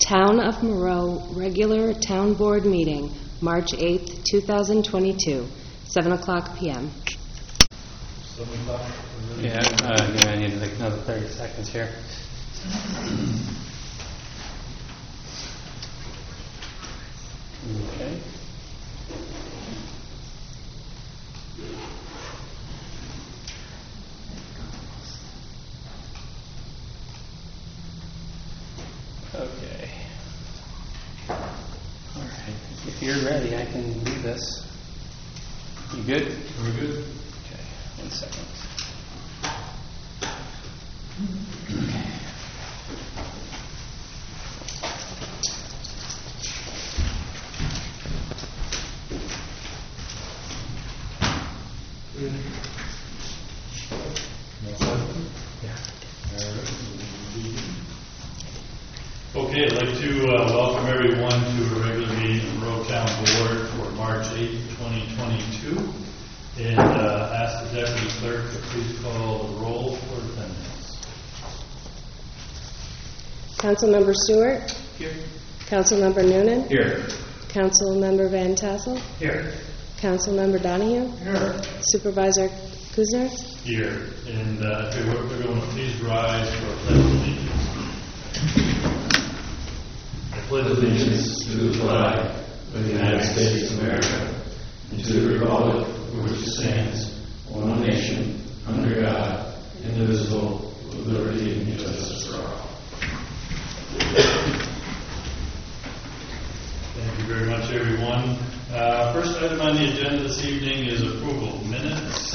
Town of Moreau regular town board meeting, March 8th, 2022, 7 o'clock p.m. Yeah, I need like another 30 seconds here. Okay. Okay. All right. If you're ready, I can do this. You good? We're good. Okay. 1 second. Okay, I'd like to welcome everyone to a regular meeting of Moreau Town Board for March 8, 2022, and ask the Deputy Clerk to please call the roll for attendance. Councilmember Stewart? Here. Councilmember Noonan? Here. Councilmember Van Tassel? Here. Councilmember Donahue? Here. Supervisor Kuznets? Here. And if everyone would please rise for a pledge of allegiance. I pledge allegiance to the flag of the United States of America and to the republic for which it stands, one nation, under God, indivisible, with liberty and justice for all. Thank you very much, everyone. First item on the agenda this evening is approval of minutes.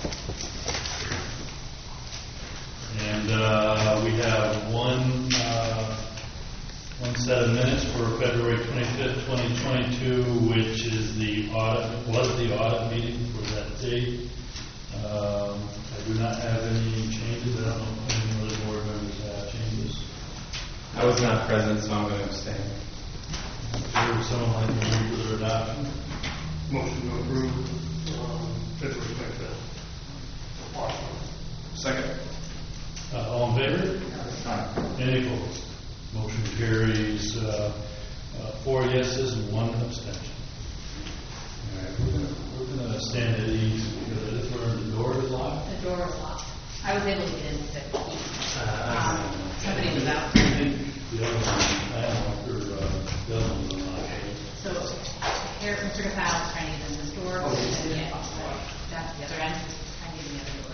And we have one set of minutes for February 25th, 2022, which is the audit meeting for that date. I do not have any changes. I don't know if any other board members have changes. I was not present, so I'm going to abstain. Would someone like to move for their adoption? Motion to approve February 25th. Second. All in favor? Aye. Any opposed? Motion carries 4 yeses and 1 abstention. All right, we're going to stand at ease because I just learned the door is locked. The door was locked. I was able to get into the key. Somebody was out. I think the other one, I don't know if the other one's unlocked. So here, Mr. DePaul is trying to get in this door. And that's the other end. Trying to get in the other door.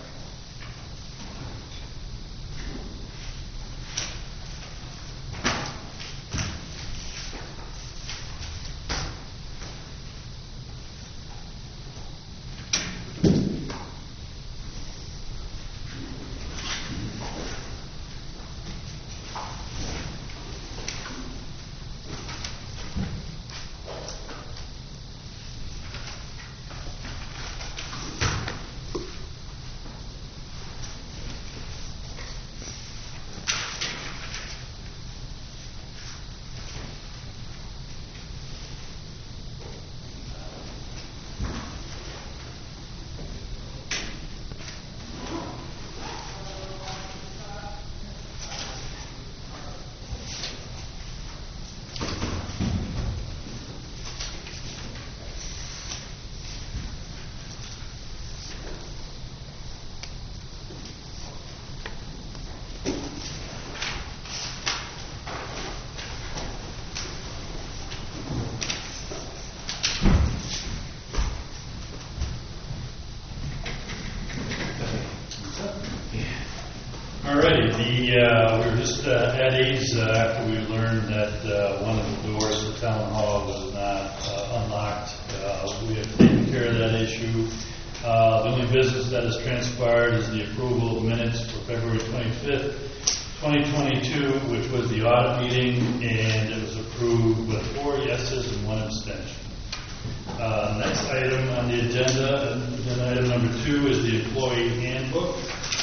Alrighty, we were just at ease after we learned that one of the doors to Town Hall was not unlocked. We have taken care of that issue. The only business that has transpired is the approval of minutes for February 25th, 2022, which was the audit meeting, and it was approved with 4 yeses and 1 abstention. Next item on the agenda item number 2, is the employee handbook.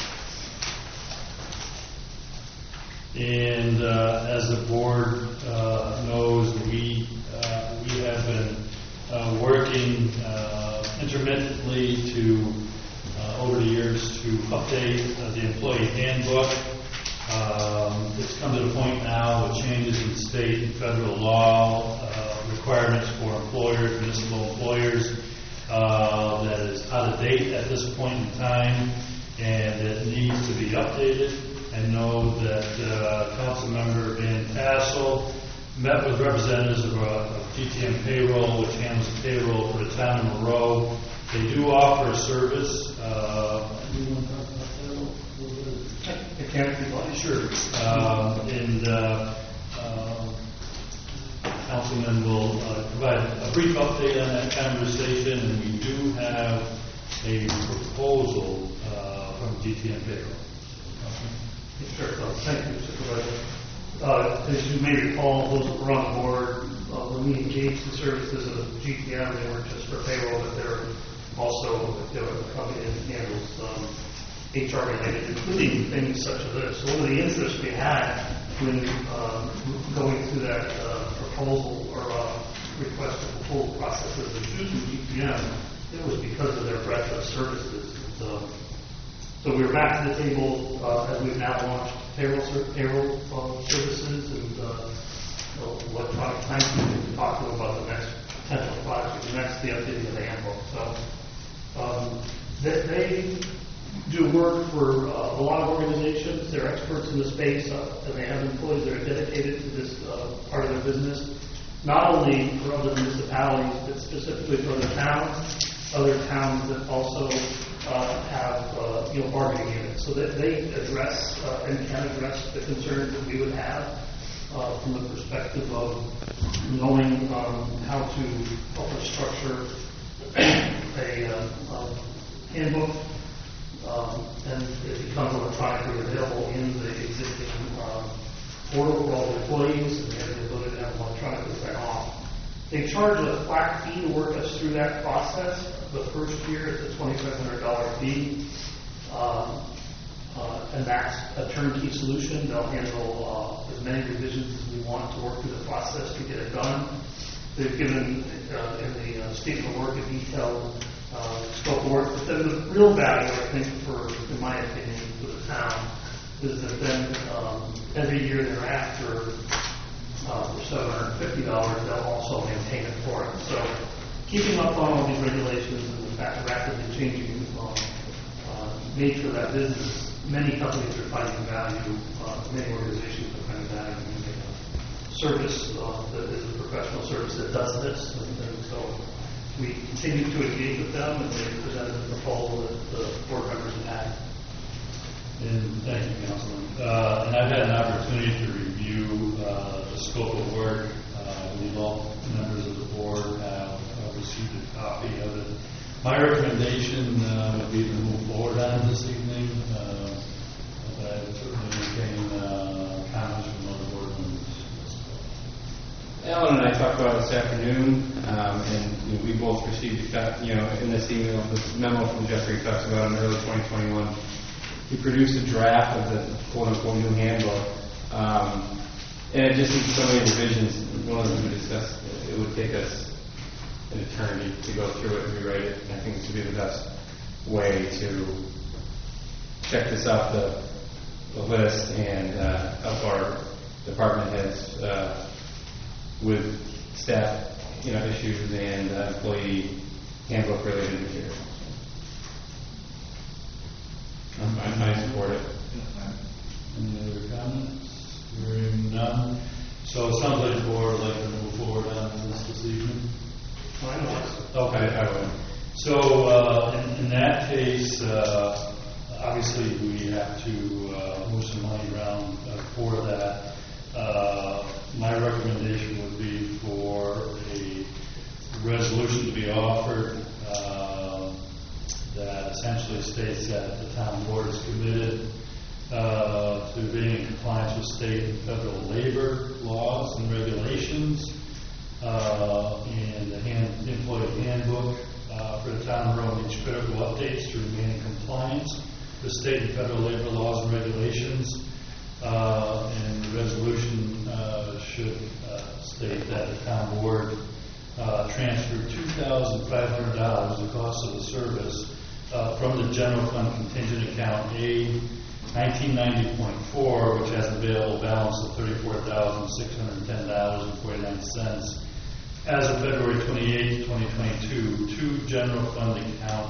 And as the board knows, we have been working intermittently to over the years to update the employee handbook. It's come to the point now with changes in state and federal law, requirements for employers, municipal employers, that is out of date at this point in time, and it needs to be updated. I know that Councilmember Van Tassel met with representatives of GTM Payroll, which handles the payroll for the town of Monroe. They do offer a service. Do you want to talk about that a little bit? It can't be like. Sure. Councilman will provide a brief update on that conversation, and we do have a proposal from GTM Payroll. Sure. Thank you, Supervisor. As you may recall, those that were on the board, when we engaged the services of GTM, they weren't just for payroll, but they're also a company that handles HR related, including things such as this. So one of the interests we had when going through that proposal or request for proposal processes of choosing GTM, it was because of their breadth of services. So we're back to the table as we've now launched payroll services and electronic timekeeping to talk to them about the next potential project. And that's the updating of the handbook. So they do work for a lot of organizations. They're experts in the space, and they have employees that are dedicated to this part of their business, not only for other municipalities, but specifically for other towns that also have bargaining units. So that they address and can address the concerns that we would have from the perspective of knowing how to help us structure a handbook. And it becomes electronically available in the existing portal for all the employees, and they have the ability to have them electronically sign off. They charge a flat fee to work us through that process. The first year it's a $2,500 fee, and that's a turnkey solution. They'll handle as many revisions as we want to work through the process to get it done. They've given in the statement of work a detailed scope of work. But then the real value, I think, in my opinion, for the town, is that then every year thereafter, for $750, they'll also maintain it for us. So keeping up on all these regulations and the fact rapidly changing nature of that business, many companies are finding value, many organizations are finding value in a service that is a professional service that does this. And so we continue to engage with them, and they presented a proposal that the board members have had. And thank you, Councilman. And I've had an opportunity to review the scope of work. I believe all members of the board have received a copy of it. My recommendation would be to move forward on this evening, but I would certainly entertain comments from other board members. Alan and I talked about it this afternoon, and we both received, in this email, this memo from Jeffrey talks about in early 2021. He produced a draft of the quote-unquote new handbook, and it just needs so many revisions. One of them we discussed, it would take us an eternity to go through it and rewrite it. I think this would be the best way to check this off the list and help our department heads with staff issues and employee handbook related material. I support it. Any other comments? Hearing none. So it sounds like the board would like to move forward on this evening. Okay, I would. So in that case, obviously we have to move some money around for that. My recommendation would be for a resolution to be offered that essentially states that the town board is committed to being in compliance with state and federal labor laws and regulations, and the employee handbook for the town of Monroe needs critical updates to remain in compliance with state and federal labor laws and regulations. And the resolution should state that the town board transfer $2,500, the cost of the service, from the general fund contingent account A 1990.4, which has an available balance of $34,610.49. As of February 28, 2022, to general fund account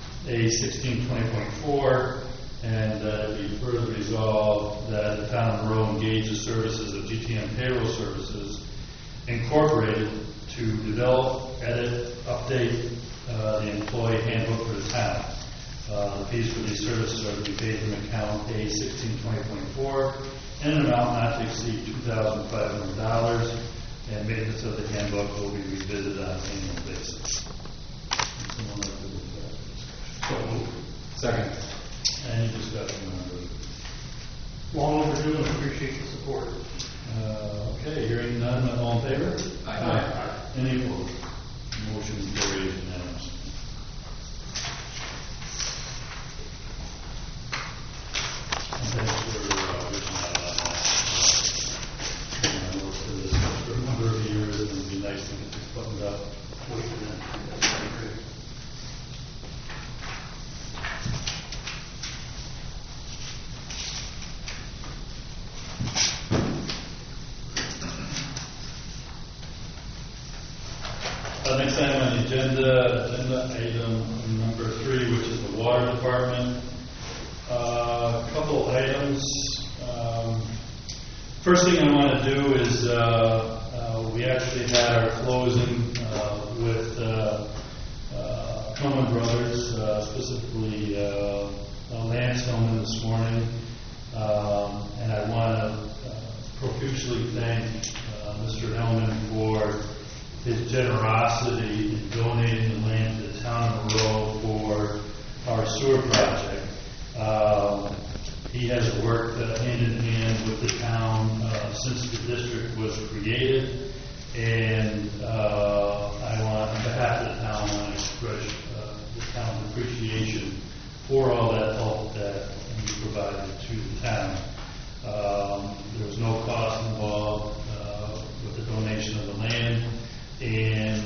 A1620.4, and be further resolved that the town of Monroe engage the services of GTM Payroll Services Incorporated to develop, edit, update the employee handbook for the town. The fees for these services are to be paid from account A1620.4 in an amount not to exceed $2,500, and maintenance of the handbook will be revisited on an annual basis. Someone like to move that? So moved. Second. Any discussion on it? Long overdue and appreciate the support. Okay, hearing none, all in favor? Aye. Any opposed? Motion carries unanimously. And thanks for reaching out on that. I worked for this for a number of years, and it'd be nice to get this buttoned up. Wait for that. Next item on the agenda item number 3, which is the water department. A couple items. First thing I want to do is we actually had our closing with Coleman Brothers, specifically Lance Coleman this morning, and I want to profusely thank Mr. Hellman for his generosity in donating the land to the town of Monroe for our sewer project. He has worked hand in hand with the town since the district was created, and I want, on behalf of the town, I want to express the town's appreciation for all that help that he provided to the town. There was no cost involved with the donation of the land. And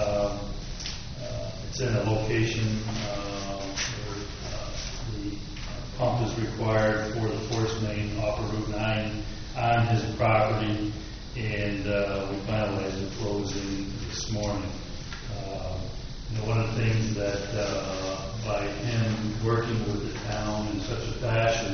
it's in a location where the pump is required for the force main off of Route 9 on his property, and we finalized the closing this morning. One of the things that by him working with the town in such a fashion,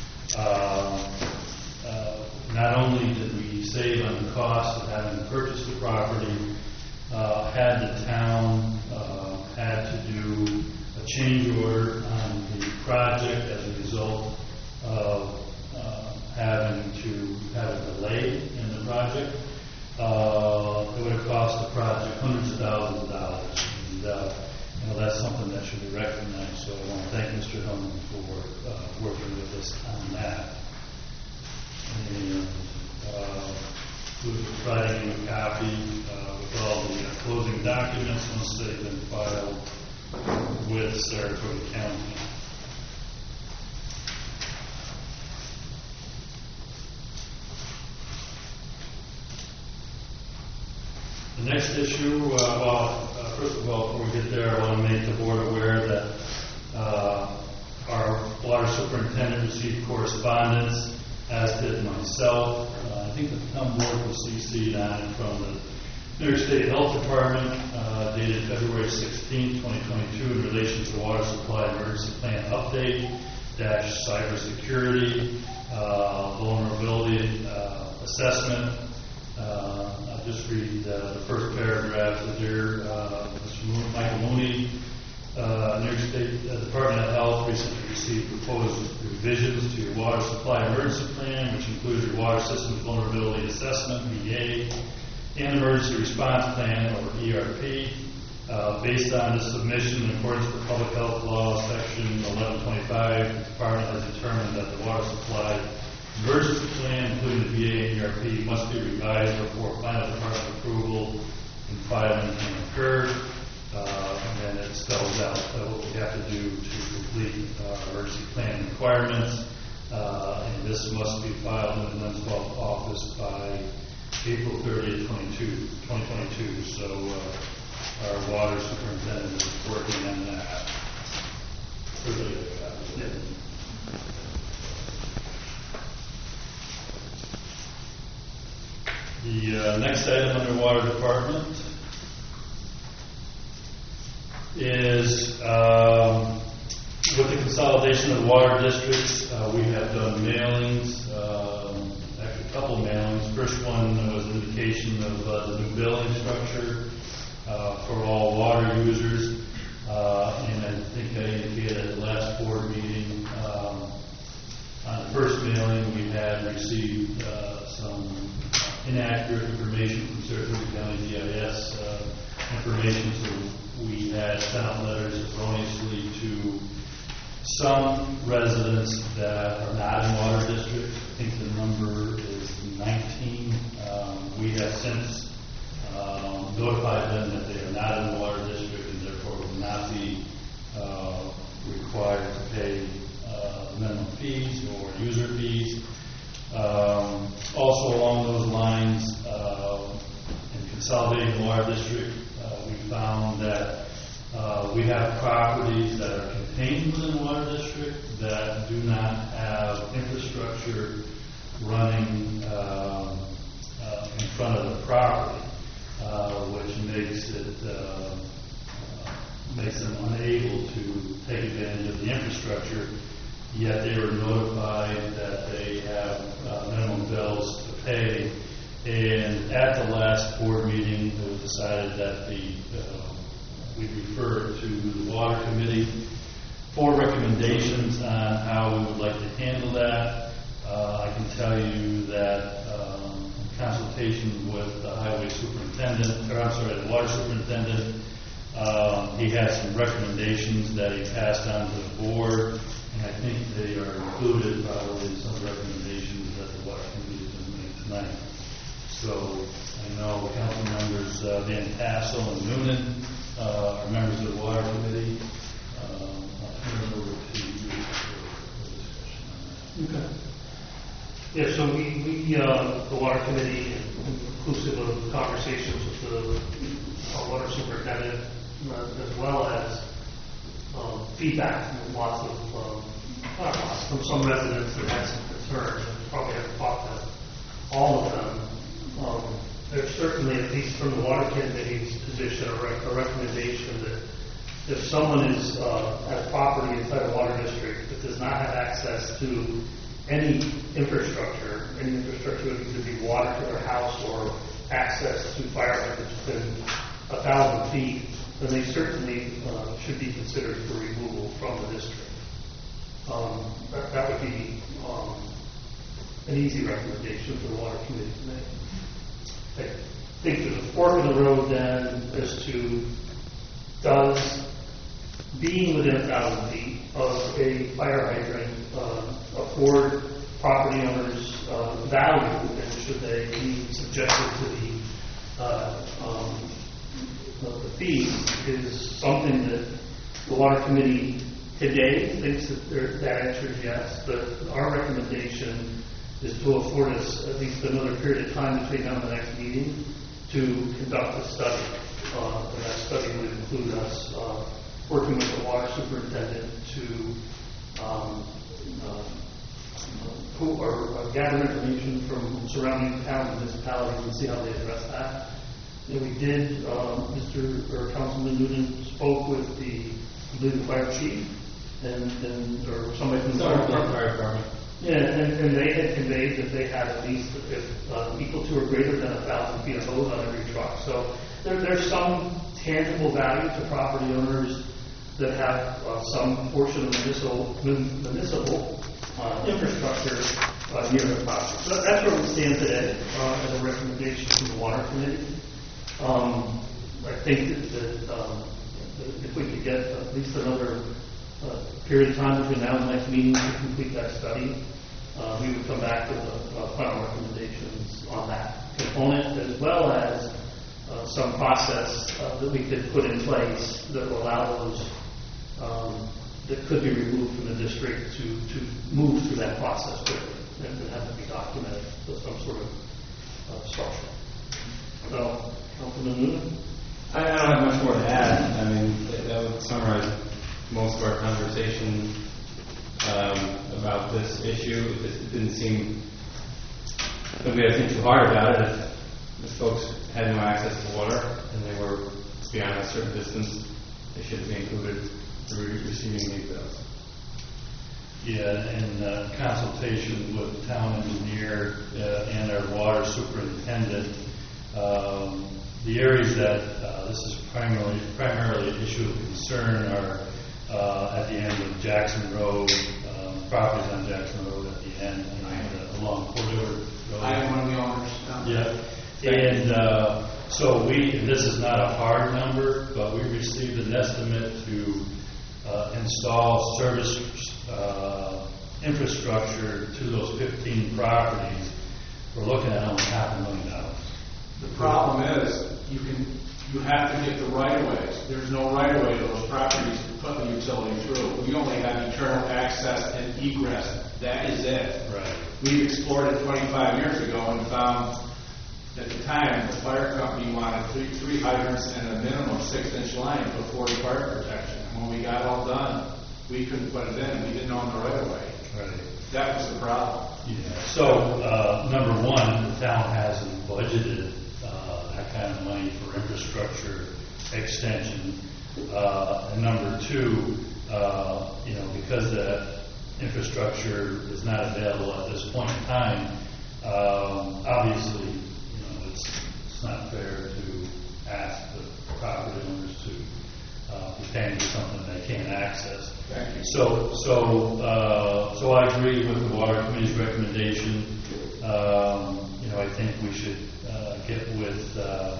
not only did we save on the cost of having to purchase the property, had the town had to do a change order on the project as a result of having to have a delay in the project. It would have cost the project hundreds of thousands of dollars. And that's something that should be recognized. So I want to thank Mr. Hellman for working with us on that. And we'll be providing you a copy with all the closing documents once they've been filed with Saratoga County. The next issue, first of all, before we get there, I want to make the board aware that our water superintendent received correspondence, as did myself. I think the town board was CC'd on it from the New York State Health Department, dated February 16, 2022, in relation to water supply emergency plan update, cybersecurity, vulnerability assessment. I'll just read the first paragraph. Dear Mr. Michael Mooney, New York State Department of Health recently received proposed revisions to your water supply emergency plan, which includes your water system vulnerability assessment, VA, and emergency response plan, or ERP. Based on this submission, in accordance with Public Health Law, Section 1125, the Department has determined that the water supply emergency plan, including the VA and ERP, must be revised before final department approval and filing can occur. And then it spells out what we have to do to complete emergency plan requirements. And this must be filed in the municipal office by April 30th, 2022. So our water superintendent is working on that. The next item under Water Department is with the consolidation of water districts, we have done mailings, actually a couple mailings. First one was an indication of the new billing structure for all water users. And I think I indicated at the last board meeting, on the first mailing, we had received some inaccurate information from Sarasota County GIS information, so we had sent out letters erroneously to some residents that are not in water districts. I think the number is 19. We have since notified them that they are not in the water district and therefore will not be required to pay minimum fees or user fees. Also along those lines, in consolidating the water district, we found that we have properties that are contained within the water district that do not have infrastructure running in front of the property, which makes them unable to take advantage of the infrastructure. Yet they were notified that they have minimum bills to pay. And at the last board meeting, it was decided that we refer to the Water Committee for recommendations on how we would like to handle that. I can tell you that in consultation with the highway superintendent, the water superintendent, he has some recommendations that he passed on to the board. And I think they are included probably in some recommendations that the Water Committee is going to make tonight. So I know council members Van Tassel and Noonan are members of the Water Committee. I'll turn it over to you for discussion on that. Okay. Yeah, so we the Water Committee, inclusive of conversations with the water superintendent, as well as feedback from from some residents that had some concerns, and probably haven't talked to all of them. There's certainly, at least from the Water Committee's position, a recommendation that if someone has a property inside a water district that does not have access to any infrastructure would either be water to their house or access to fire hydrants within 1,000 feet, then they certainly should be considered for removal from the district. That would be an easy recommendation for the Water Committee to make. I think there's a fork in the road then as to does being within 1,000 feet of a fire hydrant afford property owners value, and should they be subjected to the fees, is something that the Water Committee today thinks that answer is yes, but our recommendation is to afford us at least another period of time between now and the next meeting to conduct a study. And that study would include us working with the water superintendent to gather information from surrounding towns and municipalities and see how they address that. And we did, Councilman Noonan spoke with the fire chief or somebody from the fire department. Yeah, and they had conveyed that they had at least equal to or greater than 1,000 feet of hose on every truck. So there's some tangible value to property owners that have some portion of municipal infrastructure near the property. So that's where we stand today as a recommendation from the Water Committee. I think that if we could get at least another period of time between now and the next meeting to complete that study, we would come back with final recommendations on that component, as well as some process that we could put in place that will allow those that could be removed from the district to move through that process quickly and to have to be documented with some sort of structure. So, Councilman Noonan? I don't have much more to add. I mean, that would summarize most of our conversation about this issue. It didn't seem that we had to think too hard about it. if folks had no access to water and they were beyond a certain distance, they should be included for receiving these bills. Yeah, in consultation with the town engineer and our water superintendent, the areas that this is primarily an issue of concern are at the end of Jackson Road, properties on Jackson Road at the end, and along Corridor Road. I am one of the owners. Yeah, and so this is not a hard number, but we received an estimate to install service infrastructure to those 15 properties. We're looking at almost $500,000. The problem is, you have to get the right-of-ways. There's no right-of-way to those properties to put the utility through. We only have internal access and egress. That is it. Right. We explored it 25 years ago and found, at the time, the fire company wanted three hydrants and a minimum of 6-inch line for 40 fire protection. And when we got all done, we couldn't put it in. We didn't own the right-of-way. Right. That was the problem. Yeah. So, number one, the town hasn't budgeted that kind of money for infrastructure extension. And number two, because the infrastructure is not available at this point in time, obviously, it's not fair to ask the property owners to be paying for something they can't access. Thank you. So I agree with the Water Committee's recommendation. I think we should get with,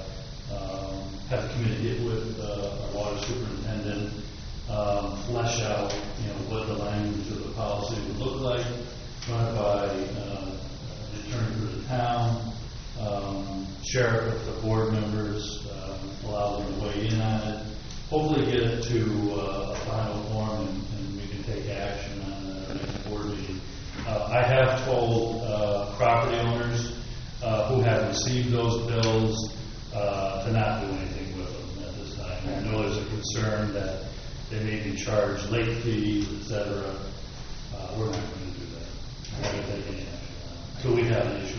have the committee get with our water superintendent, flesh out, what the language of the policy would look like, run it by the attorney for the town, share it with the board members, allow them to weigh in on it, hopefully get it to a final form and we can take action on our next board meeting. I have told property owners who have received those bills to not do anything with them at this time. I know there's a concern that they may be charged late fees, etc. We're not going to do that. We're not going to take any action until we have an issue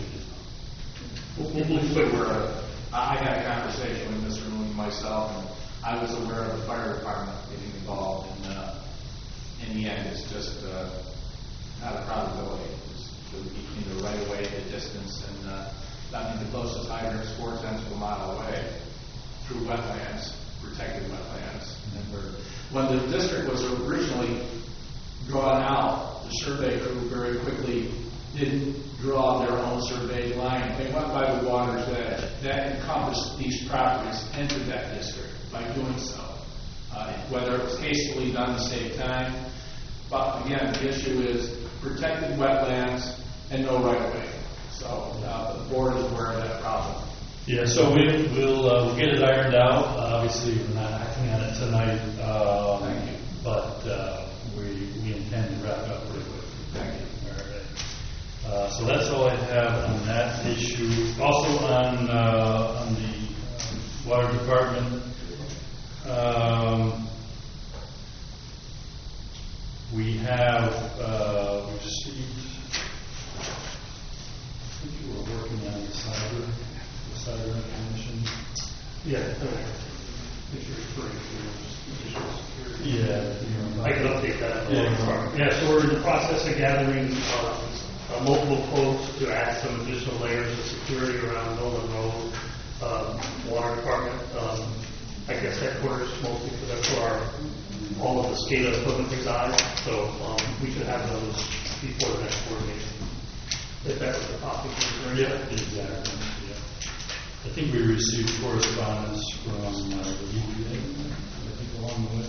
with this. I had a conversation with Mr. Moon myself, and I was aware of the fire department getting involved, and in the end, it's just not a probability. It's between the right of way, the distance, and the closest hydrant sports ends a mile away through wetlands, protected wetlands. And when the district was originally drawn out, the survey crew very quickly didn't draw their own surveyed line. They went by the water's edge. That encompassed these properties, entered that district by doing so. Whether it was hastily done to save time, but again, the issue is protected wetlands and no right-of-way. So the board is aware of that problem. Yeah, so we'll get it ironed out. Obviously, we're not acting on it tonight. Thank you. But we intend to wrap it up pretty quickly. Thank you. All right. So that's all I have on that issue. Also on the water department, we have received. I think you were working on the cyber information. Yeah, if you're referring to additional security. Yeah. I can update that. Yeah. So we're in the process of gathering multiple quotes to add some additional layers of security around Nolan Road, water department. I guess headquarters mostly, because that's where all of the SCADA equipment resides. So we should have those before the next board meeting. If that was the topic. Yeah, exactly. Yeah. I think we received correspondence from the EPA, I think, along the way.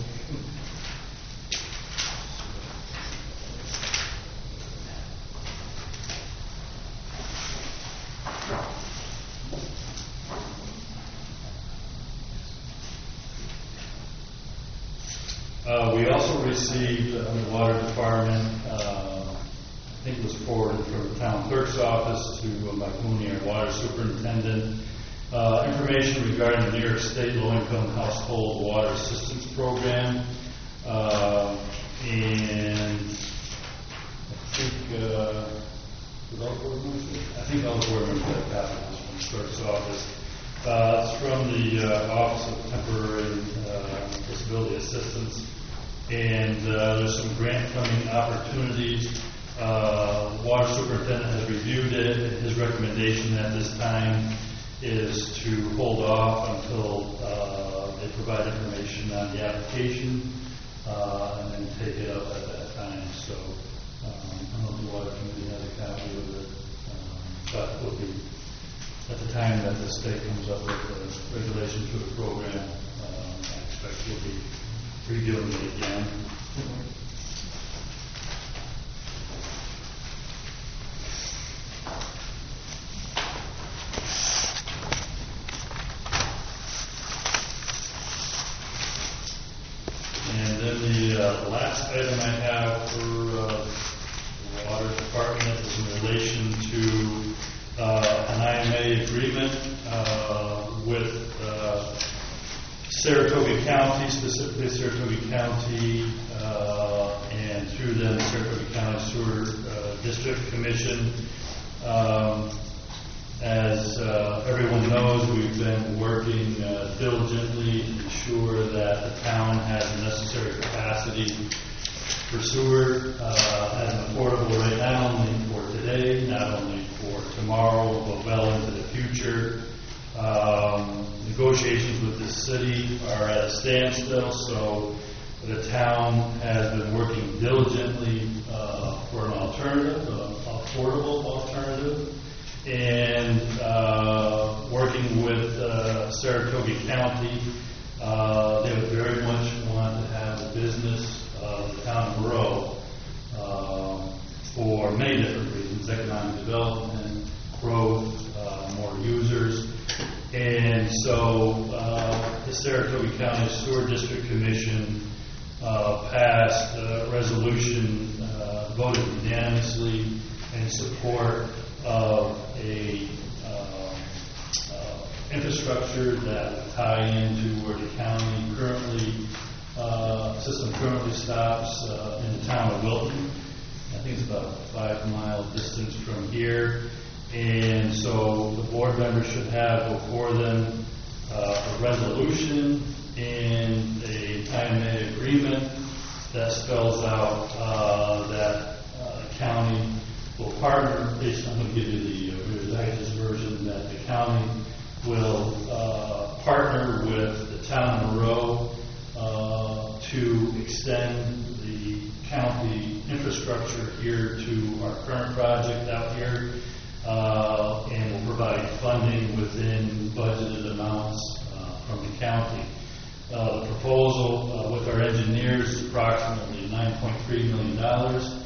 We also received from the water department, I think it was forwarded from the town clerk's office to Mike Mooney, our water superintendent, information regarding the New York State Low-Income Household Water Assistance Program. And I think all the board members have copied this one. Clerk's Office. It's from the Office of Temporary Disability Assistance, and there's some grant funding opportunities. The Water Superintendent has reviewed it. His recommendation at this time is to hold off until they provide information on the application, and then take it up at that time. So I don't know if the Water Committee has a copy of it, but it will be at the time that the state comes up with the regulations for the program. I expect we'll be reviewing it again. And then the last item I have for the Water Department is in relation to an IMA agreement with Saratoga County, specifically Saratoga County, and through them Saratoga County Sewer District Commission. As everyone knows, we've been working diligently to ensure that the town has the necessary capacity for sewer as an affordable rate, not only for today, not only for tomorrow, but well into the future. Negotiations with the city are at a standstill, so the town has been working diligently for an alternative, an affordable alternative, and working with Saratoga County. They would very much want to have the business of the town of Monroe for many different reasons: economic development, growth, more users. And so the Saratoga County Sewer District Commission passed a resolution, voted unanimously in support of a infrastructure that would tie into where the county system currently stops in the town of Wilton. I think it's about a 5-mile distance from here. And so the board members should have before them a resolution and a IMA agreement that spells out that the county will partner. I'm going to give you the revised version, that the county will partner with the town of Monroe to extend the county infrastructure here to our current project out here, and will provide funding within budgeted amounts from the county. The proposal with our engineers is approximately $9.3 million,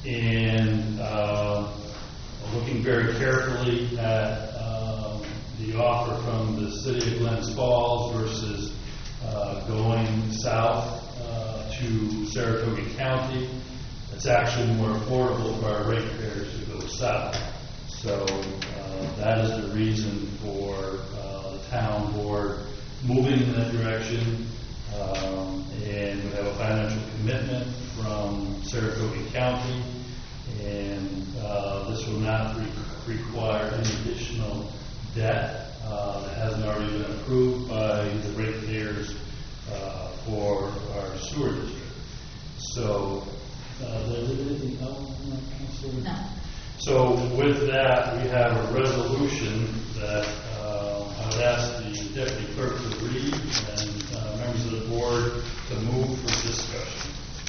and looking very carefully at the offer from the city of Glens Falls versus going south to Saratoga County, it's actually more affordable for our ratepayers to go south. So that is the reason for the town board moving in that direction, and we have a financial commitment from Saratoga County, and this will not require any additional debt that hasn't already been approved by the ratepayers for our sewer district. So, is there anything else? No. So with that, we have a resolution that I would ask the deputy clerk to read, and members of the board to move for discussion.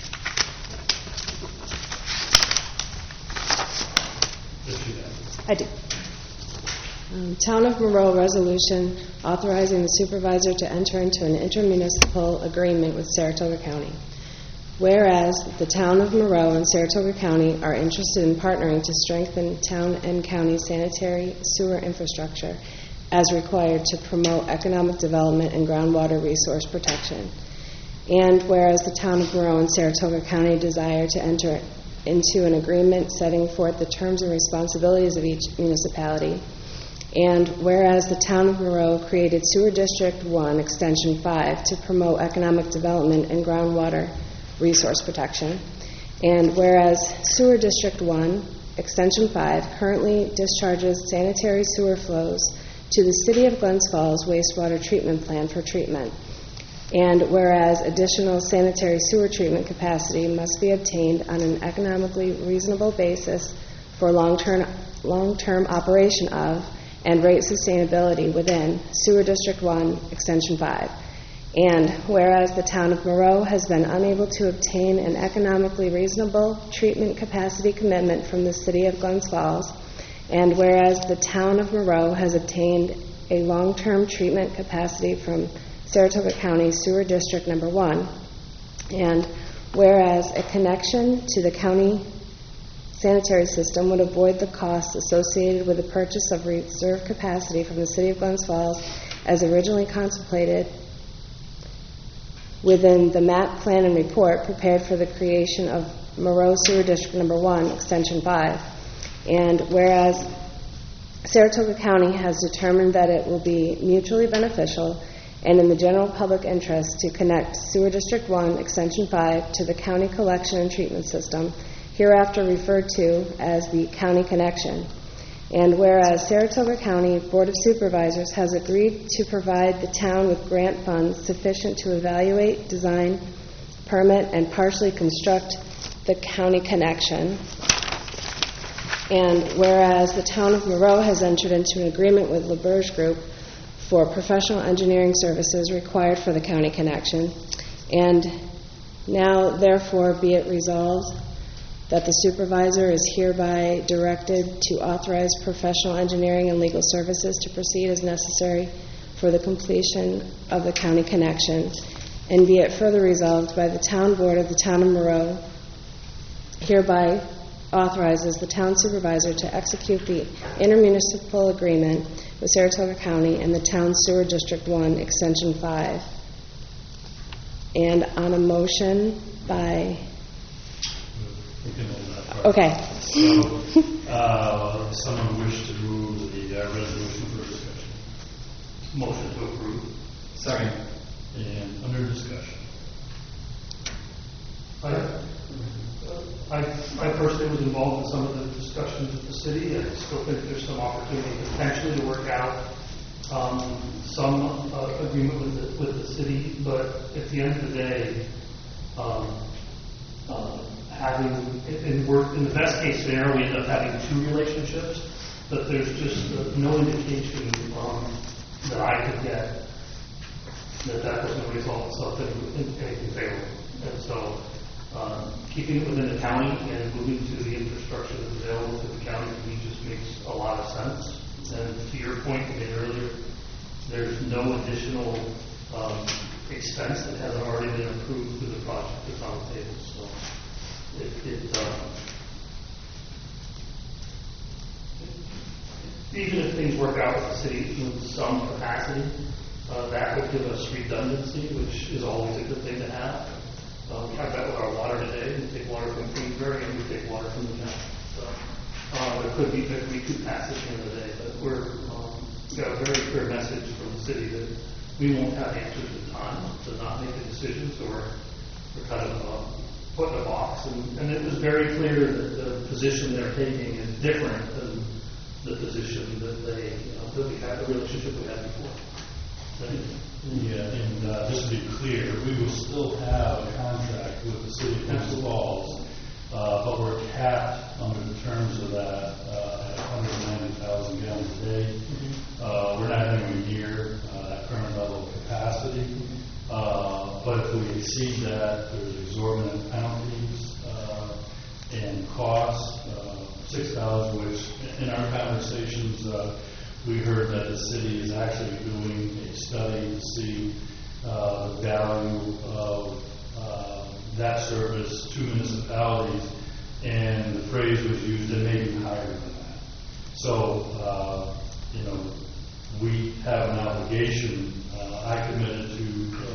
If you have. I do. Town of Monroe resolution authorizing the supervisor to enter into an intermunicipal agreement with Saratoga County. Whereas the town of Monroe and Saratoga County are interested in partnering to strengthen town and county sanitary sewer infrastructure as required to promote economic development and groundwater resource protection. And whereas the town of Monroe and Saratoga County desire to enter into an agreement setting forth the terms and responsibilities of each municipality. And whereas the town of Monroe created Sewer District 1, Extension 5, to promote economic development and groundwater resource protection. And whereas Sewer District 1, Extension 5, currently discharges sanitary sewer flows to the City of Glens Falls wastewater treatment plant for treatment. And whereas additional sanitary sewer treatment capacity must be obtained on an economically reasonable basis for long-term operation of and rate sustainability within Sewer District 1, Extension 5. And whereas the town of Moreau has been unable to obtain an economically reasonable treatment capacity commitment from the City of Glens Falls, and whereas the town of Moreau has obtained a long-term treatment capacity from Saratoga County Sewer District Number 1, and whereas a connection to the county sanitary system would avoid the costs associated with the purchase of reserve capacity from the City of Glens Falls as originally contemplated within the map, plan, and report prepared for the creation of Moreau Sewer District Number 1, Extension 5. And whereas Saratoga County has determined that it will be mutually beneficial and in the general public interest to connect Sewer District 1, Extension 5 to the county collection and treatment system, hereafter referred to as the County Connection. And whereas Saratoga County Board of Supervisors has agreed to provide the town with grant funds sufficient to evaluate, design, permit, and partially construct the County Connection. And whereas the town of Moreau has entered into an agreement with LaBerge Group for professional engineering services required for the County Connection. And now, therefore, be it resolved that the supervisor is hereby directed to authorize professional engineering and legal services to proceed as necessary for the completion of the County Connection. And be it further resolved by the town board of the town of Moreau hereby authorizes the town supervisor to execute the intermunicipal agreement with Saratoga County and the town sewer District 1, Extension 5. And on a motion by... We can hold that part. Okay. So, someone wish to move the resolution for discussion? Motion to approve. Second. And under discussion. I personally was involved in some of the discussions with the city. I still think there's some opportunity potentially to work out some agreement with the city, but at the end of the day, having in the best case scenario, we end up having two relationships, but there's just no indication that I could get that was going to result in something anything favorable. And so keeping it within the county and moving to the infrastructure that's available to the county to me just makes a lot of sense. And to your point you made earlier, there's no additional expense that hasn't already been approved through the project that's on the table. So even if things work out with the city in some capacity, that would give us redundancy, which is always a good thing to have. We have that with our water today. We take water from Queensbury and we take water from the town. So there could be two passes at the end of the day, but we've got a very clear message from the city that we won't have answers in time to not make a decision. So we're kind of put in a box, and it was very clear that the position they're taking is different than the position that that we had, the relationship we had before. Yeah, and just to be clear, we will still have a contract with the city of Glens Falls, but we're capped under the terms of that at 190,000 gallons a day. We're not anywhere near that current level of capacity. But if we exceed that, there's exorbitant penalties and costs. $6,000, which in our conversations we heard that the city is actually doing a study to see the value of that service to municipalities, and the phrase was used that may be higher than that. So, we have an obligation. I committed to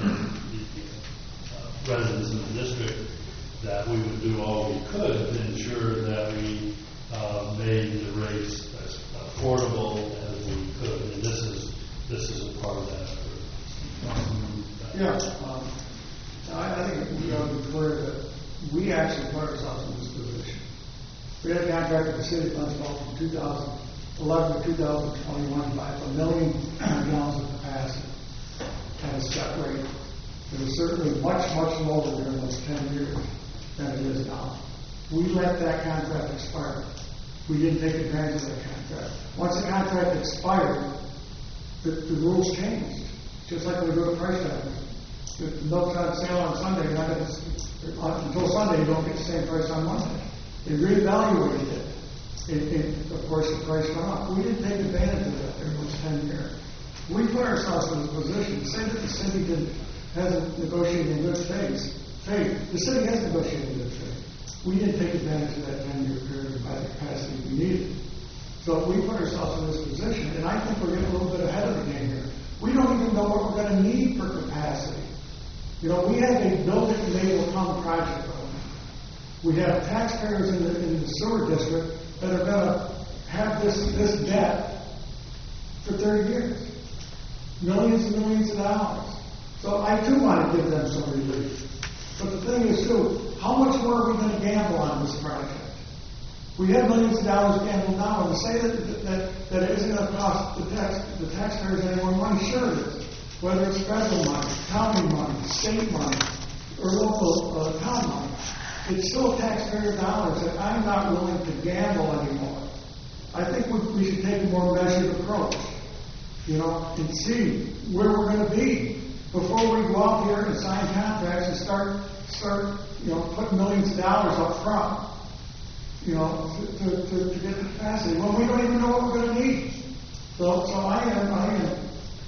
the residents in the district that we would do all we could to ensure that we made the rates as affordable as we could, and this is a part of that effort. I think we ought to be clear that we actually put ourselves in this position. We had a contract with the city of Glens Falls from 2011 to 2021, $500 million gallons of capacity at a set rate. It was certainly much, much lower during those 10 years than it is now. We let that contract expire. We didn't take advantage of that contract. Once the contract expired, the rules changed. Just like when we go to price tags. The milk's on sale on Sunday, you're not gonna, until Sunday, you don't get the same price on Monday. They reevaluated it. And of course, the price went up. We didn't take advantage of that during those 10 years. We put ourselves in a position, say that the city hasn't negotiated in good faith. The city has negotiated in good faith. We didn't take advantage of that 10-year period to buy the capacity we needed. So we put ourselves in this position, and I think we're getting a little bit ahead of the game here. We don't even know what we're going to need for capacity. You know, we have a build it and they will come project going. We have taxpayers in the sewer district that are going to have this debt for 30 years. Millions and millions of dollars. So I too want to give them some relief. But the thing is too, how much more are we going to gamble on this project? We have millions of dollars gambled now, and to say that it isn't going to cost the taxpayers any more money, sure it is. Whether it's federal money, county money, state money, or local town money, it's still taxpayer dollars that I'm not willing to gamble anymore. I think we should take a more measured approach, you know, and see where we're going to be before we go out here and sign contracts and start you know, putting millions of dollars up front, you know, to get the capacity when we don't even know what we're going to need. So I am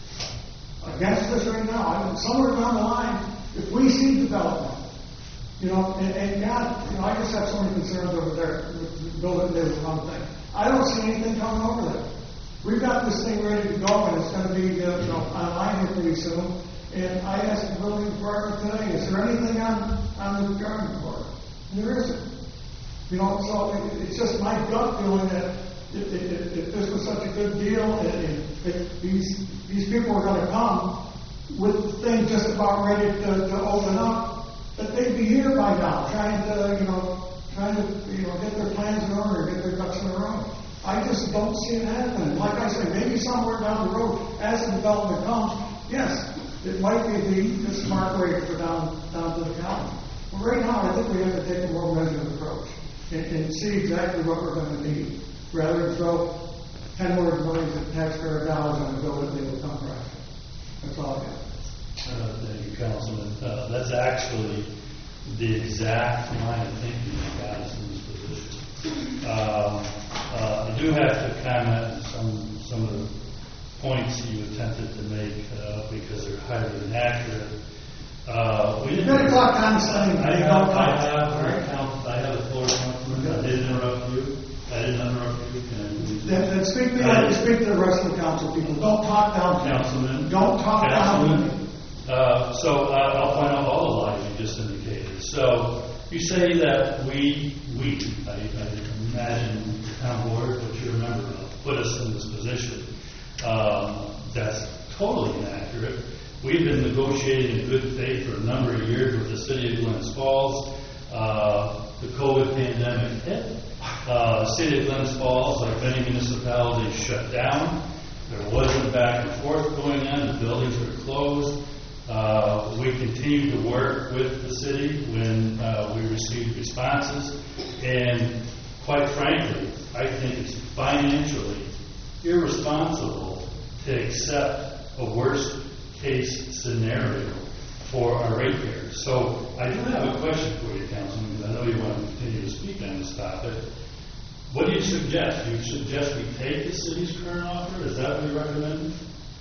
against this right now. Somewhere down the line, if we see development, you know, and God, you know, I just have so many concerns over there with building this one thing. I don't see anything coming over there. We've got this thing ready to go, and it's going to be, you know, online here pretty soon. And I asked the building department today, is there anything on the garden report? And there isn't. You know, so it's just my gut feeling that if this was such a good deal, and if these people are going to come with the thing just about ready to open up, that they'd be here by now, trying to get their plans in order, get their ducks in a row. I just don't see it happening. Like I say, maybe somewhere down the road, as the development comes, yes, it might be the smart way for down to the county. But right now, I think we have to take a more measured approach and see exactly what we're going to need, rather than throw 10 more millions of taxpayer dollars on a building that will come project. That's all I have. Thank you, Councilman. That's actually the exact line of thinking that got us in this position. I do have to comment on some of the points you attempted to make because they're highly inaccurate. You better talk down something. I have the floor, Councilman. I didn't interrupt you. Then speak to the rest of the council people. Don't talk down, Councilman. Don't talk down. So I'll point out all the lies you just indicated. So you say that I imagine the town board, which you're a member of, put us in this position. That's totally inaccurate. We've been negotiating in good faith for a number of years with the city of Glens Falls. The COVID pandemic hit. The city of Glens Falls, like many municipalities, shut down. There wasn't back and forth going on. The buildings were closed. We continued to work with the city when we received responses. And quite frankly, I think it's financially irresponsible to accept a worst case scenario for our ratepayers. So I do have a question for you, Councilman, because I know you want to continue to speak on this topic. What do you suggest? Do you suggest we take the city's current offer? Is that what you recommend?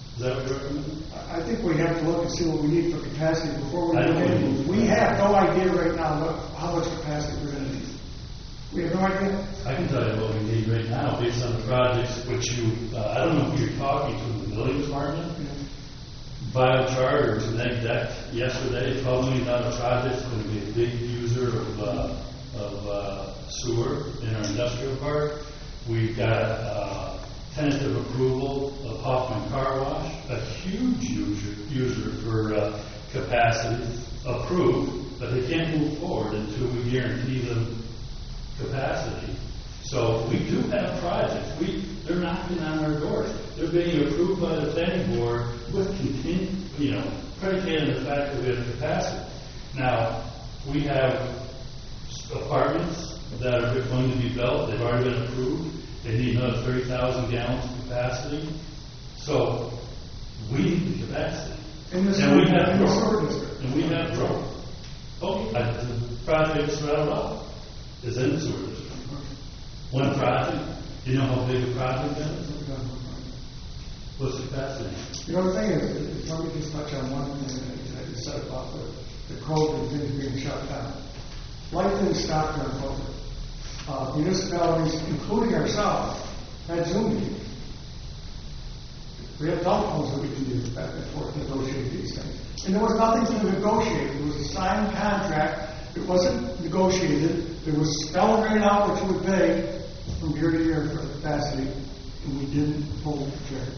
I think we have to look and see what we need for capacity before we do anything. We have no idea right now how much capacity we're going to need. We have no idea. I can tell you what we need right now based on the projects which I don't know who you're talking to in the building department. Biochar or Connect Deck yesterday, $12 million project is going to be a big user of sewer in our industrial park. We've got tentative approval of Hoffman Car Wash, a huge user for capacity, approved, but they can't move forward until we guarantee them capacity. So we do have projects. They're knocking on our doors. They're being approved by the planning board with predicated on the fact that we have capacity. Now, we have apartments that are going to be built. They've already been approved. They need another 30,000 gallons of capacity. So we need the capacity. And we have growth. And we have growth. Okay, the project's rattled up. Is in the sewer district. One project. You know how big a project that is? What's the capacity? You know, the thing is, let me just touch on one thing that you said about the code and things being shut down. Life didn't stop during COVID. Municipalities, including ourselves, had Zoom meetings. We have telephones that we can use back and forth to negotiate these things. And there was nothing to negotiate. It was a signed contract. It wasn't negotiated. It was spelled right out what you would pay from year to year for capacity, and we didn't pull the trigger.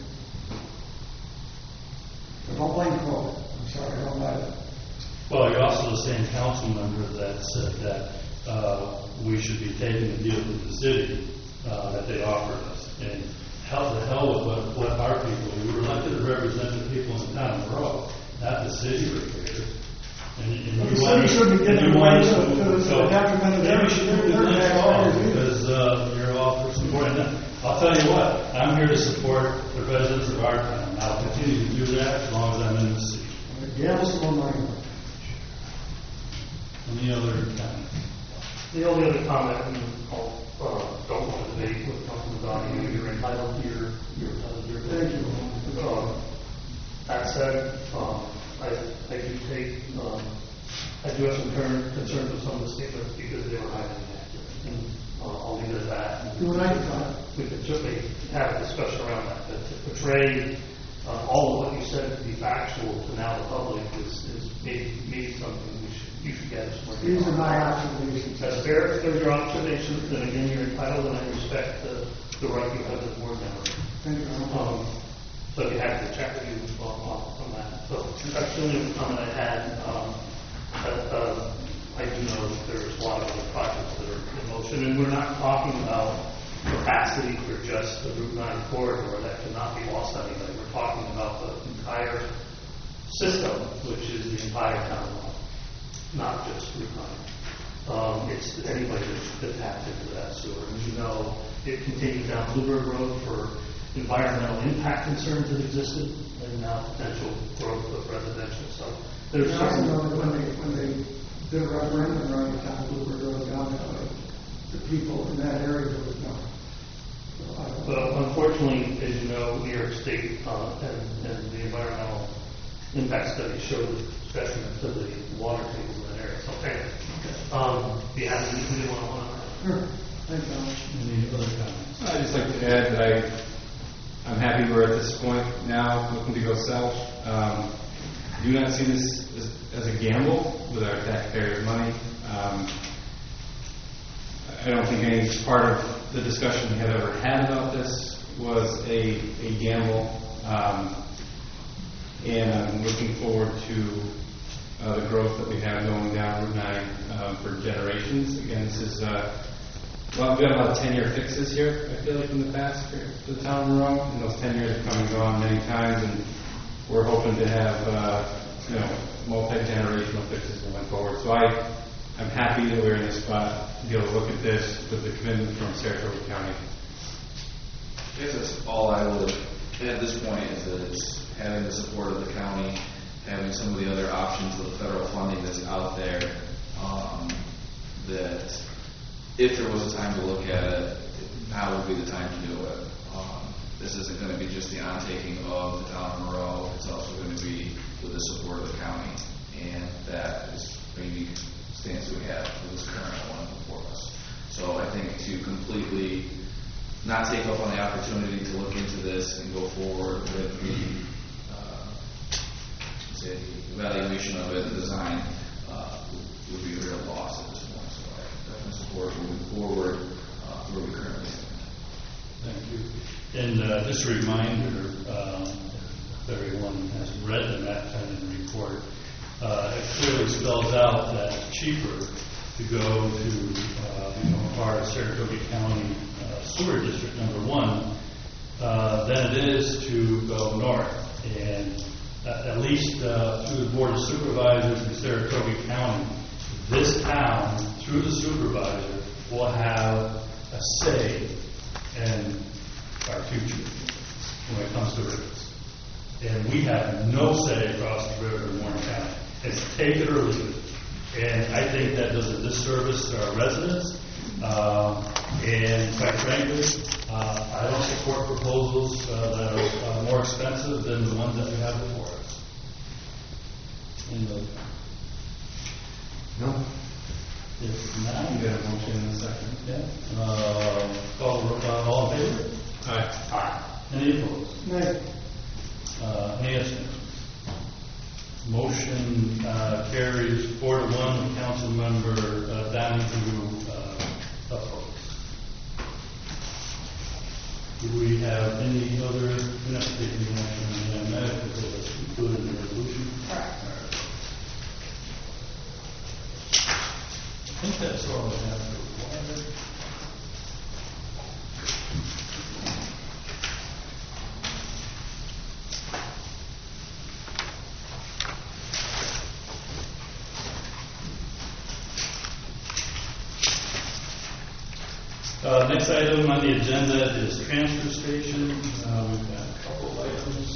So don't blame COVID. I'm sorry, I don't like it. Well, you're also the same council member that said that we should be taking the deal with the city that they offered us. And hell to hell with what our people, we were elected to represent the people in the town of Monroe, not the city repairs. And the city shouldn't be getting away to the detriment of maybe we should do the next one because you're all for supporting them. I'll tell you what, I'm here to support the residents of our town. And I'll continue to do that as long as I'm in the city. Yeah, this is one line. Any other comments? The only other comment, don't want to debate with Councilman Donahue. You're entitled to your Thank you. That said, I do have some concerns with some of the statements because they were highly inaccurate. And I'll leave it at that. You and I can we could certainly have a discussion around that. But to portray all of what you said to be factual to now the public is maybe something you should get some more. These are my observations. That's fair. If they're your observations, then again, you're entitled, and I respect the right you have as a board member. Thank you. So I'd be happy to check with you on that. So that's the only comment I had. I do know that there's a lot of other projects that are in motion, and we're not talking about capacity for just the Route 9 corridor. That cannot be lost on anybody. We're talking about the entire system, which is the entire town hall, not just Route 9. It's anybody that taps into that sewer. As you know, it continued down Bluebird Road for environmental impact concerns that existed, and now potential growth of residential. So there's also know that when they did a referendum around the town of Bluebird Road downtown, the people in that area would know. But unfortunately, as you know, New York State and the environmental impact study showed detriment to the water tables in that area. So anyway, be happy to do one on that. Sure. Thanks, Alan. Any other comments? I'd just like to add that I'm happy we're at this point now, looking to go south. Do not see this as a gamble with our taxpayers' money. I don't think any part of the discussion we have ever had about this was a gamble. And I'm looking forward to the growth that we have going down Route 9 for generations. Again, this is well, we've got about 10-year fixes here, I feel like, in the past for the town of Monroe. And those 10 years have come and gone many times, and we're hoping to have, multi-generational fixes going forward. So I'm happy that we're in this spot to be able to look at this with the commitment from Saratoga County. I guess that's all I would add at this point is that it's having the support of the county, having some of the other options of the federal funding that's out there, that if there was a time to look at it, now would be the time to do it. This isn't going to be just the on-taking of the town of Monroe. It's also going to be with the support of the county. And that is a unique stance that we have for this current one before us. So I think to completely not take up on the opportunity to look into this and go forward with the evaluation of it and design would be a real loss at this point. So I definitely support moving forward where we currently stand. Thank you. And just a reminder, if everyone has read the MAP-10 report, it clearly spells out that it's cheaper to go to become part of Saratoga County Sewer District number 1 than it is to go north. And at least through the Board of Supervisors in Saratoga County, this town, through the supervisor, will have a say in our future when it comes to rivers. And we have no say across the river in Warren County. It's take it or leave it. And I think that does a disservice to our residents. And quite frankly, I don't support proposals that are more expensive than the ones that we have before us. Anybody? No? If not, You got a motion in a second. yeah. Call the roll. All in favor? Aye. Any opposed? Nay. Any abstentions? Motion carries 4-1. Councilmember Donahue opposed. Do we have any other, we're not taking any action on that because it's included in the resolution? Correct. I think that's all I have for water. Next item on the agenda is transfer station. We've got a couple of items.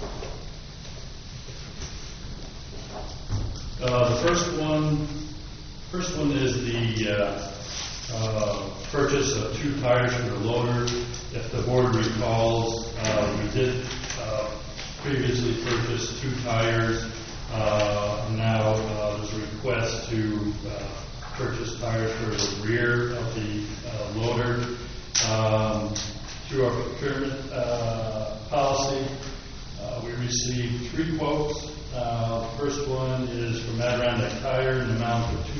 The first one is the purchase of 2 tires for the loader. If the board recalls, we did previously purchase 2 tires. Now there's a request to purchase tires for the rear of the loader. Through our procurement policy, we received 3 quotes. The first one is from Adirondack Tire in the amount of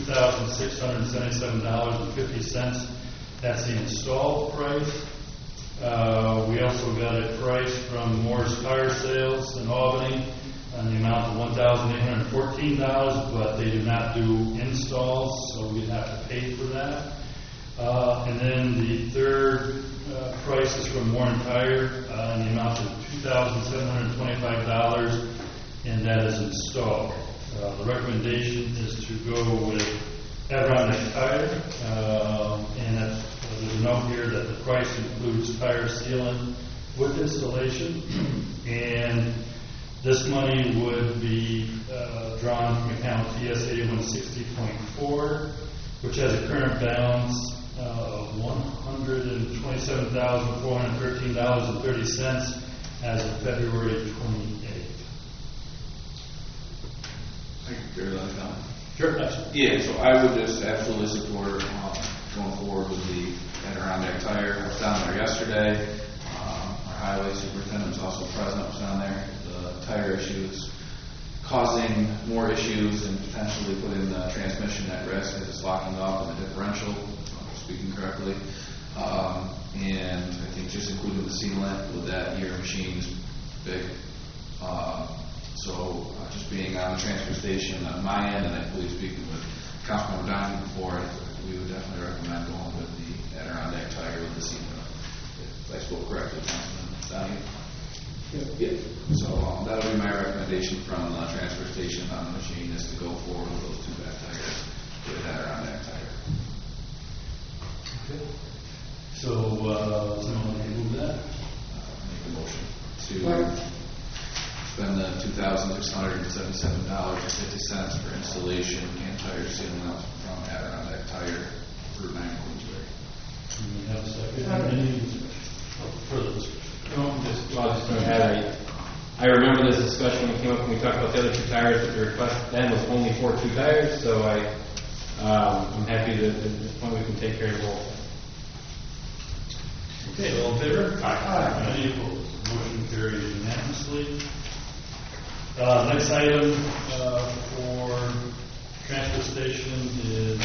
$2,677.50. That's the installed price. We also got a price from Moore's Tire Sales in Albany in the amount of $1,814, but they did not do installs, so we'd have to pay for that. And then the third price is from Warren Tire in the amount of $2,725, and that is installed. The recommendation is to go with Adirondack Tire, and there's a note here that the price includes tire sealant with installation, and this money would be drawn from account TSA 160.4, which has a current balance of $127,413.30 as of February 28th. I can barely comment. Sure, absolutely. Yeah, so I would just absolutely support going forward with the Adirondack Tire. I was down there yesterday. Our highway superintendent was also present. I was down there. The tire issues causing more issues and potentially putting the transmission at risk as it's locking up in the differential, if I'm speaking correctly. And I think just including the sealant with that, your machine is big. So just being on the transfer station on my end, and I believe speaking with Councilmember Donahue before, we would definitely recommend going with the Adirondack Tire with the sealant. If I spoke correctly, Councilman Donahue? Yeah. So that would be my recommendation from the transfer station on the machine is to go forward with those 2 back tires with that Adirondack Tire. Okay. So, someone can move that? Make the motion to spend the $2,677.50 for installation and tire sealing out from Adirondack Tire for 9 Queensbury. And we have a second. Any discussion? Further discussion? No, just going to add, I remember this discussion when it came up when we talked about the other 2 tires, but the request then was only for 2 tires, so I'm happy that at this point we can take care of both. Okay, all in favor? Aye. Any opposed? Motion carries unanimously. Next item for transfer station is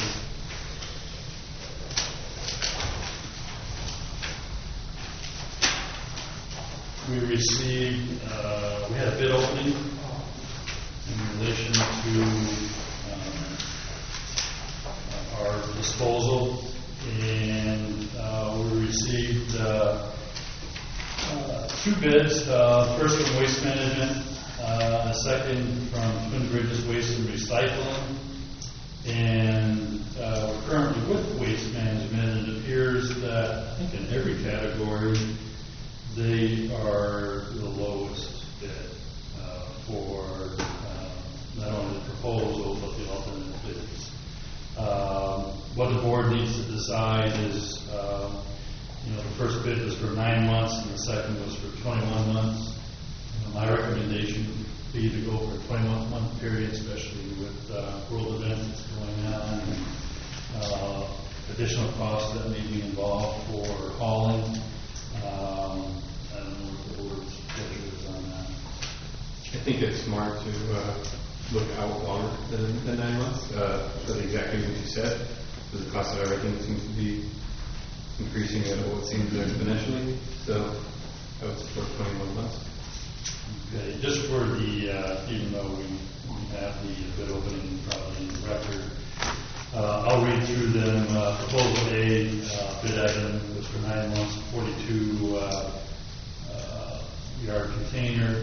we received, we had a bid opening in relation to our disposal, and we received Two bids, first from Waste Management, a second from Twin Bridges Waste and Recycling. And we're currently with Waste Management, and it appears that, I think in every category, they are the lowest bid for not only the proposal, but the alternate bids. What the board needs to decide is, the first bid was for 9 months, and the second was for 21 months. My recommendation would be to go for a 21-month period, especially with world events that's going on, and additional costs that may be involved for hauling. I don't know what the board's pleasure is on that. I think it's smart to look out longer than 9 months. That's exactly what you said. The cost of everything seems to be increasing at what seems exponentially. So I would support 21 months. Okay, just for the, even though we have the bid opening probably in the record, I'll read through them. Proposal A, bid item was for 9 months, 42 yard container,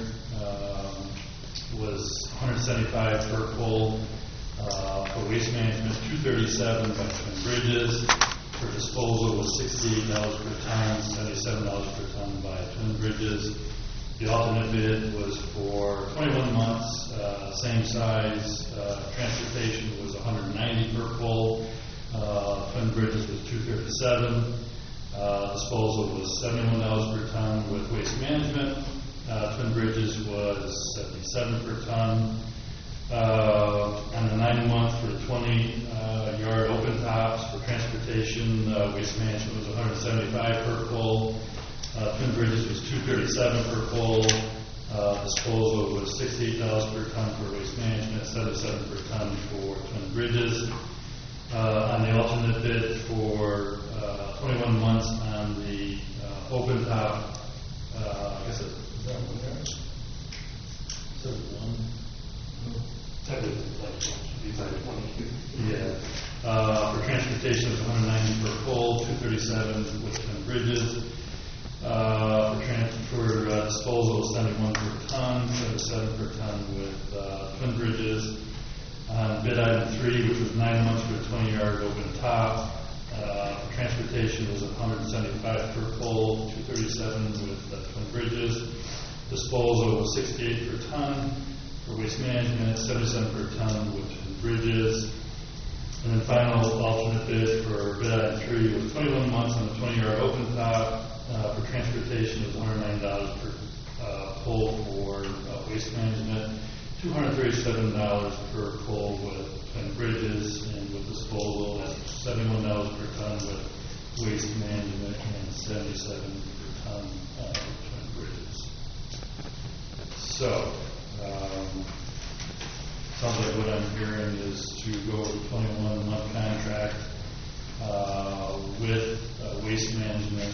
was $175 per pull. For Waste Management, $237 by Twin Bridges. For disposal was $68 per ton, $77 per ton by Twin Bridges. The alternate bid was for 21 months, same size. Transportation was $190 per pull. Twin Bridges was $237. Disposal was $71 per ton with Waste Management. Twin Bridges was $77 per ton. On the 9-month for 20-yard open tops for transportation, Waste Management was $175 per pull. Twin Bridges was $237 per pull. Disposal was $68 per ton for Waste Management, $77 per ton for Twin Bridges. On the alternate bid for 21 months on the open top, I guess is that one there? Is that one? Yeah. For transportation, it was $190 per pull, $237 with Twin Bridges. For disposal, $71 per ton, $77 per ton with Twin Bridges. Bid item 3, which was 9 months for a 20-yard open top. For transportation, was $175 per pull, $237 with Twin Bridges. Disposal was $68 per ton. For Waste Management, $77 per ton with Twin Bridges. And then final alternate bid for bid item 3 was 21 months on the 20-yard open top. For transportation, it was $109 per pull for Waste Management, $237 per pull with Twin Bridges, and with disposal, that's $71 per ton with Waste Management and $77 per ton with Twin Bridges. So, sounds like what I'm hearing is to go with a 21-month contract with Waste Management.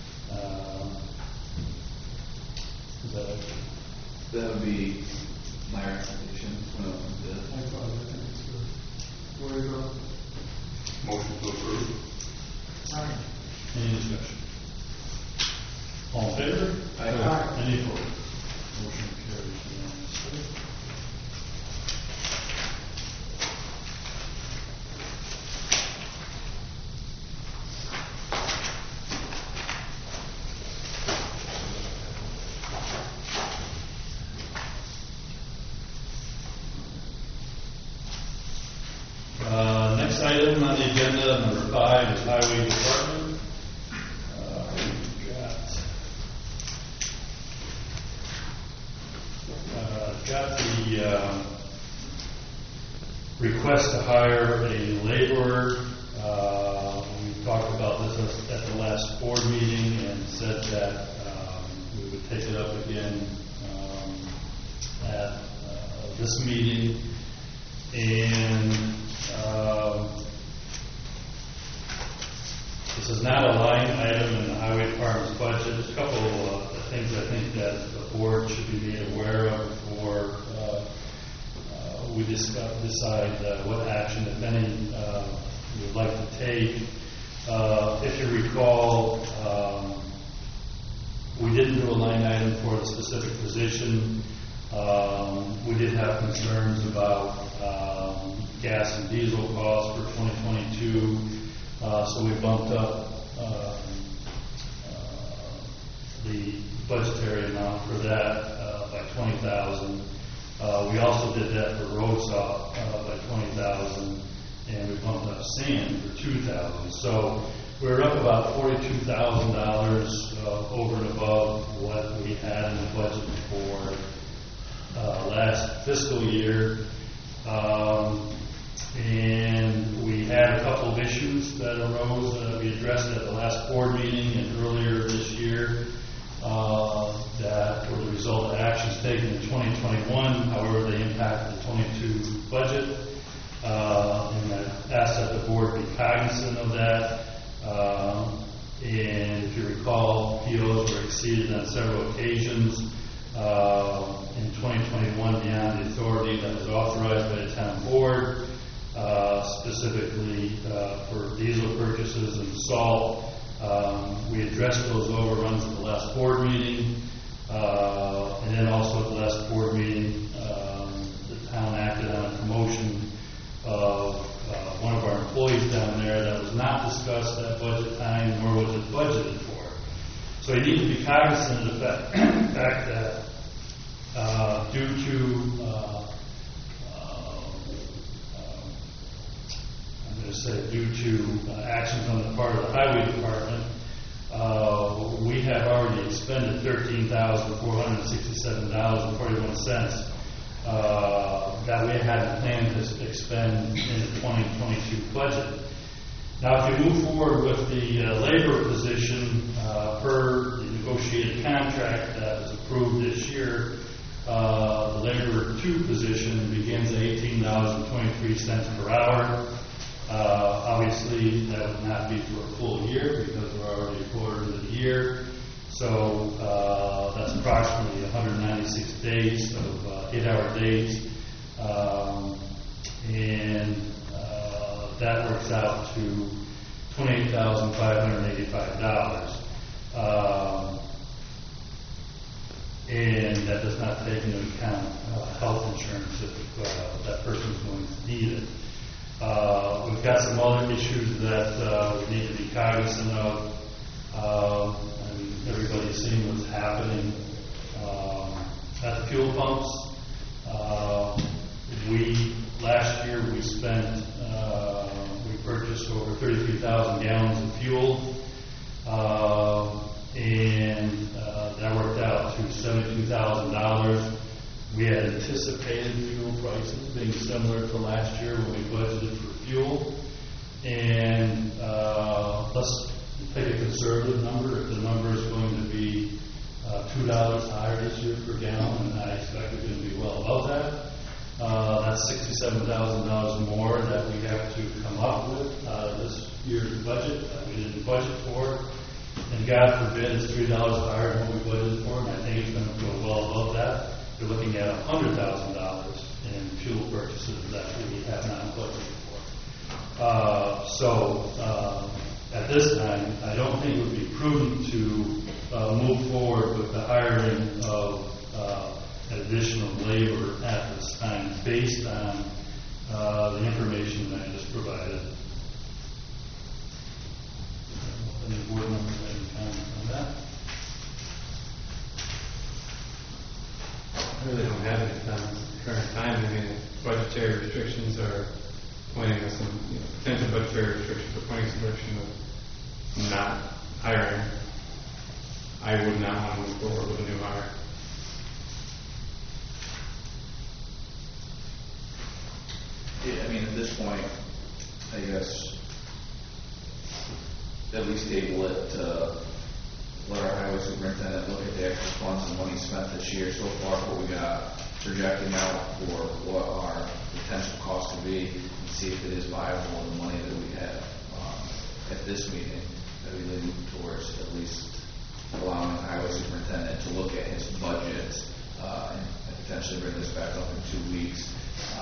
Is that it? That would be my recommendation. I think it's good. Where you go? Motion to approve. Second. Any discussion? All in favor? Aye. Any opposed? Motion carries unanimously. Next item on the agenda, number 5, is Highway Department. Got the request to hire a laborer. We talked about this at the last board meeting and said that we would take it up again at this meeting. And this is not a line item in the Highway Department's budget. There's a couple of things I think that the board should be made aware of before we decide what action, if any, you would like to take. If you recall, We didn't do a line item for the specific position. We did have concerns about gas and diesel costs for 2022, so we bumped up the budgetary amount for that by $20,000. We also did that for road saw by $20,000, and we bumped up sand for $2,000. So we're up about $42,000 over and above what we had in the budget for last fiscal year. And we had a couple of issues that arose that we addressed at the last board meeting and earlier this year that were the result of actions taken in 2021. However, they impacted the 22 budget. And I asked that the board be cognizant of that. And if you recall, POs were exceeded on several occasions in 2021 beyond the authority that was authorized by the town board, specifically for diesel purchases and salt. We addressed those overruns at the last board meeting, and then also at the last board meeting, the town acted on a promotion of one of our employees down there that was not discussed at budget time, nor was it budgeted for. So you need to be cognizant of the fact that due to actions on the part of the highway department, we have already expended $13,467.41 that we had planned to expend in the 2022 budget. Now, if you move forward with the labor position per the negotiated contract that was approved this year, the labor 2 position begins at $18.23 per hour. Obviously, that would not be for a full year because we're already a quarter into the year. So that's approximately 196 days of 8-hour days. And that works out to $28,585. And that does not take into account health insurance if that person is going to need it. We've got some other issues that we need to be cognizant of. And everybody's seeing what's happening at the fuel pumps. Last year we purchased over 33,000 gallons of fuel, and that worked out to $72,000. We had anticipated fuel prices being similar to last year when we budgeted for fuel. And let's take a conservative number. If the number is going to be $2 higher this year per gallon, and I expect it's going to be well above that, that's $67,000 more that we have to come up with this year's budget that we didn't budget for. And God forbid it's $3 higher than what we budgeted for, and I think it's going to go well above that. We're looking at $100,000 in fuel purchases that we have not budgeted for. At this time, I don't think it would be prudent to move forward with the hiring of additional labor at this time based on the information that I just provided. Any board members have any comments on that? I really don't have any comments at the current time. I mean, budgetary restrictions are pointing to some potential budgetary restrictions are pointing some direction of not hiring. I would not want to move forward with a new hire. Yeah, I mean, at this point, I guess, at least table it to let our highway superintendent look at the extra funds and money spent this year so far, what we got projecting out for what our potential cost could be, and see if it is viable, the money that we have at this meeting, that we lean towards at least allowing the highway superintendent to look at his budget and potentially bring this back up in 2 weeks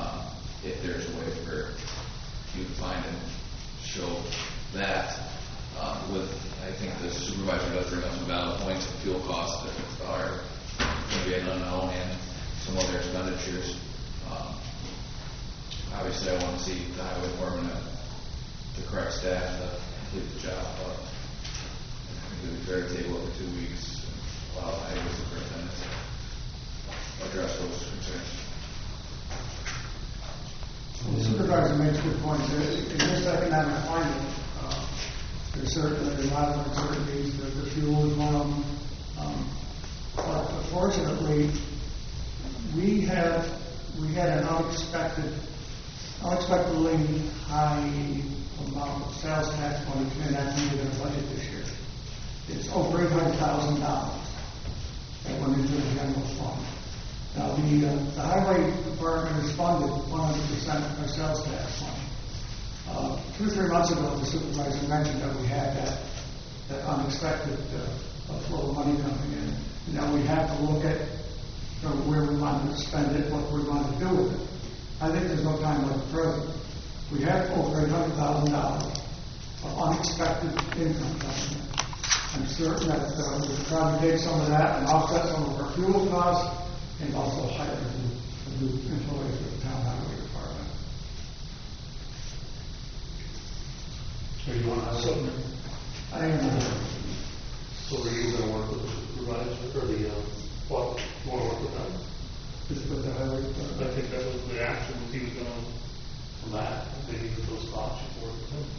if there's a way for you to find and show that I think the supervisor does bring up some valid points of fuel costs that are going to be an unknown and some other expenditures. Obviously, I want to see the highway department have the correct staff to complete the job, but I think it would be fair to table it for 2 weeks while the highway superintendent address those concerns. The supervisor makes good points. In this economic climate, there's certainly a lot of uncertainties. The fuel is one of them. But fortunately, we had an unexpectedly high amount of sales tax money coming into the budget this year. It's over $800,000 that went into the general fund. Now, the highway department is funded 100% by sales tax money. 2 or 3 months ago, the supervisor mentioned that we had that unexpected flow of money coming in. Now we have to look at where we want to spend it, what we want to do with it. I think there's no time like the present. We have over $800,000 of unexpected income coming in. I'm certain that we'll try to take some of that and offset some of our fuel costs and also hire a new employees for the town highway department. So you want to have something? I am. So are you going to work with the supervisor or the, what, you want to work with them? Just with the highway I department. think that was the action, was he was going to, from that, maybe with those thoughts, you work with him.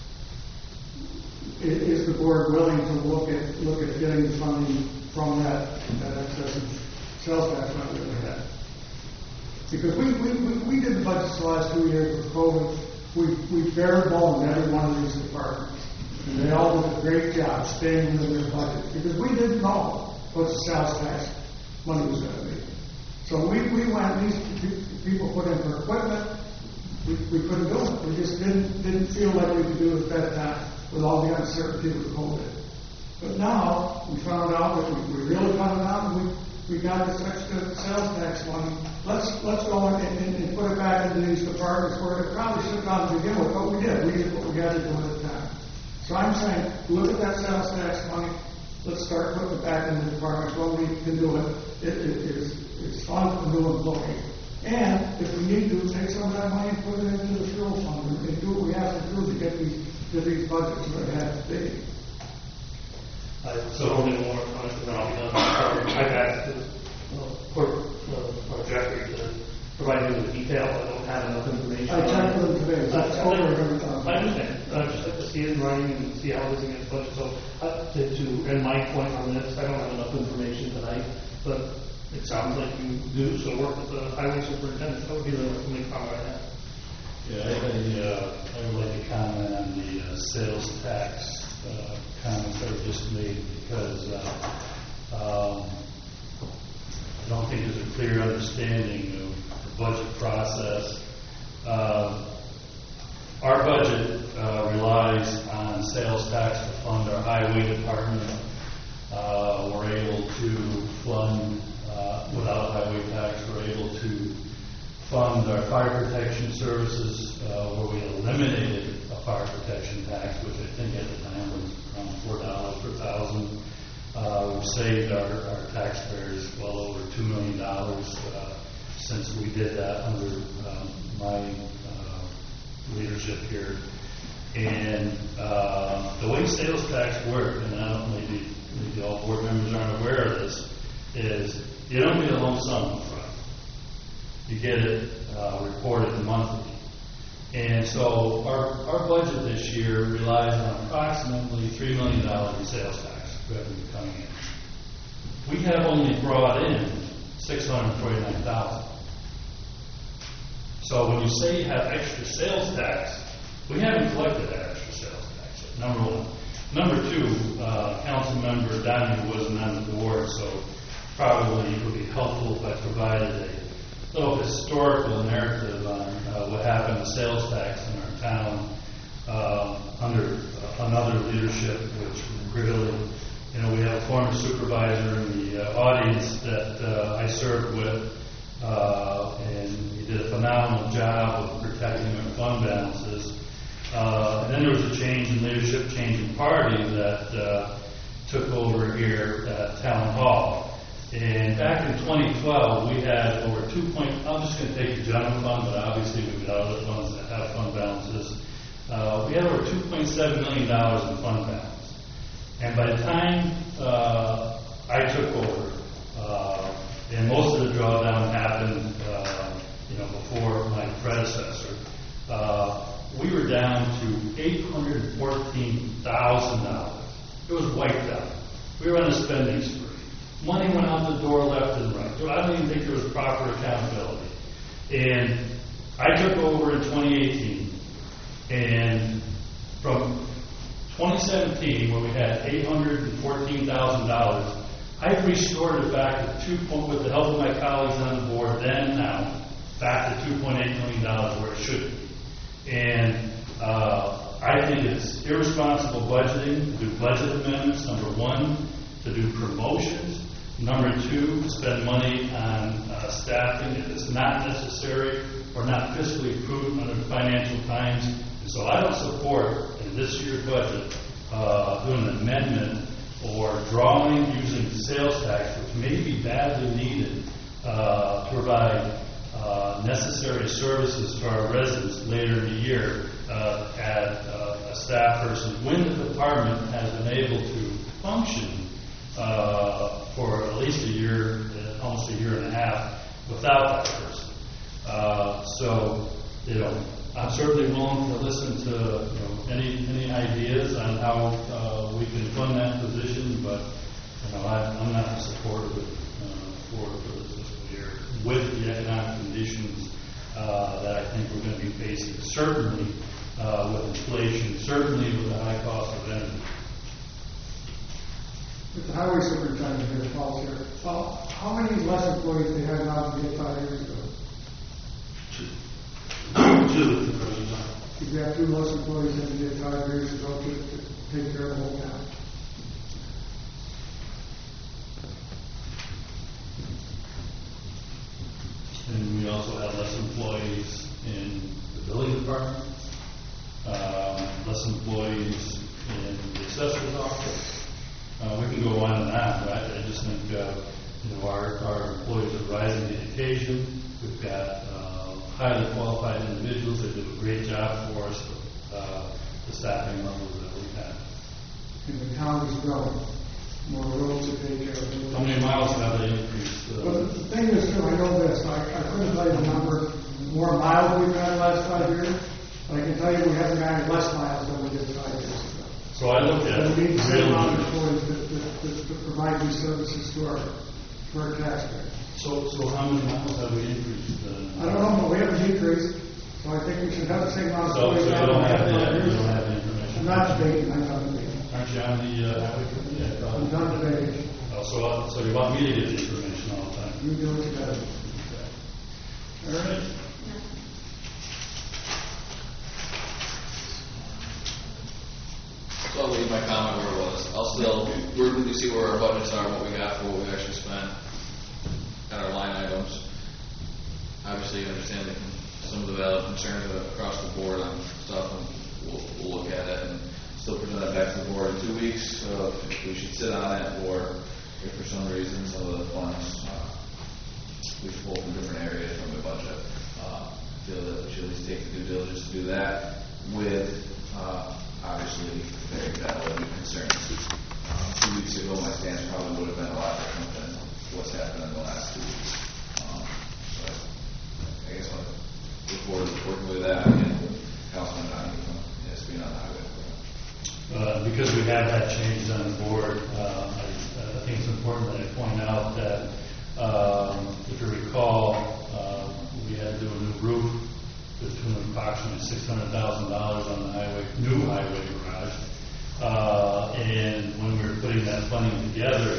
Is the board willing to look at getting the funding from that excess of sales tax money that we had? Because we did the budgets the last 2 years with COVID. We bare boned every one of these departments. And they all did a great job staying within their budget because we didn't know what the sales tax money was going to be. So we went, these people put in for equipment, we couldn't do it. We just didn't feel like we could do it at that time with all the uncertainty with COVID. But now we found out that we really found out and we got this extra sales tax money. Let's go and put it back into these departments where it probably should have gone to begin with, but we did. We did what we had to do at the time. So I'm saying, look at that sales tax money. Let's start putting it back in the departments when we can do it. It's fun for new employees. And if we need to, take some of that money and put it into the fuel fund and do what we have to do to get these budgets where they have to be. So only one more comment, and then I'll be done. I've asked Jeffrey to provide me with detail. I don't have enough information. I checked with them today. That's over $100,000. I understand. I'd just like to see it in writing and see how it is against budget. So to end my point on this, I don't have enough information tonight, but it sounds like you do. So work with the highway superintendent. That would be the only comment I have. Yeah, I would like to comment on the sales tax comments that were just made because I don't think there's a clear understanding of the budget process. Our budget relies on sales tax to fund our highway department. We're able to fund, without highway tax, we're able to fund our fire protection services where we eliminated a fire protection tax, which I think at the time was around $4 per thousand. We've saved our taxpayers well over $2 million since we did that under my leadership here. And the way sales tax work, and I don't maybe all board members aren't aware of this, is you don't get a lump sum up front. You get it reported monthly. And so our budget this year relies on approximately $3 million in sales tax revenue coming in. We have only brought in $649,000. So when you say you have extra sales tax, we haven't collected that extra sales tax yet, number one. Number two, Councilmember Donahue wasn't on the board, so probably it would be helpful if I provided a little historical narrative on what happened to sales tax in our town under another leadership, which really, we have a former supervisor in the audience that I served with, and he did a phenomenal job of protecting our fund balances. And then there was a change in leadership, change in party that took over here at Town Hall. And back in 2012, we had over I'm just going to take the general fund, but obviously we've got other funds that have fund balances. We had over $2.7 million in fund balance. And by the time I took over, and most of the drawdown happened, before my predecessor, we were down to $814,000. It was wiped out. We were on a spending spree. Money went out the door left and right. So I don't even think there was proper accountability. And I took over in 2018, and from 2017, when we had $814,000, I've restored it back to with the help of my colleagues on the board then and now, back to $2.8 million where it should be. And I think it's irresponsible budgeting to do budget amendments, number one, to do promotions, number two, to spend money on staffing if it's not necessary or not fiscally prudent under the financial times. And so I don't support in this year's budget doing an amendment or drawing using sales tax, which may be badly needed to provide necessary services to our residents later in the year at a staff person when the department has been able to function for at least a year, almost a year and a half without that person. I'm certainly willing to listen to any ideas on how we can fund that position, but I'm not in support of it for this fiscal year with the economic conditions that I think we're going to be facing, certainly with inflation, certainly with the high cost of energy. With the highway superintendent here, Paul here, how many less employees do you have now than you had 5 years ago? Two. Did you have 2 less employees than you did 5 years ago to take care of the whole town? And we also have less employees in the building department, less employees in the assessor's office. We can go on and on, right? I just think our employees are rising to the occasion. We've got highly qualified individuals that do a great job for us with the staffing levels that we have. And the town is growing. More roads to take care of. How many miles have they increased? Well, the thing is, too, I know this. I couldn't tell you the number, more miles we've had in the last 5 years, but I can tell you we haven't gotten less miles than we did 5 years ago. So I look at we need the same real amount of numbers. employees to provide these services to our taxpayers. So how many miles have we increased? I don't know, but we haven't decreased, so I think we should have the same amount of So employees. you don't have the information? I'm not debating, I'm not debating. Aren't you on the highway committee? I'm not debating. So you want me to get the information all the time? You do what you gotta do. All right. So I'll leave my comment where it was. You see where our budgets are, what we got for what we actually spent, and our line items. Obviously, you understand some of the valid concerns across the board on stuff, and we'll look at it and still present that back to the board in 2 weeks. So if we should sit on it, or if for some reason some of the funds we should pull from different areas from the budget, feel that we should at least take the due diligence to do that with obviously very valid concerns. 2 weeks ago, my stance probably would have been a lot different than what's happened in the last 2 weeks. So I guess I'll look forward to working with that and Councilman Donnie from being on the highway. Because we have had changes on the board, I think it's important that I point out that if you recall, we had to do a new roof between approximately $600,000 on the new highway garage. And when we were putting that funding together,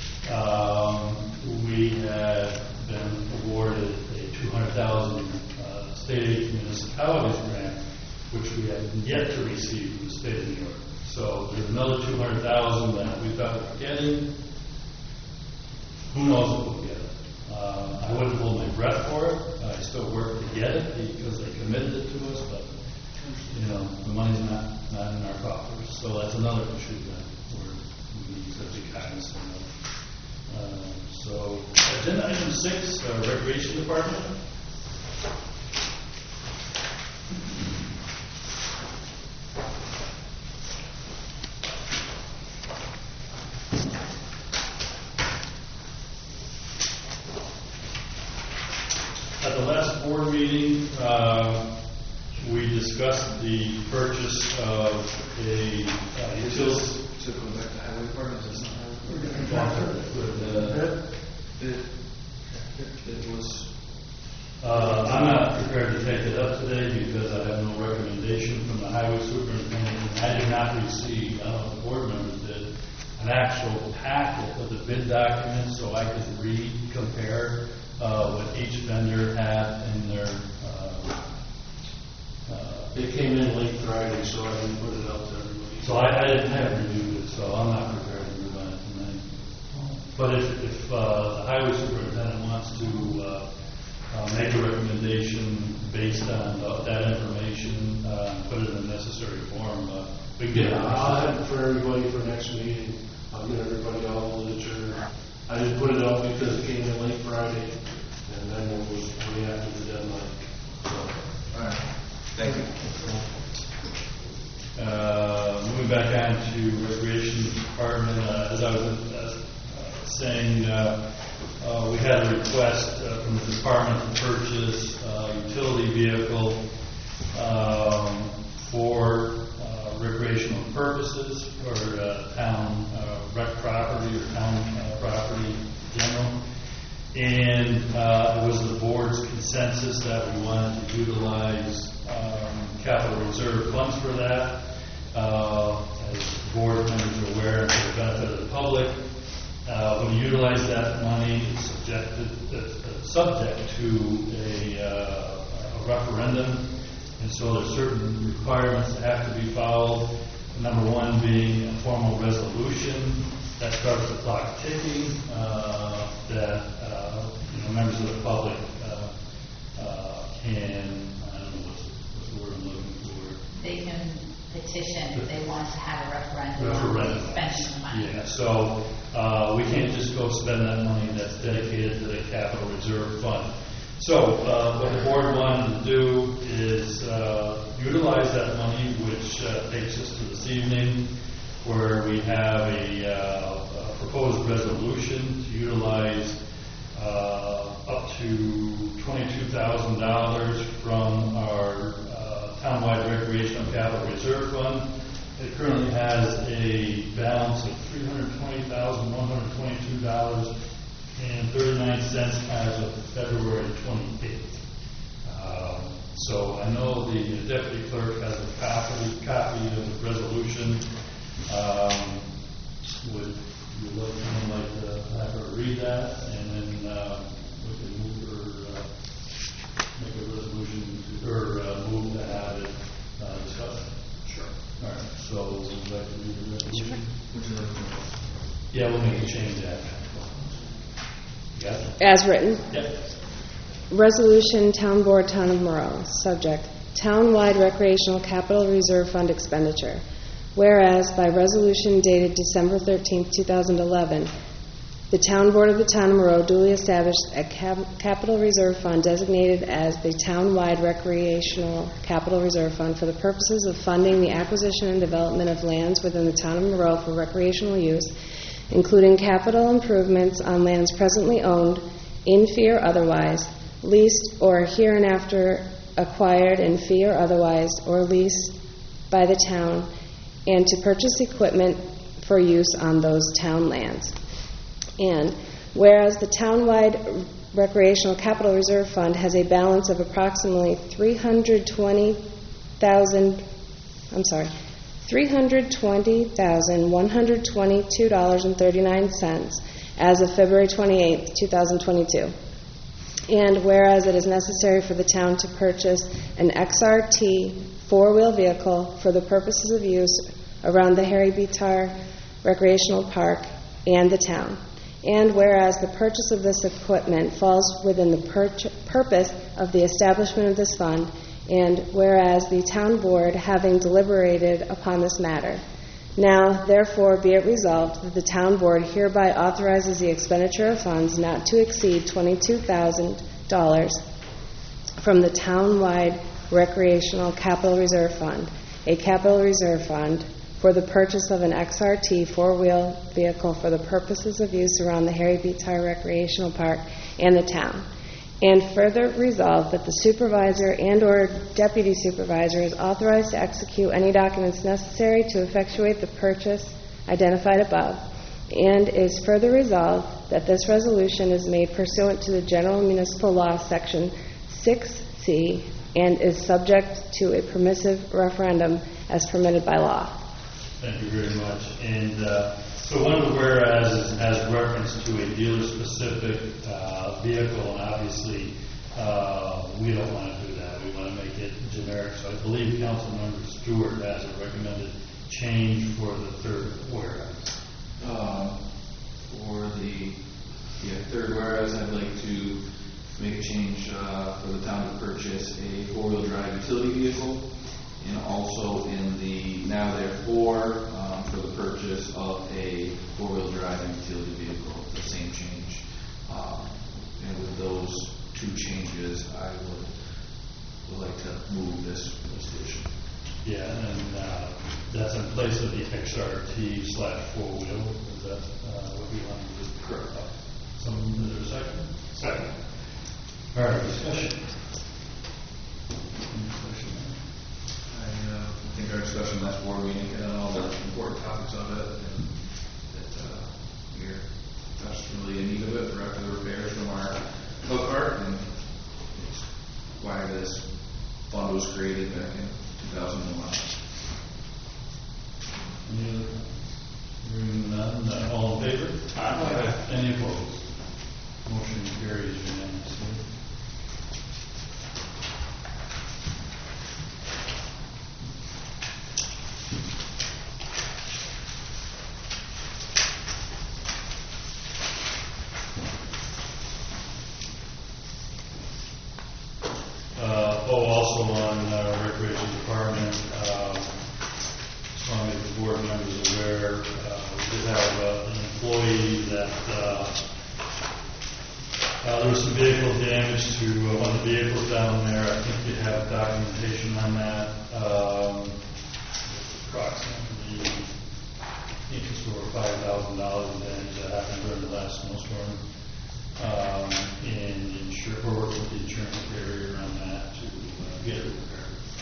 we had been awarded a $200,000 state aid municipalities grant, which we have yet to receive from the state of New York. So there's another $200,000 that we thought we were getting. Who knows what we'll get? I wouldn't hold my breath for it. I still work to get it because they committed it to us, but the money's not in our coffers. So that's another issue that we need to be cognizant of. So, agenda item 6, Recreation Department. At the last board meeting, we discussed the purchase of a utility. So going back to highway department, is this not it was. I'm not prepared to take it up today because I have no recommendation from the highway superintendent. I did not receive, I don't know if the board members did, an actual packet of the bid documents so I could compare what each vendor had in their. It came in late Friday, so I didn't put it out to everybody. So I didn't have reviewed it, so I'm not prepared to move on it tonight. But if the highway superintendent wants to make a recommendation based on that information, put it in the necessary form, we can get it. I'll have it for everybody for next meeting. I'll get everybody all the literature. I didn't put it out because it came in late Friday, and then it was way after the deadline. So. All right. Thank you. Moving back on to Recreation Department, as I was saying, we had a request from the department to purchase a utility vehicle for recreational purposes for town rec property or town property in general. And it was the board's consensus that we wanted to utilize capital reserve funds for that. As board members are aware, for the benefit of the public, when you utilize that money, it's subject to a referendum, and so there's certain requirements that have to be followed. Number one being a formal resolution that starts the clock ticking, that members of the public can, I don't know what's the word I'm looking for. They can petition if they want to have a referendum on spending the money. Yeah, so we can't just go spend that money that's dedicated to the capital reserve fund. So what the board wanted to do is utilize that money, which takes us to this evening, where we have a proposed resolution to utilize up to $22,000 from our townwide recreational capital reserve fund. It currently has a balance of $320,122.39 as of February 28th. So I know the deputy clerk has a copy of the resolution. Would you like to have her read that, and then we can move her, make a resolution move to have it discussed? Sure. All right. So would you like to read the resolution? Would you like to know? Yeah, we'll make a change after. Yeah. As written. Yep. Resolution, Town Board, Town of Monroe. Subject, Townwide Recreational Capital Reserve Fund Expenditure. Whereas, by resolution dated December 13, 2011, the Town Board of the Town of Monroe duly established a capital reserve fund designated as the Townwide Recreational Capital Reserve Fund for the purposes of funding the acquisition and development of lands within the Town of Monroe for recreational use, including capital improvements on lands presently owned, in fee or otherwise, leased or hereinafter acquired in fee or otherwise, or leased by the town, and to purchase equipment for use on those town lands. And whereas the townwide recreational capital reserve fund has a balance of approximately $320,122.39 as of February 28, 2022. And whereas it is necessary for the town to purchase an XRT four-wheel vehicle for the purposes of use around the Harry B. Tarr Recreational Park and the town. And whereas the purchase of this equipment falls within the purpose of the establishment of this fund, And whereas the town board, having deliberated upon this matter, now therefore be it resolved that the town board hereby authorizes the expenditure of funds not to exceed $22,000 from the town-wide recreational capital reserve fund, a capital reserve fund for the purchase of an XRT four-wheel vehicle for the purposes of use around the Harry B. Tar Recreational Park and the town. And further resolved that the supervisor and/or deputy supervisor is authorized to execute any documents necessary to effectuate the purchase identified above. And is further resolved that this resolution is made pursuant to the General Municipal Law, Section 6C, and is subject to a permissive referendum as permitted by law. Thank you very much. And so one of the whereas has reference to a dealer-specific vehicle, and obviously we don't want to do that. We want to make it generic. So I believe Councilmember Stewart has a recommended change for the third whereas. For the third whereas, I'd like to make a change for the town to purchase a four-wheel drive utility vehicle, and also in the now therefore for the purchase of a four-wheel drive utility vehicle, the same change. And with those two changes, I would like to move this resolution. Yeah, and that's in place of the XRT/4-wheel. Is that what you want to do? Correct. Is there a second? Second. All right, discussion. I think our discussion last board meeting hit on all the important topics of it, and that we're desperately in need of it for after the repairs from our hook cart, and it's why this fund was created back in 2001. Hearing none, all in favor? Aye. Any opposed? Motion carries unanimously. Also on Recreation Department, just want to make the board members aware, we did have an employee that there was some vehicle damage to one of the vehicles down there. I think you have documentation on that. Approximately, I think it's over $5,000 in damage that happened during the last snowstorm. And we're working with the insurance carrier on that to get it repaired.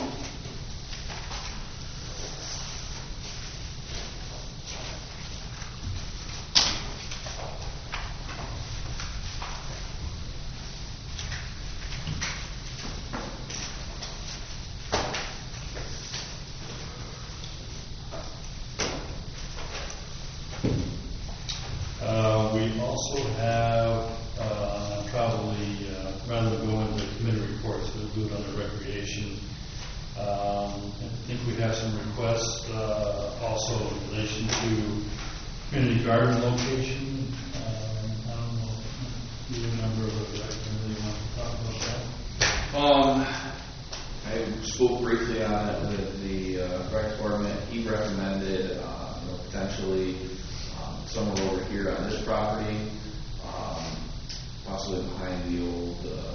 We also have probably, rather than go into committee reports, we'll do it under recreation. I think we have some requests also in relation to community garden location. I don't know if you remember what the committee want to talk about that. I spoke briefly on it with the rec department. He recommended potentially somewhere over here on this property, possibly behind the old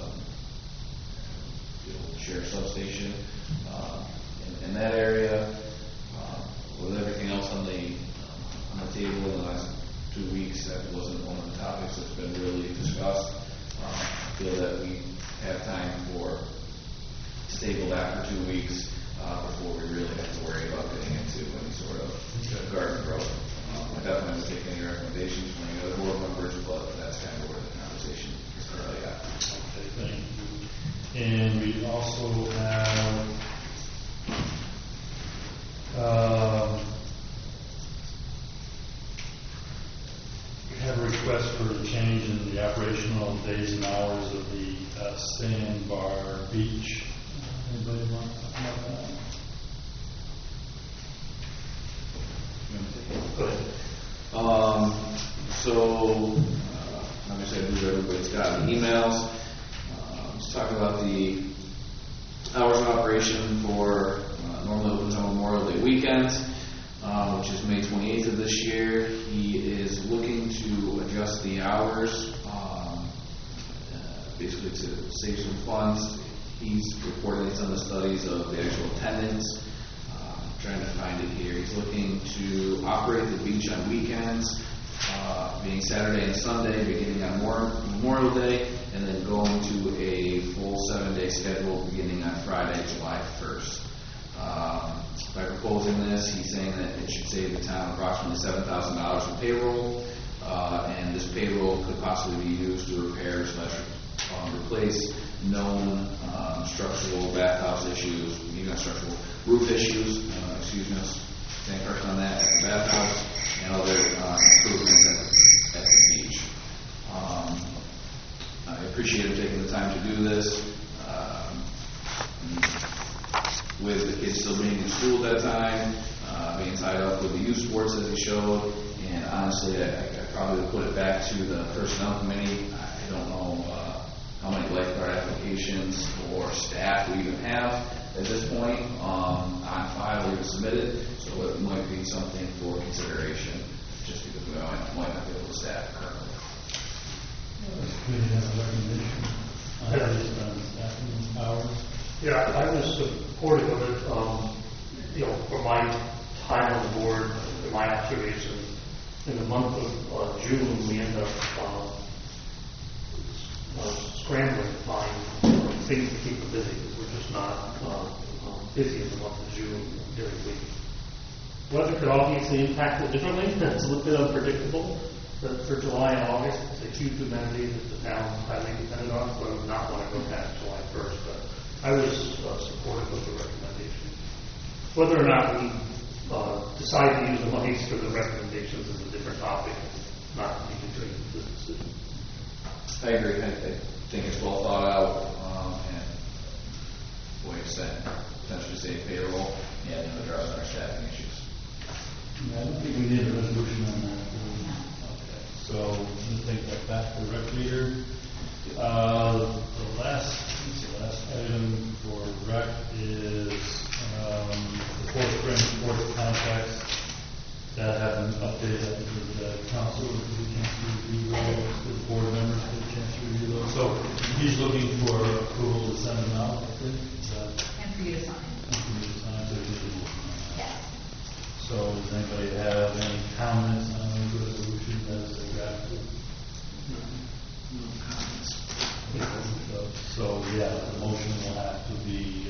sheriff substation. In that area, with everything else on the table in the last 2 weeks, that wasn't one of the topics that's been really discussed. I feel that we have time to table that for 2 weeks before we really have to worry about getting into any sort of garden growth. I definitely would take any recommendations from any other board members, but that's kind of where the conversation is currently at. Okay, thank you. And we also have a request for a change in the operational days and hours of the Sandbar Beach. Anybody want to talk about that? Go ahead. Obviously I believe everybody's gotten emails. Let's talk about the hours of operation for normally opens on Memorial Day weekend, which is May 28th of this year. He is looking to adjust the hours, basically to save some funds. He's reporting some of the studies of the actual attendance. Trying to find it here. He's looking to operate the beach on weekends, being Saturday and Sunday, beginning on Memorial Day, and then going to a full 7-day schedule beginning on Friday, July 1st. By proposing this, he's saying that it should save the town approximately $7,000 in payroll, and this payroll could possibly be used to repair / replace known structural bathhouse issues, maybe not structural, roof issues, same person on that, at the bathhouse, and other improvements at the beach. I appreciate him taking the time to do this. With the kids still being in school at that time, being tied up with the youth sports as he showed, and honestly, I probably would put it back to the personnel committee. I don't know how many lifeguard applications or staff we even have at this point on file or even submitted, so it might be something for consideration, just because we might not be able to staff currently. Yeah, I was supportive of it. For my time on the board, in my observation, in the month of June, we end up scrambling to find things to keep them busy, because we're just not busy in the month of June during the week. Weather could obviously impact it differently. It's a little bit unpredictable. But for July and August, it's a huge amenities that the town highly dependent on, so I would not want to go past July 1st. But I was supportive of the recommendation. Whether or not we decide to use the monies for the recommendations is a different topic. It's not to be contributed to this decision. I agree. I think it's well thought out, and what you said, potentially save payroll and address our staffing issues. I don't think we need a resolution on that. Okay, so we'll take that back to the rec leader. The last item for rec is the Fourth Spring sports contracts that have been updated with the council. We can't review those. The board members get a chance to review those. So he's looking for approval to send them out. I think. And for you to sign. Yes. So does anybody have any comments on the resolution as they drafted? No comments. So yeah, the motion will have to be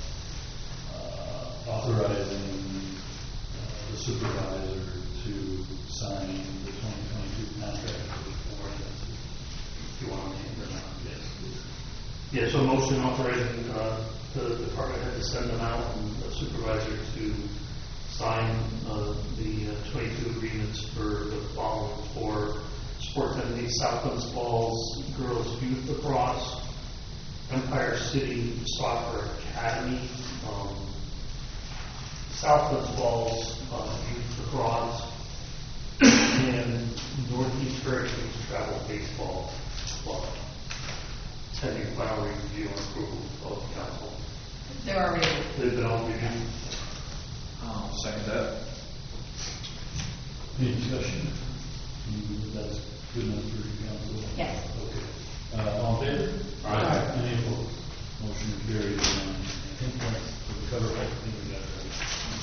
authorizing the supervisor to sign the 2022 contract for If you want to name it or not. Yes, please. Yeah, so motion authorizing the department head to send them out and the supervisor to sign the 22 agreements for the following four sports entities: Southlands Falls Girls Youth Lacrosse, Empire City Soccer Academy, Southlands Falls Youth Lacrosse, and Northeast Hurricanes Travel Baseball Club. Pending final review and approval of the council. They're already. They've been all reviewed. I'll second that. Any discussion? That's good enough for the council? Yes. Okay. All in favor? Aye. Any opposed? Motion carried. I think that's the cover. I think we got it right.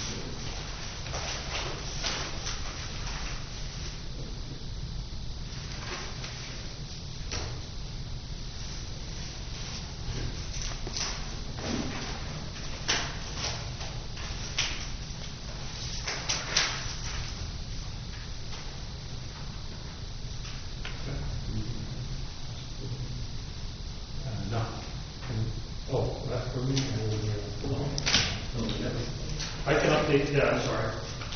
No. Oh, that's for me. I can update. Yeah, I'm sorry.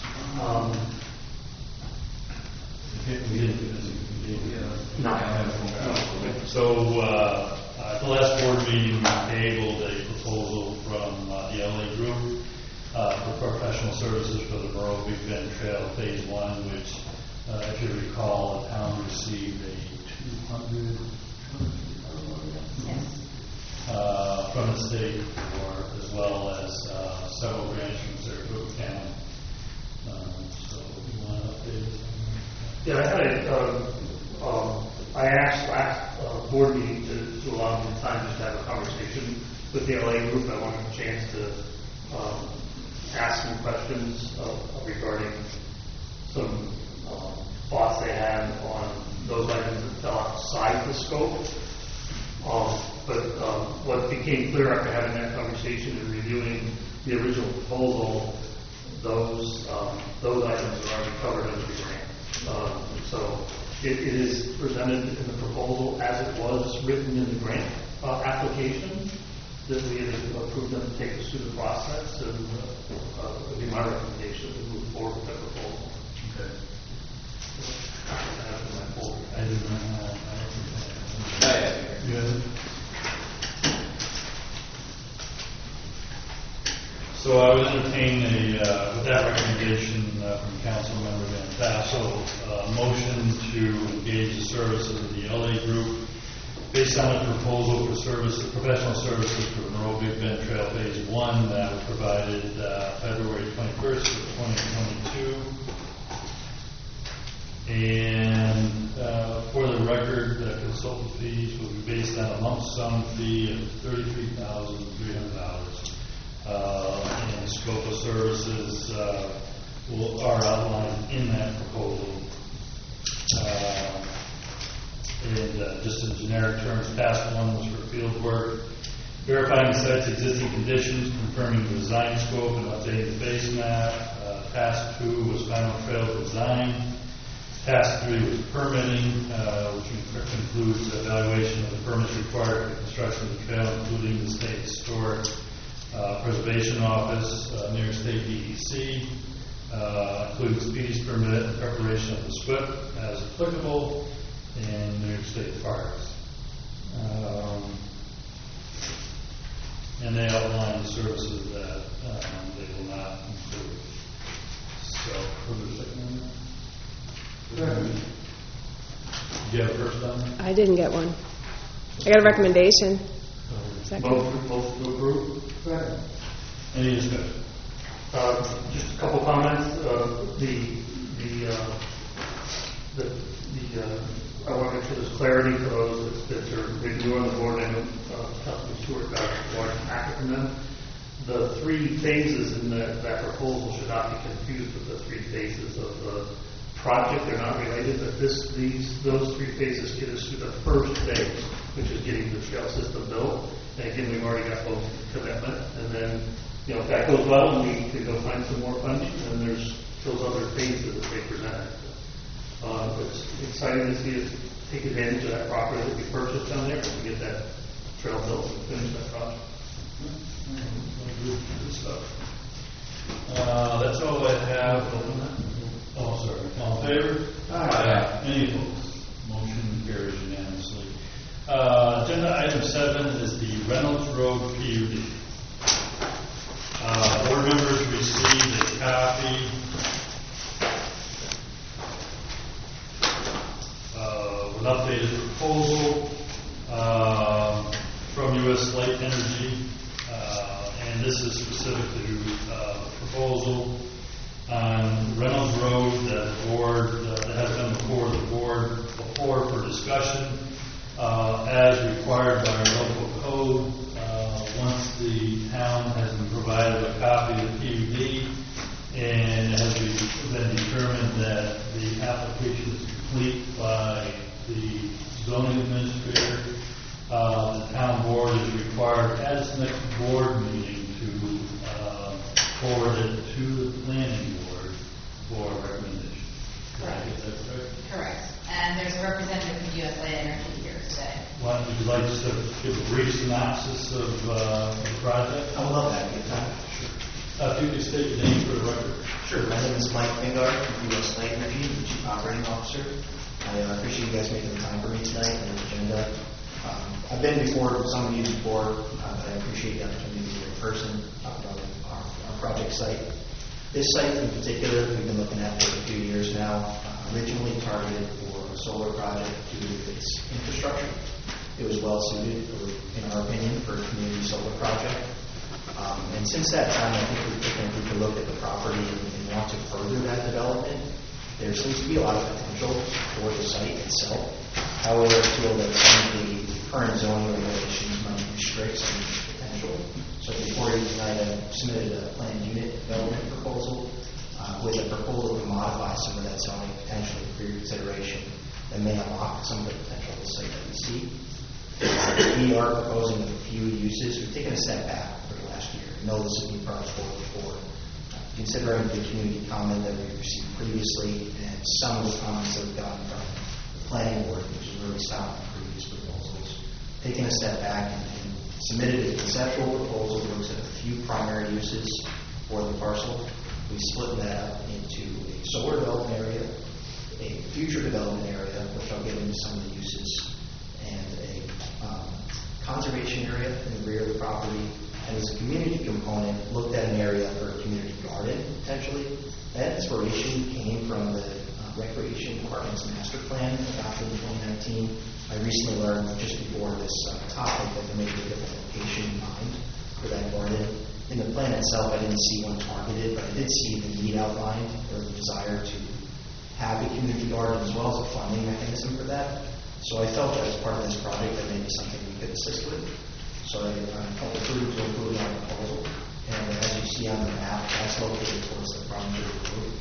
We didn't do this. No. So, at the last board meeting, we tabled a proposal from the LA Group for professional services for the Monroe Big Bend Trail Phase 1, which, if you recall, the town received a $200 from the state for this well as several grants from Saratoga County. So you want to update us? Yeah, I asked last board meeting to allow me time just to have a conversation with the LA group. I wanted a chance to ask some questions regarding some thoughts they had on those items that fell outside the scope. But what became clear after having that conversation and reviewing the original proposal, those items are already covered under the grant. So it is presented in the proposal as it was written in the grant application, that we had approved them to take us through the process, and it would be my recommendation to move forward with that proposal. Okay. I did not know. Yeah. So I would entertain with that recommendation from Councilmember Van Tassel, motion to engage the services of the LA Group based on a proposal for professional services for Monroe Big Bend Trail Phase 1 that was provided February 21st of 2022. And for the record, the consultant fees will be based on a lump sum fee of $33,300. And scope of services are outlined in that proposal. And just in generic terms, task 1 was for field work, verifying the site's existing conditions, confirming the design scope, and updating the base map. Task 2 was final trail design. Task 3 was permitting, which includes evaluation of the permits required for the construction of the trail, including the state historic preservation office, New York State DEC, includes speedies permit and preparation of the SWIP as applicable, and New York State parks. And they outline the services that they will not include. So, further second on that? Did you have a first on that? I didn't get one. I got a recommendation. Second. Motion to approve. Any discussion? Just a couple comments. I want to make sure there's clarity for those that are maybe on the board. I know Councilman Stewart got a large packet from them. The 3 phases in that proposal should not be confused with the 3 phases of the project. They're not related, but those 3 phases get us through the first phase, which is getting the trail system built. And again, we've already got both commitment. And then, if that goes well, we can go find some more funding. And then there's those other phases that they presented. It's exciting to see us take advantage of that property that we purchased down there to get that trail built and finish that project. That's all I have. Oh, sorry. All in favor? Aye. Any opposed? Motion carries unanimously. Agenda item 7 is the Reynolds Road PUD. Board members received a copy of an updated proposal from U.S. Light Energy, and this is specific to the proposal on Reynolds Road that the board that has been before the board before for discussion as required by our local code. Once the town has been provided a copy of the PUD and it has been determined that the application is complete by the zoning administrator, the town board is required at its next board meeting to forward it to the planning board for recommendation. Correct. Is that correct? Correct. And there's a representative from US Light Energy here today. Why would you like just to give a brief synopsis of the project? I would love that. Sure. If you could state your name for the record. Sure. My name is Mike Fingard from US Light Energy, the Chief Operating Officer. I appreciate you guys making the time for me tonight and the agenda. I've been before some of you before, but I appreciate the opportunity to be here in person, talk about our project site. This site in particular, we've been looking at for a few years now, originally targeted for a solar project due to its infrastructure. It was well suited, in our opinion, for a community solar project. And since that time, I think we can look at the property and want to further that development. There seems to be a lot of potential for the site itself. However, I feel that some of the current zoning regulations might restrict some of this potential. So before you tonight, I submitted a planned unit development proposal with a proposal to modify some of that zoning potentially for your consideration that may unlock some of the potential of the site that we see. We are proposing a few uses. We've taken a step back for the last year. I know this has been brought forward before. Considering the community comment that we received previously and some of the comments that we've gotten from the planning board, which has really stopped the previous proposals, taking a step back and submitted a conceptual proposal that looks at a few primary uses for the parcel. We split that up into a solar development area, a future development area, which I'll get into some of the uses, and a conservation area in the rear of the property. And as a community component, looked at an area for a community garden, potentially. That inspiration came from the Recreation Department's master plan adopted in 2019. I recently learned just before this topic that there may be a different location in mind for that garden. In the plan itself, I didn't see one targeted, but I did see the need outlined, or the desire to have a community garden as well as a funding mechanism for that. So I felt that as part of this project that may be something we could assist with. So I felt approved to include in our proposal. And as you see on the map, that's located towards the front of the road.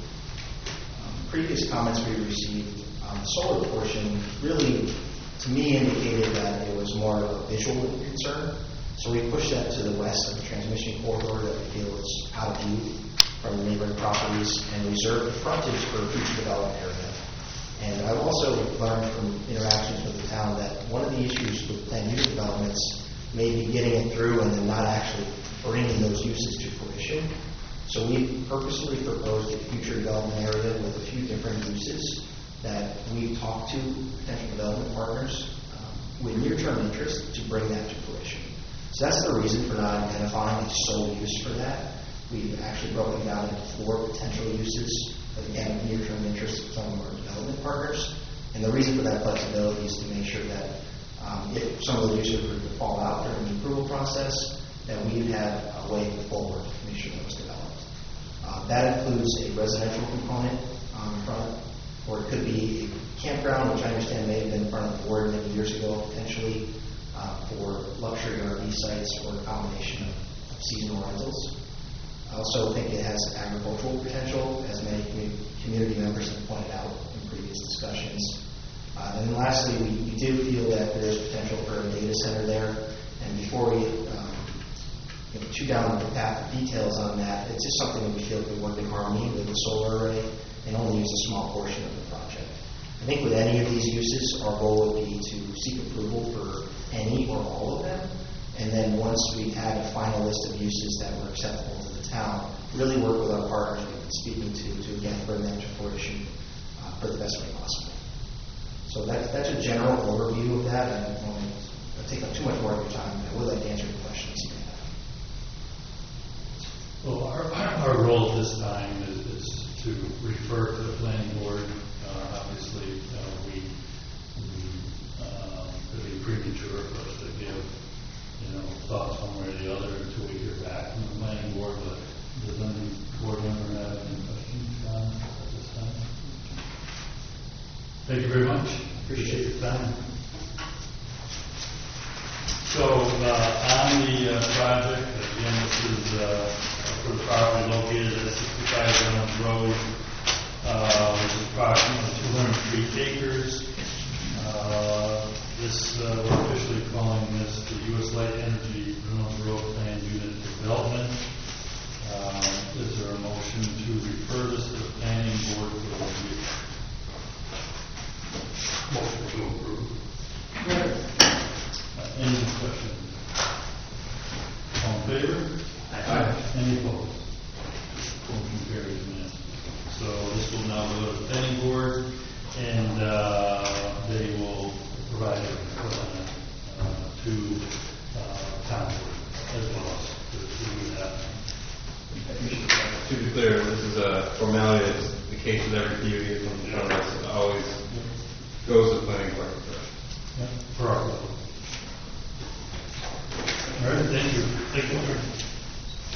Previous comments we received on the solar portion really, to me, indicated that it was more of a visual concern. So we pushed that to the west of the transmission corridor that we feel is out of view from the neighboring properties and reserved the frontage for a future development area. And I've also learned from interactions with the town that one of the issues with planned unit developments may be getting it through and then not actually bringing those uses to fruition. So we purposely proposed a future development area with a few different uses that we've talked to potential development partners with near-term interest to bring that to fruition. So that's the reason for not identifying a sole use for that. We've actually broken down into 4 potential uses, but again, of near-term interest with some of our development partners. And the reason for that flexibility is to make sure that if some of the uses were to fall out during the approval process, that we have a way forward to make sure that was developed. That includes a residential component in front, or it could be a campground, which I understand may have been in front of the board many years ago, potentially for luxury RV sites or a combination of seasonal rentals. I also think it has agricultural potential, as many community members have pointed out in previous discussions. And then lastly, we do feel that there is potential for a data center there. And before we chew down the path of details on that, it's just something that we feel could work in harmony with the solar array and only use a small portion of the project. I think with any of these uses, our goal would be to seek approval for any or all of them. And then once we had a final list of uses that were acceptable to the town, really work with our partners we've been speaking to again, bring them to fruition for the best way possible. So that's a general overview of that. I don't want to take up too much more of your time, but I would like to answer your questions you may have. Well, our role at this time is to refer to the planning board. Obviously, we could be premature for us to give, thoughts one way or the other until we hear back from the planning board. But does any board member have any questions at this time? Thank you very much. Appreciate your time. So on the project, again, this is for the property located at 65 Reynolds Road, which is approximately 203 acres. We're officially calling this the U.S. Light Energy Reynolds Road Planned Unit Development. Is there a motion to refer this to the planning board for review? Motion to approve. Any discussion? All in favor? Aye. Any opposed? Motion carries unanimously. So this will now go to the planning board, and they will provide it to council as well as to that. To be clear, this is a formality. It's the case with every PUD that comes in front of us. It always goes to the planning board first. Yeah, for our level. All right, thank you. Thank you.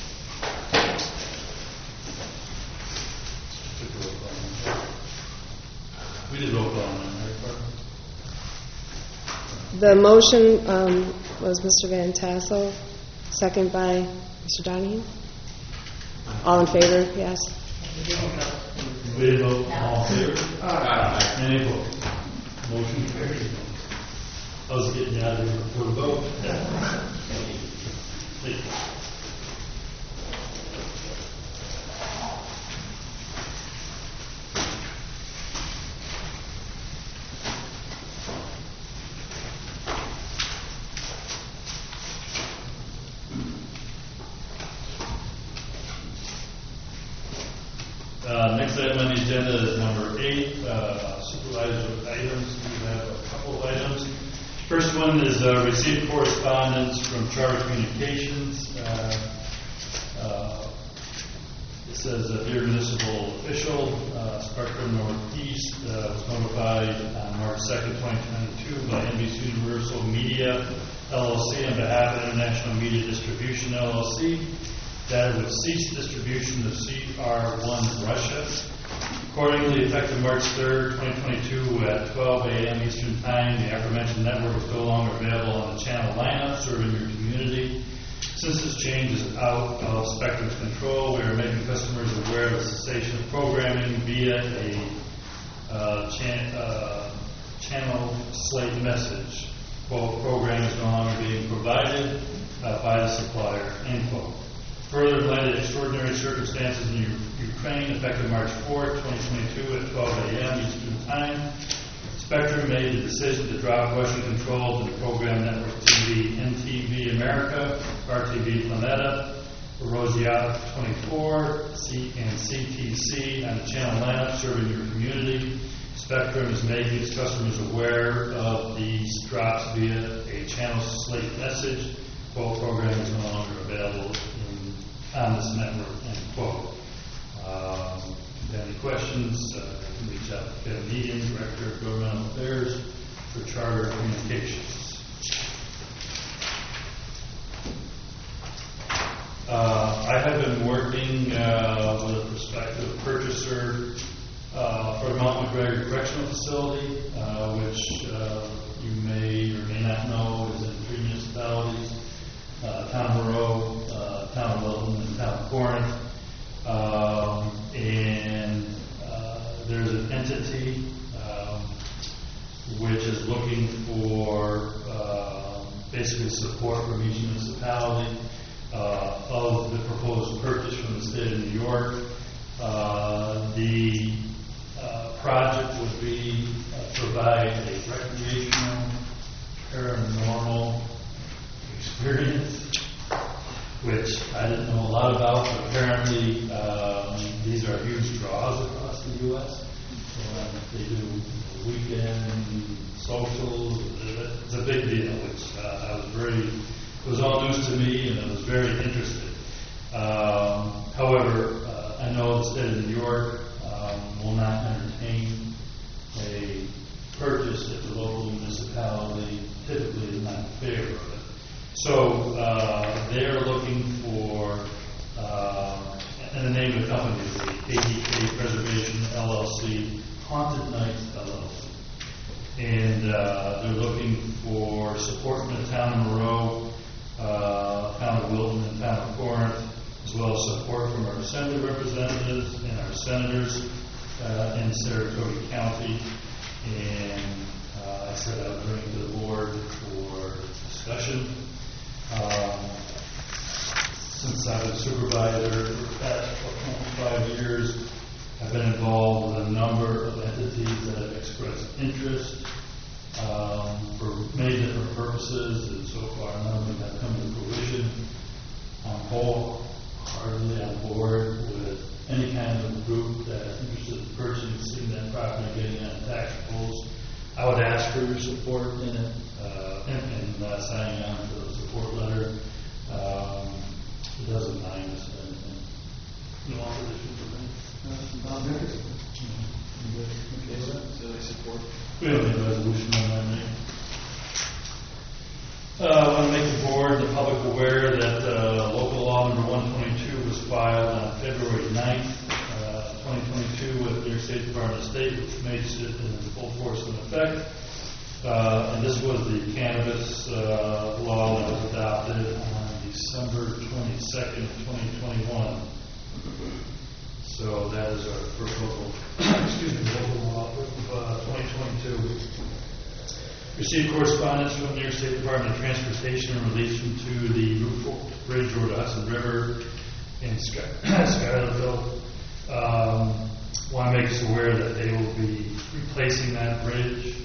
The motion was Mr. Van Tassel, second by Mr. Donahue. All in favor, yes. We didn't vote. All in favor? Any opposed? Motion carries. I was getting out of here before the vote. Thank you. Next item on the agenda is number 8, supervisor items. We have a couple of items. First one is received correspondence from Charter Communications. It says, dear municipal official, Spectrum Northeast was notified on March 2nd, 2022 by NBC Universal Media, LLC, on behalf of International Media Distribution, LLC, that it would cease distribution of CR1 Russia. Accordingly, effective March 3rd, 2022 at 12 a.m. Eastern Time, the aforementioned network is no longer available on the channel lineup serving your community. Since this change is out of Spectrum's control, we are making customers aware of the cessation of programming via a channel slate message. Quote, program is no longer being provided by the supplier, end quote. Further, in light of extraordinary circumstances in Ukraine, effective March 4th, 2022 at 12 a.m. Eastern Time, Spectrum made the decision to drop Russian control of the program network TV, NTV America, RTV Planeta, Rosiat 24, and CTC on the channel lineup serving your community. Spectrum is making its customers aware of these drops via a channel slate message. Quote, program is no longer available on this network, end quote. If you have any questions, you can reach out to Kevin Egan, Director of Governmental Affairs for Charter Communications. I have been working with a prospective purchaser for the Mount McGregor Correctional Facility, which you may or may not know is in 3 municipalities, Town of Monroe, Town of Wilton, and Town of Corinth. And there's an entity which is looking for basically support from each municipality of the proposed purchase from the state of New York. The project would be provide a recreational, paranormal experience, which I didn't know a lot about, but apparently these are huge draws across the U.S. They do weekend socials. It's a big deal, which it was all news to me, and I was very interested. However, I know the state of New York will not entertain a purchase if the local municipality typically is not in favor of it. So they are looking for, and the name of the company is the ADK Preservation LLC, Haunted Nights LLC. And they're looking for support from the Town of Monroe, Town of Wilton, and Town of Corinth, as well as support from our Assembly representatives and our senators in Saratoga County. And I said I would bring it to the board for discussion. Since I've been supervisor for the past 5 years, I've been involved with a number of entities that have expressed interest for many different purposes, and so far none of them have come to fruition. I'm wholeheartedly on board with any kind of group that's interested in purchasing that property and getting on tax rolls. I would ask for your support in it, and signing on to the support letter. It doesn't mind us or anything. No opposition for me. Bob Nickerson. Okay, so I support. We don't need a resolution on that, right? I want to make the board and the public aware that local law number 122 was filed on February 9th, 2022 with New York State Department of State, which makes it in full force in effect. And this was the cannabis law that was adopted on December 22nd, 2021. So that is our first local, local law of 2022. Received correspondence from the New York State Department of Transportation in relation to the Route 4 bridge over the Hudson River in Schuylerville. Want to make us aware that they will be replacing that bridge.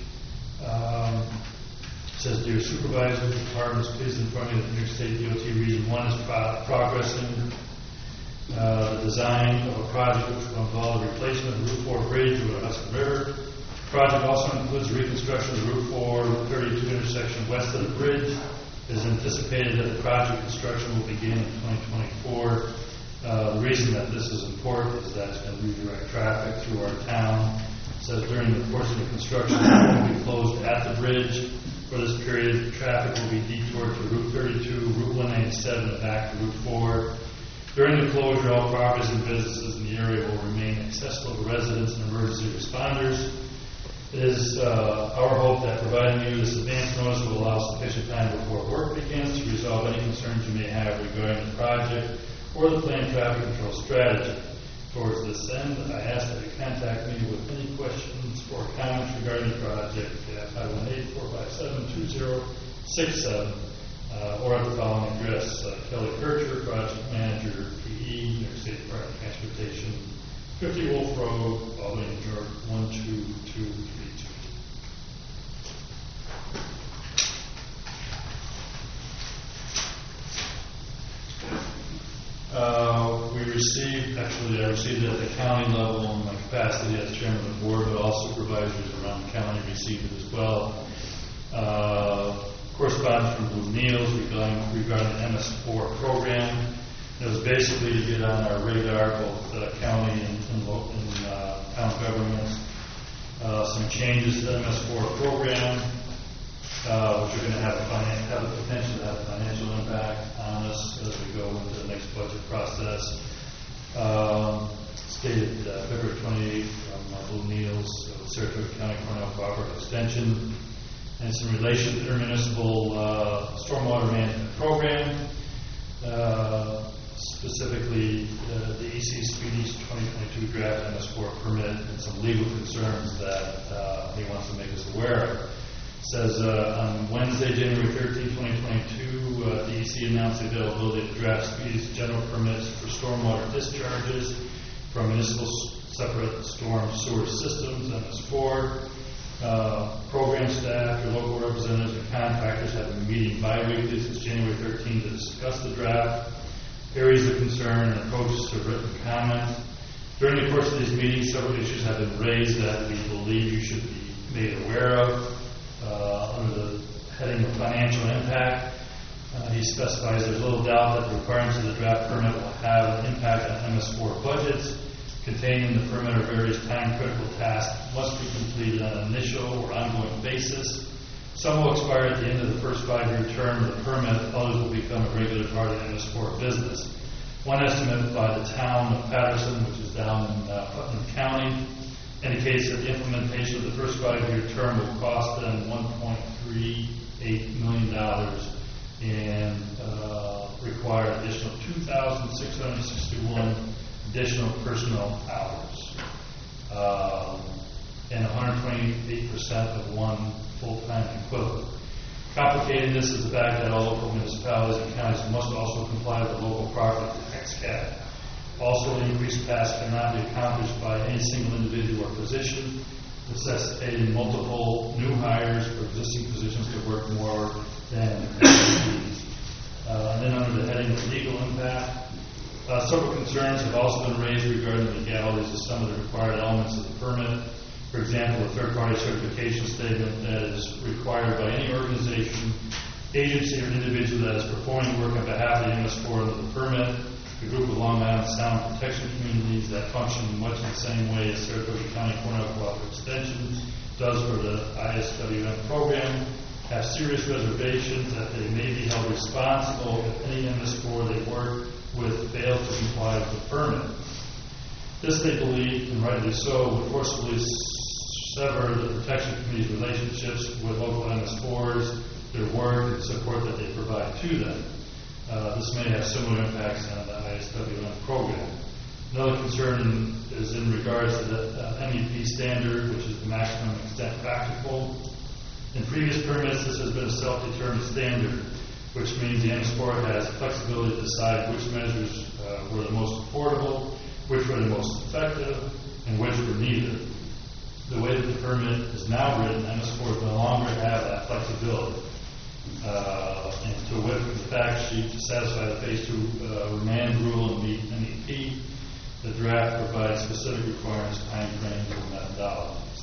Says, dear supervisor, the department is pleased to inform you that the New York State DOT Region 1 is progressing the design of a project which will involve the replacement of the Route 4 bridge over the Hudson River. The project also includes reconstruction of the Route 4 Route 32 intersection west of the bridge. It is anticipated that the project construction will begin in 2024. The reason that this is important is that it's going to redirect traffic through our town. It says during the course of the construction, it will be closed at the bridge. For this period, traffic will be detoured to Route 32, Route 197, and back to Route 4. During the closure, all properties and businesses in the area will remain accessible to residents and emergency responders. It is our hope that providing you this advance notice will allow sufficient time before work begins to resolve any concerns you may have regarding the project or the planned traffic control strategy. Towards this end, I ask that you contact me with any questions or comments regarding the project at 518-457-2067 or at the following address, Kelly Kircher, Project Manager, PE, New York State Department of Transportation, 50 Wolf Road, Albany, New York, 12232. I received it at the county level in my capacity as chairman of the board, but all supervisors around the county received it as well. Correspondence from Blue Neals regarding the MS4 program. It was basically to get on our radar, both county and town governments. Some changes to the MS4 program, which are going to have the potential to have a financial impact on us as we go into the next budget process. Stated February 28th from Blue Neals, Saratoga County Cornell Cooperative Extension, and it's in relation to the intermunicipal stormwater management program, specifically the EC Speed East 2022 draft MS4 permit and some legal concerns that he wants to make us aware of. It says on Wednesday, January 13, 2022, DEC announced the availability of draft Speed East general permits for stormwater discharges from municipal separate storm sewer systems, MS4. Program staff, your local representatives, and contractors have been meeting bi-weekly since January 13 to discuss the draft, areas of concern, and approaches to written comment. During the course of these meetings, several issues have been raised that we believe you should be made aware of. Under the heading of financial impact, he specifies there's little doubt that the requirements of the draft permit will have an impact on MS4 budgets. Containing the permit or various time-critical tasks must be completed on an initial or ongoing basis. Some will expire at the end of the first 5-year term of the permit. Others will become a regular part of MS4 business. One estimate by the town of Patterson, which is down in Putnam County, indicates that the implementation of the first 5-year term will cost them $1.38 million and require additional 2,661 additional personnel hours and 128% of one full-time equivalent. Complicating this is the fact that all local municipalities and counties must also comply with the local property tax cap. Also, an increased task cannot be accomplished by any single individual or position, necessitating multiple new hires for existing positions to work more than employees. And then under the heading of legal impact, several concerns have also been raised regarding the legalities of some of the required elements of the permit. For example, a third-party certification statement that is required by any organization, agency, or individual that is performing work on behalf of the MS4 under the permit. The group of Long Island Sound protection communities that function much in the same way as Saratoga County Cornell Cooperative Extension does for the ISWM program have serious reservations that they may be held responsible if any MS4 they work with fails to comply with the permit. This, they believe, and rightly so, would forcibly sever the protection committee's relationships with local MS4s, their work and support that they provide to them. This may have similar impacts on the ISWM program. Another concern is in regards to the MEP standard, which is the maximum extent practicable. In previous permits, this has been a self-determined standard, which means the MS4 has flexibility to decide which measures were the most affordable, which were the most effective, and which were neither. The way that the permit is now written, MS4s no longer have that flexibility. And to whip the fact sheet to satisfy the Phase 2 remand rule and meet MEP, the draft provides specific requirements, timeframes, and methodologies.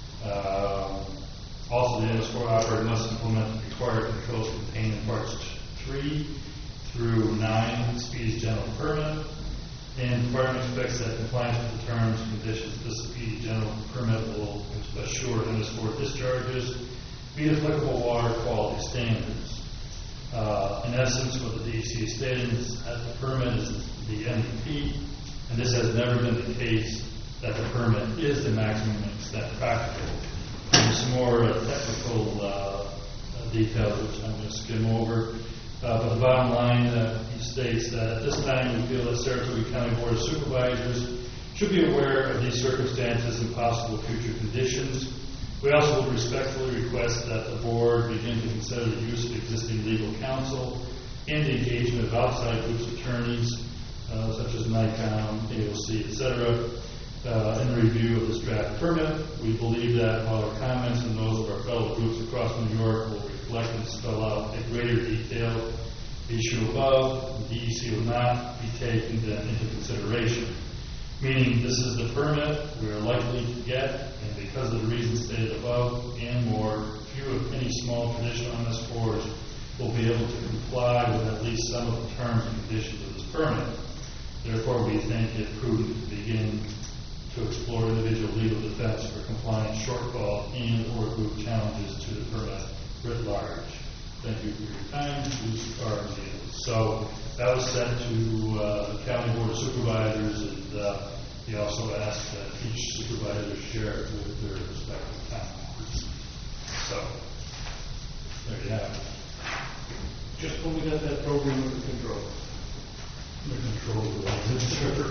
Also, the MS4 operator must implement the required controls contained in parts 3 through 9 Speedy's general permit. And the department expects that compliance with the terms and conditions of the Speedy general permit will assure MS4 discharges meet applicable water quality standards. In essence, what the DEC is stating is that the permit is the MEP, and this has never been the case that the permit is the maximum extent practicable. There's some more technical details which I'm going to skim over. But the bottom line, he states that at this time we feel that Saratoga County Board of Supervisors should be aware of these circumstances and possible future conditions. We also would respectfully request that the board begin to consider the use of existing legal counsel and the engagement of outside groups of attorneys, such as NICOM, AOC, etc., in the review of this draft permit. We believe that while our comments and those of our fellow groups across New York will reflect and spell out in greater detail the issue above, the DEC will not be taken into consideration. Meaning this is the permit we are likely to get, and because of the reasons stated above and more, few if any small traditional MS4s will be able to comply with at least some of the terms and conditions of this permit. Therefore, we think it prudent to begin to explore individual legal defense for compliance shortfall and or group challenges to the permit writ large. Thank you for your time. These are deals. So that was sent to the County Board of Supervisors, and he also asked that each supervisor share it with their respective counties. So there you have it. Just when we got that program under control. The control of the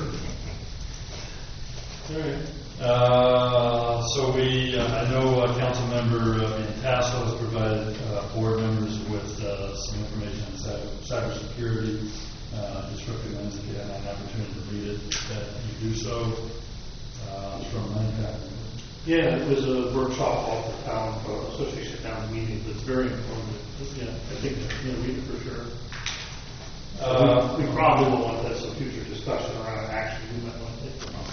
all right. So I know Council Member Tasso has provided board members with some information on cybersecurity. Just recommends if you have an opportunity to read it, that you do so. From NICOM. Yeah, it was a workshop off the town association town meeting that's very informative. Yeah, I think read it for sure. We probably will want to have some future discussion around action we might want to take from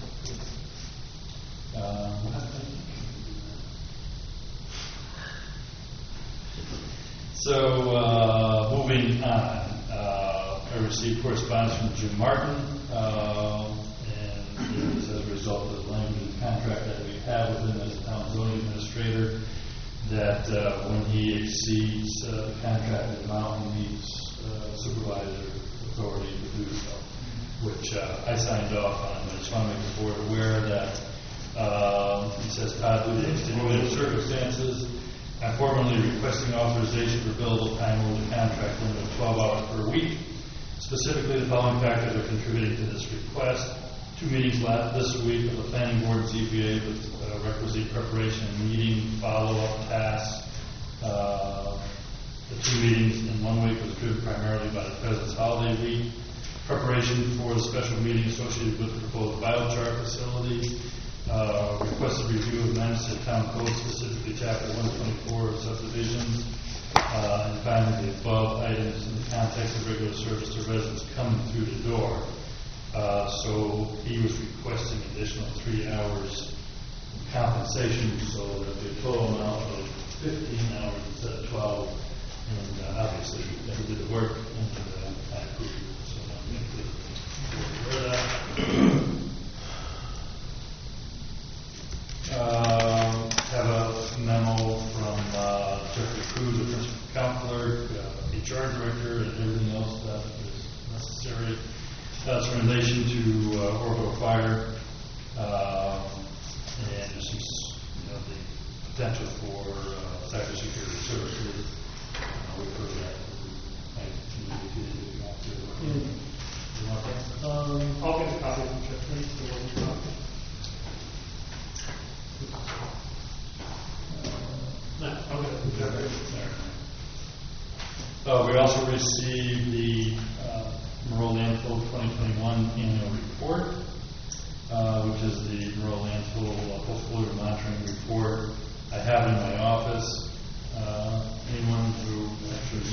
So, moving on, I received correspondence from Jim Martin, and it was as a result of the language of the contract that we have with him as a town zoning administrator, that when he exceeds the contracted amount, he needs supervisor authority to do so, which I signed off on. I just want to make the board aware that he says, Todd, due to extenuating circumstances, I'm formally requesting authorization for billable time over the contract limit of 12 hours per week. Specifically, the following factors are contributing to this request. 2 meetings this week of the Planning Board and ZBA with requisite preparation and meeting follow-up tasks. The 2 meetings in 1 week was driven primarily by the President's Holiday Week. Preparation for the special meeting associated with the proposed biochar facility. Requested review of amendments to the town code, specifically chapter 124 of subdivisions, and finally the above items in the context of regular service to residents coming through the door. So he was requesting additional 3 hours compensation, so there'll be a total amount of 15 hours instead of 12, and obviously he did the work, and I approve it, so I'm going to aware of that. Have a memo from Jeffrey Cruz, the principal counselor, HR director, and everything else that is necessary. That's in relation to orbital fire, and there's some receive the Monroe Landfill 2021 annual report, which is the Monroe Landfill post-closure monitoring report. I have in my office. Anyone who actually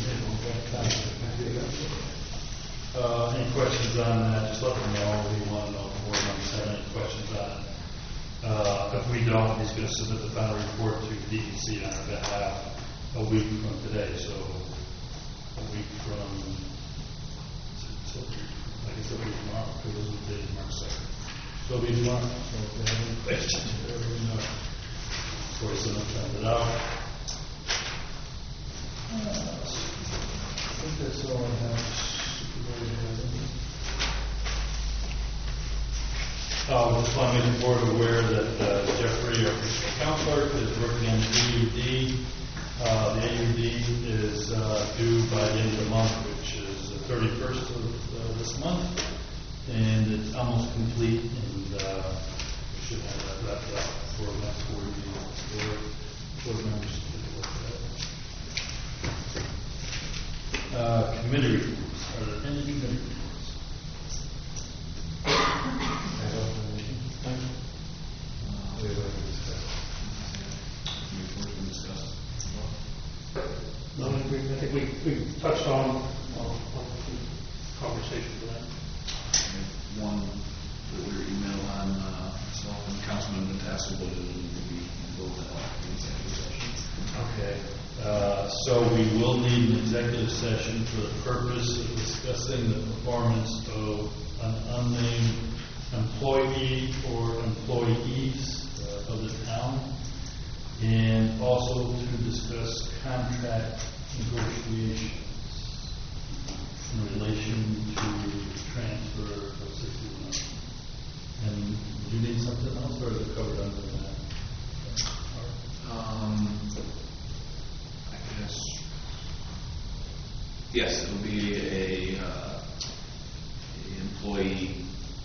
any questions on that, just let me know. We want to know if the board members have any questions on it. If we don't, he's going to submit the final report to DEC on our behalf a week from today. So a week from, I guess it'll be tomorrow, because this is the day March 2nd. So it'll be tomorrow. So if you have any questions, everybody know. So we're going to send it out. I think that's all I have. Just want to make the board aware that Jeffrey, our official counselor, is working on the AUD. The AUD is due by the end of the month, which is the 31st of this month, and it's almost complete, and we should have that wrapped up for the next board meeting for board members to look at. Committee reports. Are there any committee reports? No, I think we touched on the conversation for that. One that we were emailed on, myself and Councilman Metaxel, but it will need to be handled in executive session. Okay. So we will need an executive session for the purpose of discussing the performance of an unnamed employee or employees of the town, and also to discuss contract negotiations in relation to transfer of 61. And do you need something else, or is it covered under that? I guess, yes, it'll be a employee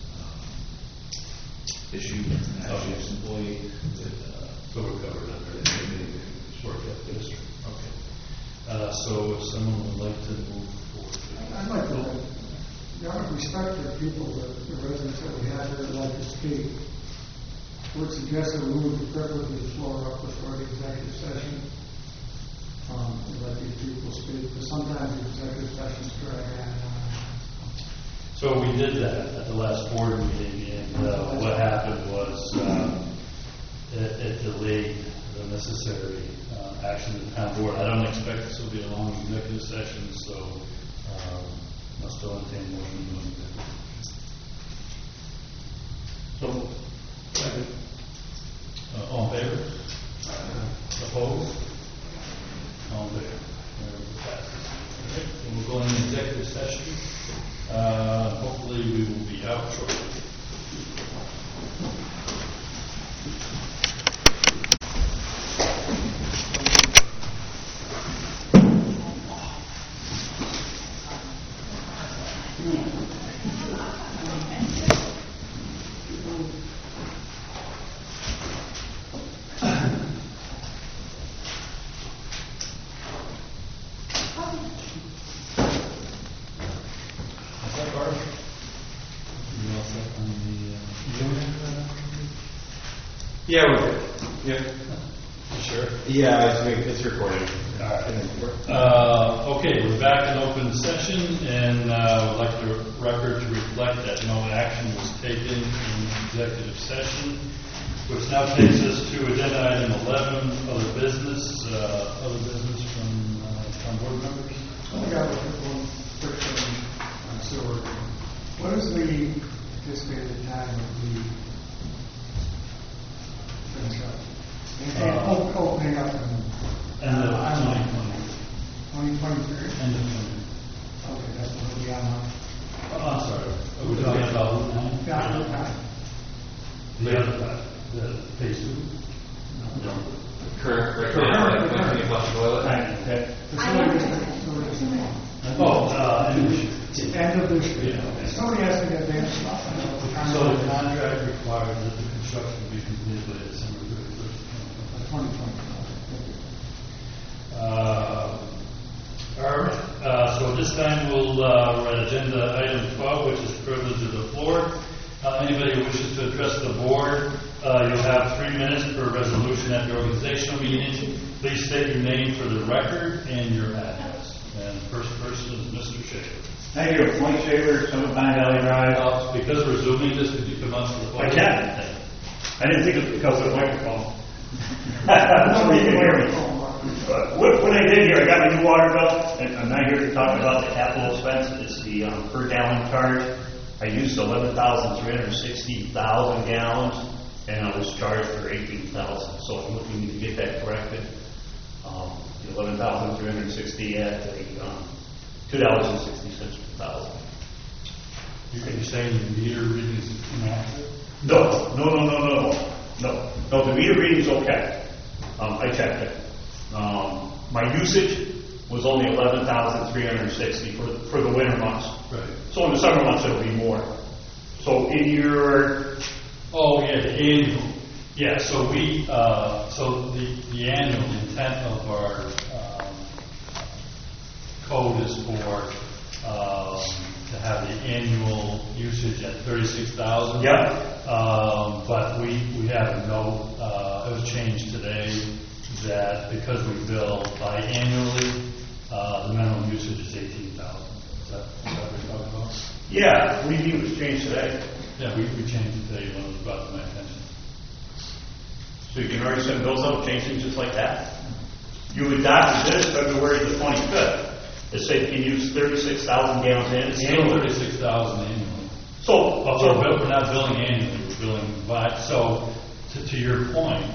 issue, an actions employee. So we're covered under the work at district. Okay. So if someone would like to move forward. I'd like to, out of respect for people, the residents that we have here that like to speak, would suggest that we move the privilege of the floor up before the executive session. And let these people speak, because sometimes the executive sessions drag on. So we did that at the last board meeting, and what happened was it delayed the necessary action of the town board. I don't expect this will be a long executive session, so I'll still entertain motion. So, all in favor? Opposed? All in favor? Okay, so we'll go into executive session. Hopefully we will be out shortly. Yeah, we're good. Yep. Sure. Yeah, it's recorded. All right. Okay, we're back in open session, and would like the record to reflect that no action was taken in executive session, which now takes us to agenda item 11, other business from board members. I got one quick thing on sewer. What is the anticipated time of the finish up? Opening up in End of 2020. 2023? End of 2020. Okay, that's what we'll be on. I'm sorry. Are we talking about Route 9? Yeah, okay. The other part, the phase 2? No. Correct. Current. Okay. End of this year. Somebody asked me that damn stuff. So the contract requires that the construction be completed by December 31st. 2020. All right, so this time we're at agenda item 12, which is privilege of the floor. Anybody who wishes to address the board, you'll have 3 minutes per resolution at the organizational meeting. Please state your name for the record and your address. And the first person is Mr. Shaver. Thank you. Mike Shaver, 7 Pine Valley Drive. Because we're zooming this, could you come up to the phone? I can. I didn't think it was because of the microphone. So you can hear me. But what I did here, I got my new water bill, and I'm not here to talk about the capital expense. It's the per gallon charge. I used 11,360 gallons, and I was charged for 18,000. So I'm looking to get that corrected. The 11,360 at $2.60 per thousand. You're saying the meter reading is inaccurate? No. The meter reading's okay. I checked it. My usage was only 11,360 for the winter months. Right. So in the summer months it'll be more. So in your... Oh, yeah, the annual. Yeah, so we, so the annual intent of our code is for to have the annual usage at 36,000. Yeah. But we have a note, it was changed today, that because we bill biannually, the minimum usage is 18,000. Is that what we're talking about? Yeah, we knew it was changed today. Yeah, we changed it today when it was brought to my attention. So you can already send bills out, change things just like that. You adopted this February the 25th. It said you can use 36,000 gallons annually. 36,000 annually. So we're not billing annually, we're billing by. So to your point,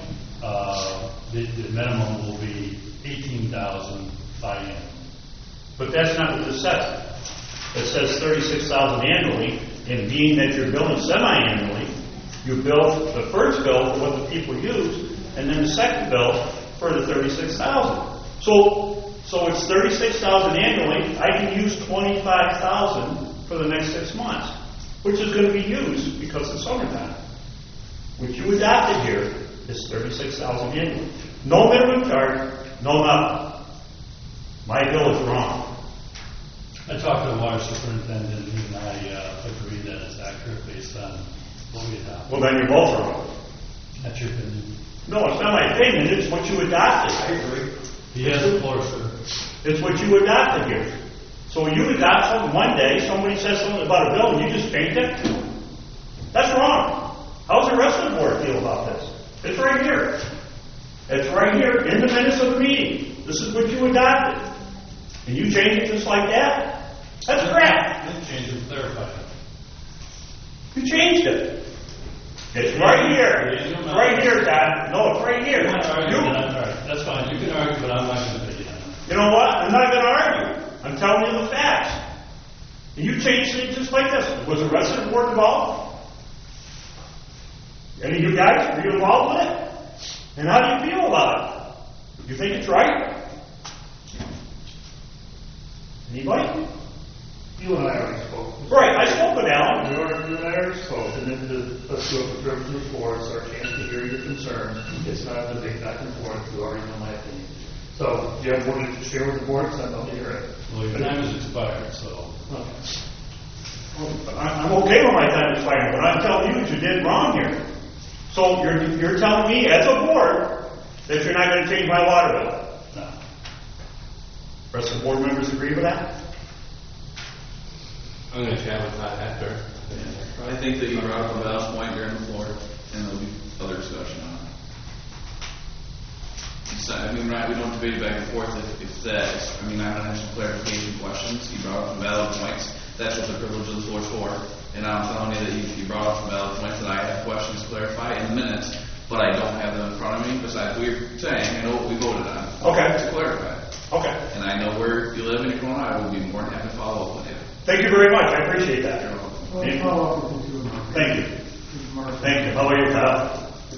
the minimum will be 18,000 biannually. But that's not what this says. It says 36,000 annually, and being that you're billing semi-annually, you bill the first bill for what the people use, and then the second bill for the 36,000. So it's 36,000 annually. I can use 25,000 for the next 6 months, which is going to be used because it's summertime. What you adopted here is 36,000 annually. No minimum charge, no nothing. My bill is wrong. I talked to the water superintendent, and I agree that it's accurate based on what we adopted. Well, then you're both wrong. That's your opinion. No, it's not my opinion. It's what you adopted. I agree. He has the floor, sir. It's what you adopted here. So you adopt something one day, somebody says something about a bill, and you just change it? That's wrong. How's the rest of the board feel about this? It's right here. It's right here in the minutes of the meeting. This is what you adopted. And you change it just like that? That's crap. You didn't change it, clarify it. You changed it. It's right here. It's right here, Don. No, it's right here. All right, that's fine. You can argue, but I'm not going to be on it. You know what? I'm not going to argue. I'm telling you the facts. And you changed it just like this. Was the rest of the board involved? Any of you guys, were you involved with it? And how do you feel about it? You think it's right? Anybody? You and I already spoke. Right, I spoke with Alan. You and I already spoke, and then let's do it for privilege of the floor. It's our chance to hear your concerns. It's not a debate back and forth. You already know my opinion. So, do you have more to share with the board? Because I'd love to hear it. Well, your time is expired, so. Okay. I'm okay with my time expiring, but I'm telling you that you did wrong here. So you're telling me as a board that you're not going to change my water bill? No. Rest of the board members agree with that? I'm going to chat with Todd after. I think that you brought up a valid point during the floor, and there'll be other discussion on it. So, I mean, right, we don't debate back and forth if it's that. I mean, I have some clarification questions. You brought up some valid points. That's what the privilege of the floor is for. And I'm telling you that you brought up some valid points that I have questions to clarify in minutes, but I don't have them in front of me. Besides what you're saying, I know what we voted on. Okay. To clarify. Okay. And I know where you live in your I will be more than happy to follow up with you. Thank you very much. I appreciate that. Well, follow up with you too. Thank you. Thank you. How about you, Todd?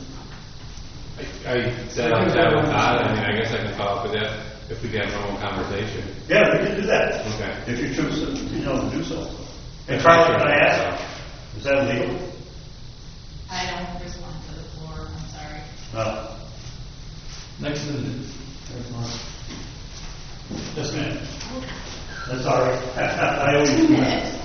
I said I'll chat with Todd. I mean, I guess I can follow up with that if we get a normal conversation. Yeah, we can do that. Okay. If you choose to, to do so. And Charlie, can I ask? Is that legal? I don't respond to the floor, I'm sorry. Next minute. Yes, ma'am. That's all right. I always 2 minutes.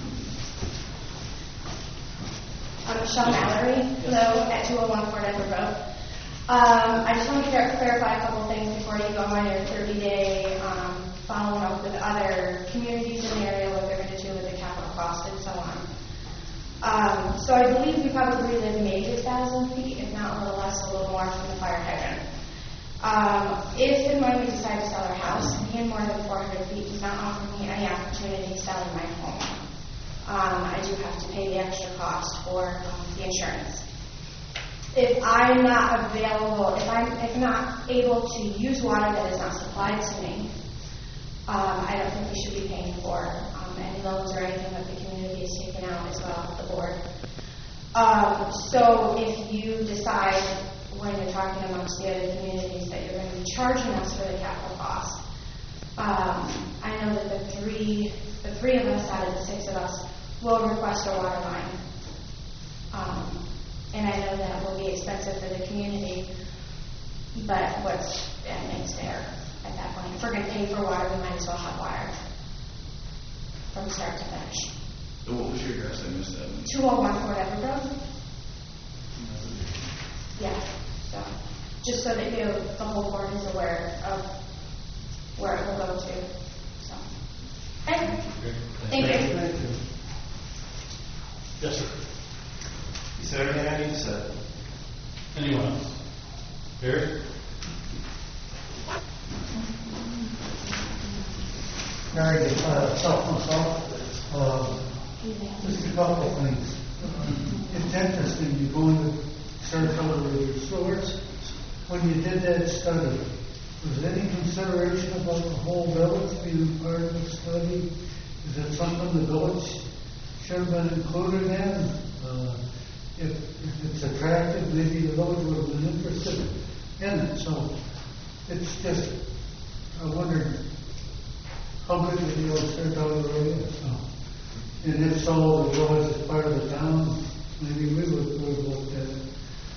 I'm Michelle Mallory, hello, at 201 Fort Edward Road. I just want to clarify a couple things before you go on your 30-day following up with other communities in the area, what they're going to do with the capital cost and so on. So I believe we probably live maybe 1,000 feet, if not a little less, a little more from the fire hydrant. If and when we decide to sell our house, being more than 400 feet does not offer me any opportunity to selling my home. I do have to pay the extra cost for the insurance. If I'm not available, if I'm not able to use water that is not supplied to me, I don't think we should be paying for any loans or anything that the community is taking out as well, the board. So if you decide when you're talking amongst the other communities that you're going to be charging us for the capital costs, I know that the three of us out of the 6 of us will request a water line. And I know that will be expensive for the community, but what's fair at that point? If we're going to pay for water, we might as well have water from start to finish. So what was your address? I missed that. 201 Fort Edward Road. Yeah, so just so that the whole board is aware of where it will go to. So, okay. Thank you. Yes, sir. Is there anything I need to say? Anyone else? Barry? Mary, myself. Just a couple of things. It's interesting, you go into Saratoga with your sewers. When you did that study, was there any consideration about the whole village being part of the study? Is it something the village should have been included in? If it's attractive, maybe the village would have been interested in it. So it's just, I wondered how big the deal Saratoga really is. So, and if so, the village is part of the town, maybe we would look at it.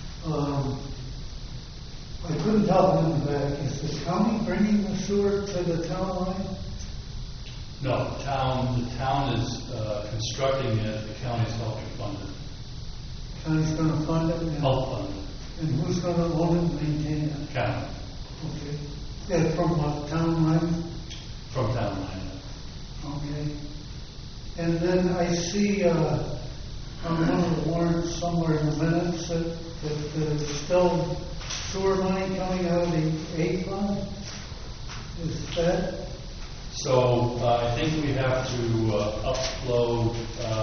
I couldn't tell them in the back. Is the county bringing the sewer to the town line? No, the town is constructing it, the county's helping fund it. County's going to fund it? Help fund it. And who's going to own it and maintain it? County. Okay. Yeah, from what, town line? From town line. Okay. And then I see on one of the warrants somewhere in the minutes that there's still sewer money coming out of the A fund. Is that? So I think we have to upload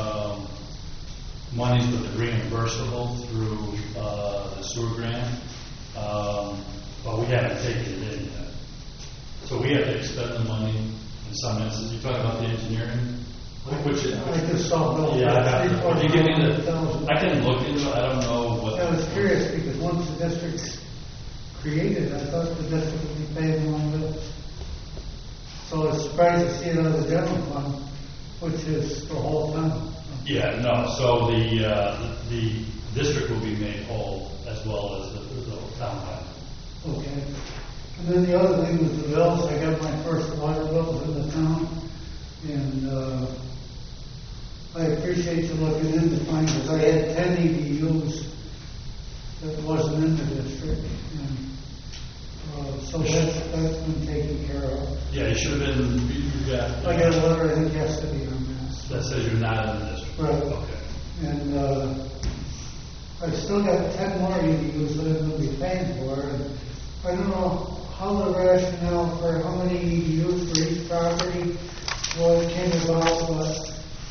monies that are reimbursable through the sewer grant, but we haven't taken it in yet. So we have to expend the money in some instances. You're talking about the engineering? I just saw Bill. Yeah, I can look into it. I don't know what. I was curious because once the district's created, I thought the district would be paying along with it. So I was surprised to see it out of the general fund, which is the whole town. Yeah, no. So the district will be made whole as well as the town fund. Okay. And then the other thing was the bills. I got my first water bills in the town, and I appreciate you looking into mine because I had 10 EDUs that wasn't in the district, and so that's been taken care of. Yeah, you should have been. I got a letter I think yesterday on that. That says you're not in the district. Right. Okay. And I've still got 10 more EDUs that I'm going to be paying for, and I don't know how the rationale for how many EDUs for each property came about, but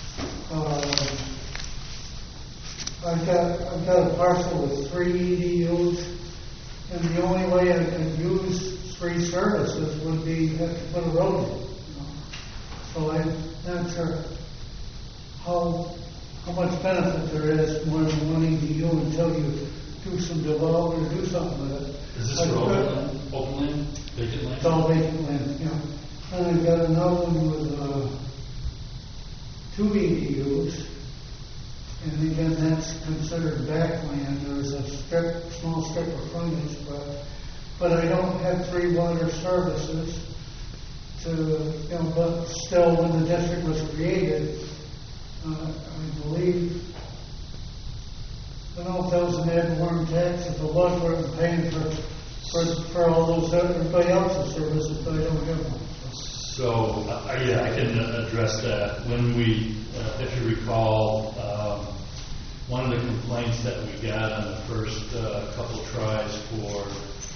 I've got a parcel with 3 EDUs, and the only way I could use 3 services would be have to put a road in. So I'm not sure how much benefit there is more than 1 EDU until you do some development or do something with it. Is this for open land, vacant land? It's all vacant land, yeah. And I've got another one with 2 EDUs, and again, that's considered backland. There's a small strip of frontage, but I don't have 3 water services, but still, when the district was created, I believe, I don't know if that was an ad valorem tax, if it was, we're paying for all those, everybody else's services, but I don't have one. So, yeah, I can address that. When we, if you recall, one of the complaints that we got on the first couple tries for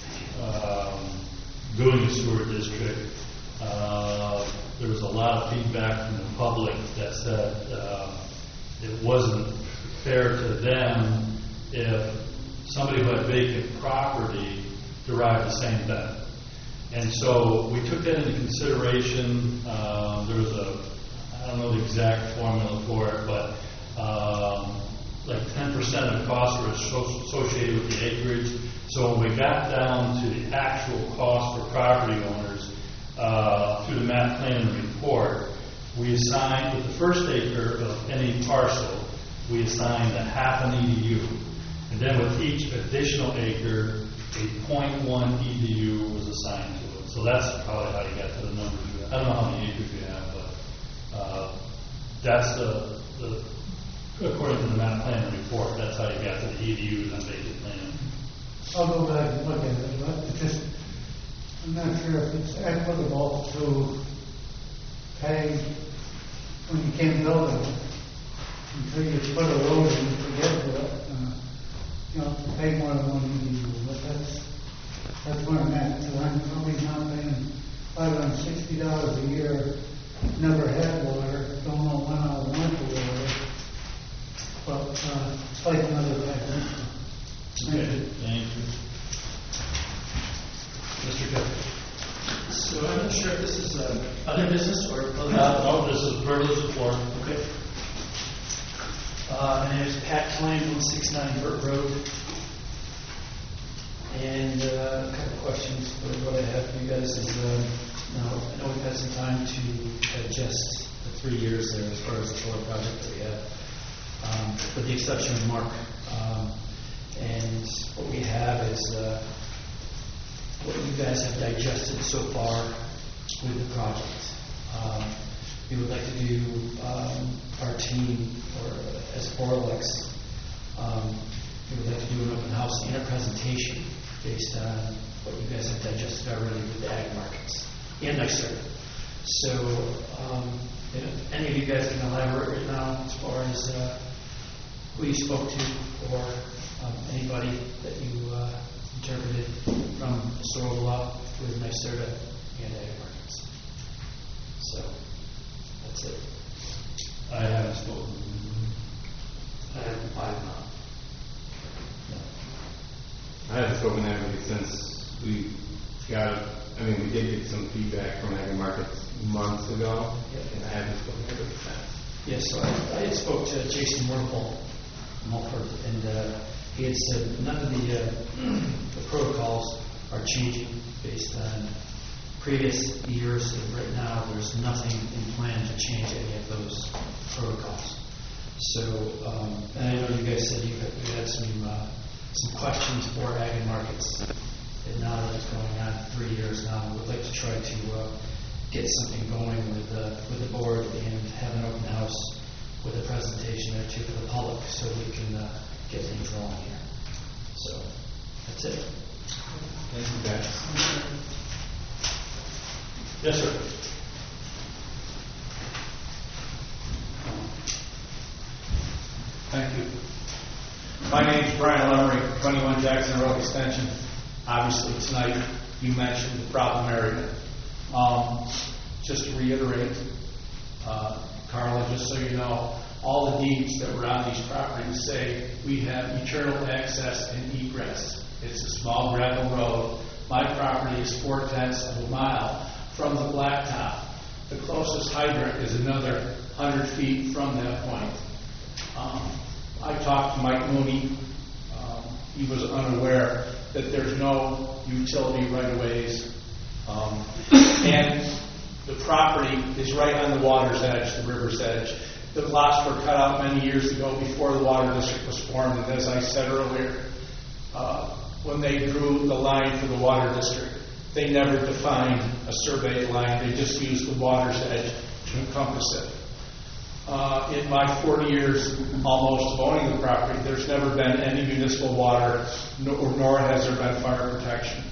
doing the sewer district, there was a lot of feedback from the public that said it wasn't fair to them if somebody who had vacant property derived the same benefit. And so we took that into consideration. There was I don't know the exact formula for it, but like 10% of the costs were associated with the acreage. So when we got down to the actual cost for property owners through the map plan and report, we assigned, with the first acre of any parcel, we assigned a half an EDU. And then with each additional acre, a 0.1 EDU was assigned to it. So that's probably how you got to the numbers. I don't know how many acres you have, but that's the according to the map plan and report, that's how you got to the EDUs on vacant land. I'll go back and look at it, but it's just, I'm not sure if it's equitable to pay when you can't build it until you put a road in to get to it. To pay more than one EDU, but that's where I'm at. So I'm probably not paying $560 a year. Never had water. Don't know when I'll want the water. But it's like another factor. Okay, thank you. Mr. Cook. So I'm not sure if this is other business or public. No, this is privilege of floor. Okay. My name is Pat Klein, 169 Burt Road. And a couple questions. What I have for you guys is, now I know we've had some time to digest the 3 years there as far as the solar project that we have, with the exception of Mark. And what we have is what you guys have digested so far with the project. We would like to do our team, or as Boralex, we would like to do an open house and a presentation based on what you guys have digested already with the ag markets and NYSERDA. So, if any of you guys can elaborate right now as far as who you spoke to or anybody that you interpreted from Sorolla with NYSERDA and ag markets. So, that's it. I haven't spoken. I have not. I haven't spoken to anybody since we got, we did get some feedback from ag markets months ago, and I haven't spoken to anybody since. Yes, so I had spoke to Jason Mulford, and he had said none of the protocols are changing based on previous years, and right now there's nothing in plan to change any of those protocols. So, and I know you guys said you had some questions for ag and markets, and now that it's going on 3 years now, we would like to try to get something going with the board and have an open house with a presentation there too for the public, so we can get things rolling here. So that's it. Thank you, guys. Yes, sir. Thank you. My name is Brian Lemery, 21 Jackson Road Extension. Obviously, tonight you mentioned the problem area. Just to reiterate, Carla, just so you know, all the deeds that were on these properties say we have eternal access and egress. It's a small gravel road. My property is 4/10 of a mile from the blacktop. The closest hydrant is another 100 feet from that point. I talked to Mike Mooney. He was unaware that there's no utility right-of-ways. And the property is right on the water's edge, the river's edge. The lots were cut out many years ago before the water district was formed. And as I said earlier, when they drew the line for the water district, they never defined a surveyed line. They just used the water's edge to encompass it. In my 40 years almost of owning the property, there's never been any municipal water, nor has there been fire protection.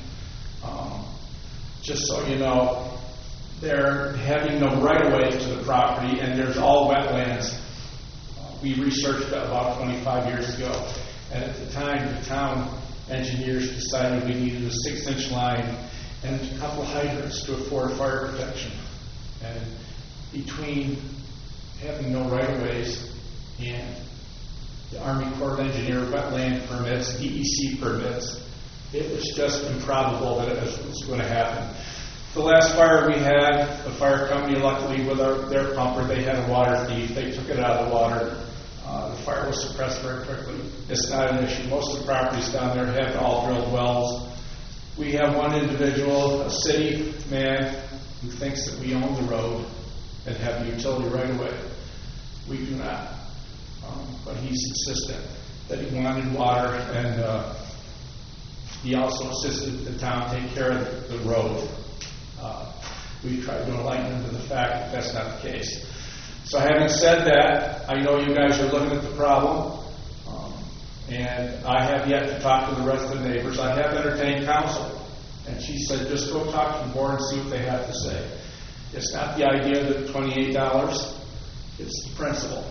Just so you know, they're having no right-of-way to the property, and there's all wetlands. We researched that about 25 years ago, and at the time, the town engineers decided we needed a 6-inch line and a couple hydrants to afford fire protection. And between having no right-of-ways and the Army Corps of Engineer wetland permits, DEC permits, it was just improbable that it was going to happen. The last fire we had, the fire company, luckily with their pumper, they had a water thief. They took it out of the water. The fire was suppressed very quickly. It's not an issue. Most of the properties down there have all drilled wells. We have one individual, a city man, who thinks that we own the road and have the utility right away. We do not. But he's insistent that he wanted water, and he also insisted that the town take care of the road. We've tried to enlighten him to the fact that that's not the case. So having said that, I know you guys are looking at the problem, and I have yet to talk to the rest of the neighbors. I have entertained counsel, and she said, just go talk to the board and see what they have to say. It's not the idea that $28, it's the principle.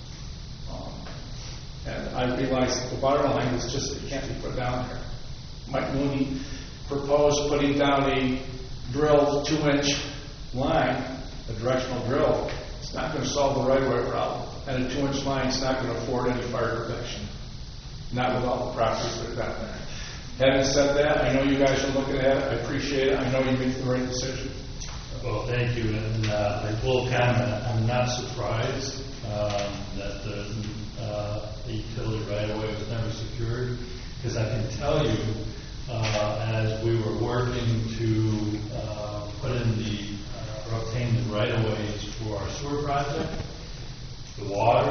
And I realize that the water line is just, it can't be put down there. Mike Mooney proposed putting down a drilled 2-inch line, a directional drill. It's not going to solve the right-of-way problem. And a 2-inch line is not going to afford any fire protection. Not with all the properties that are down there. Having said that, I know you guys are looking at it. I appreciate it. I know you made the right decision. Well, thank you. And I will comment, I'm not surprised that the utility right-of-way was never secured, because I can tell you, as we were working to put in or obtain the right-of-ways for our sewer project, the water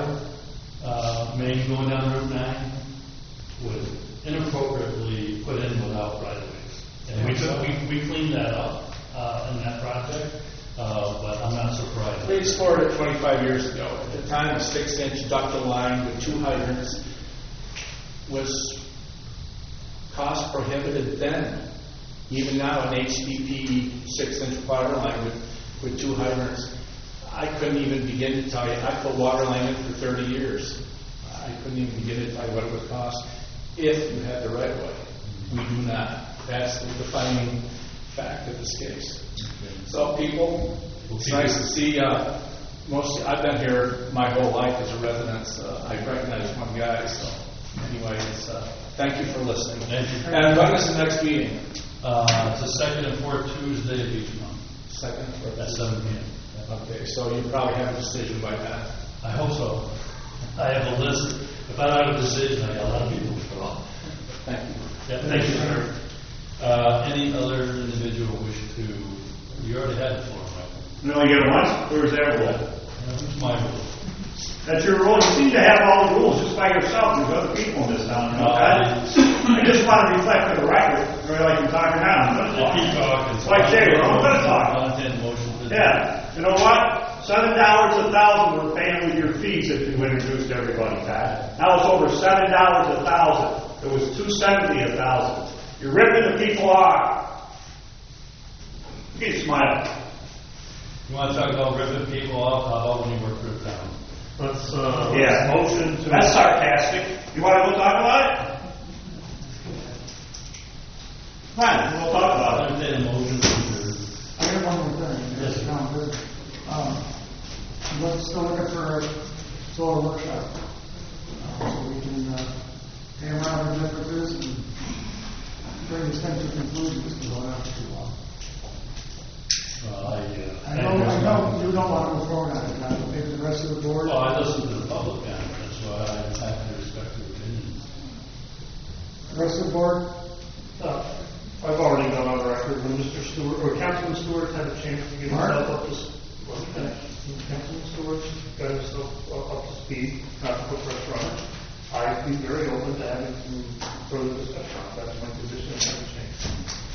main going down Route 9 was inappropriately put in without right-of-ways. And we cleaned that up in that project, but I'm not surprised. We explored it 25 years ago. At the time, a 6-inch ductile line with 2 hydrants was cost prohibited then. Even now, an HDP 6-inch water line with 2 hydrants, I couldn't even begin to tell you. I put water line in for 30 years. I couldn't even begin to tell you what it would cost if you had the right of way. We do not. That's the defining fact of this case. So, people, it's nice to see. I've been here my whole life as a resident. I recognize one guy. So, anyway, thank you for listening. Thank you. And when is the next meeting? It's the second and fourth Tuesday of each month. Second and fourth. At 7 p.m. Okay, so you probably have a decision by then. I hope so. I have a list. If I don't have a decision, I got a lot of people to fill out. Thank you. Yeah, thank you, sir. Any other individual wish to? You already had the floor, Michael. No, you get once? Where's that rule? Who's my rule? That's your rule. You seem to have all the rules just by yourself. There's other people in this town. I just want to reflect for the record, where I can talk now. Keep talking. It's like Jay, I'm going to talk. Yeah. You know what? $7 a thousand we're paying with your fees that you introduced to everybody, Pat. Now it's over $7 a thousand. It was $2.70 a thousand. You're ripping the people off. You can smile. You want to talk about ripping people off? How about when you work for the town? Let's, motion to... That's sarcastic. You want to go talk about it? Come on, we'll talk about it. I motion to I got one more thing. Yes, sir. I'm still looking for a solar workshop. So we can hammer out our differences and bring this thing to conclusion. This is going on for too long. I know you don't want to move forward on it, but maybe the rest of the board. Well, I listen to the public comment, so I have to respect their opinions. The rest of the board? I've already gone on the record when Mr. Stewart, or Councilman Stewart had a chance to get himself up to Councilman Stewart got himself up to speed, not to put pressure on it. I'd be very open to having some further discussion. That's my position. I haven't changed.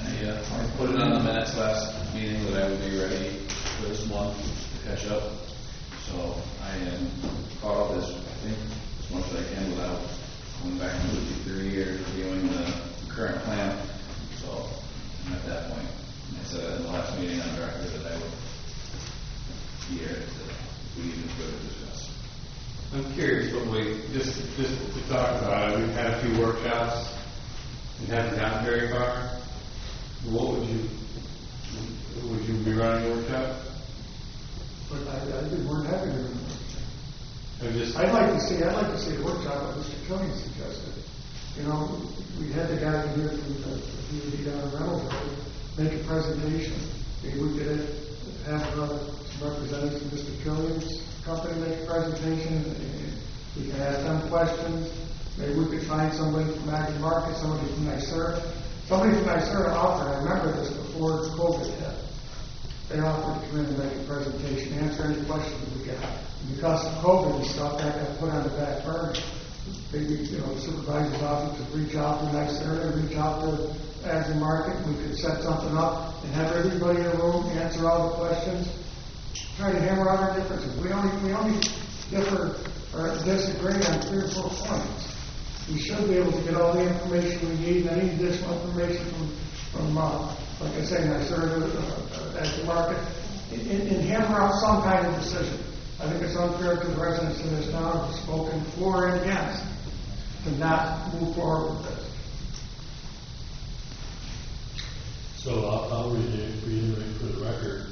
I put it on the minutes last meeting that I would be ready for this month to catch up. So I am caught up I think, as much as I can without going back to 3 years reviewing the current plan. So I'm at that point. And I said in the last meeting on the record that I would be here if we even further discuss. I'm curious, but just to talk about it, we've had a few workshops and haven't gotten very far. What would you be running a workshop? But I did more than happy to run a Just, I'd like to see a workshop that Mr. Tony suggested. You know, we had the guy here from the community down in Reynolds Road make a presentation. Maybe we could have some representatives from Mr. Killian's company make a presentation. We could ask them questions. Maybe we could find somebody from Aggie Market, somebody from NYSERDA. Somebody from NYSERDA offered, I remember this before COVID hit. They offered to come in and make a presentation, answer any questions we got. And because of COVID and stuff, that got put on the back burner. Maybe, the supervisor's office would reach out to NYSERDA, reach out to Aggie Market. We could set something up and have everybody in the room answer all the questions. Try to hammer out our differences. We only differ or disagree on 3 or 4 points. We should be able to get all the information we need, and any additional information from like I say, NYSERDA, Aggie Market, and hammer out some kind of decision. I think it's unfair to the residents in this town who have spoken for and against to not move forward with this. So I'll reiterate for the record.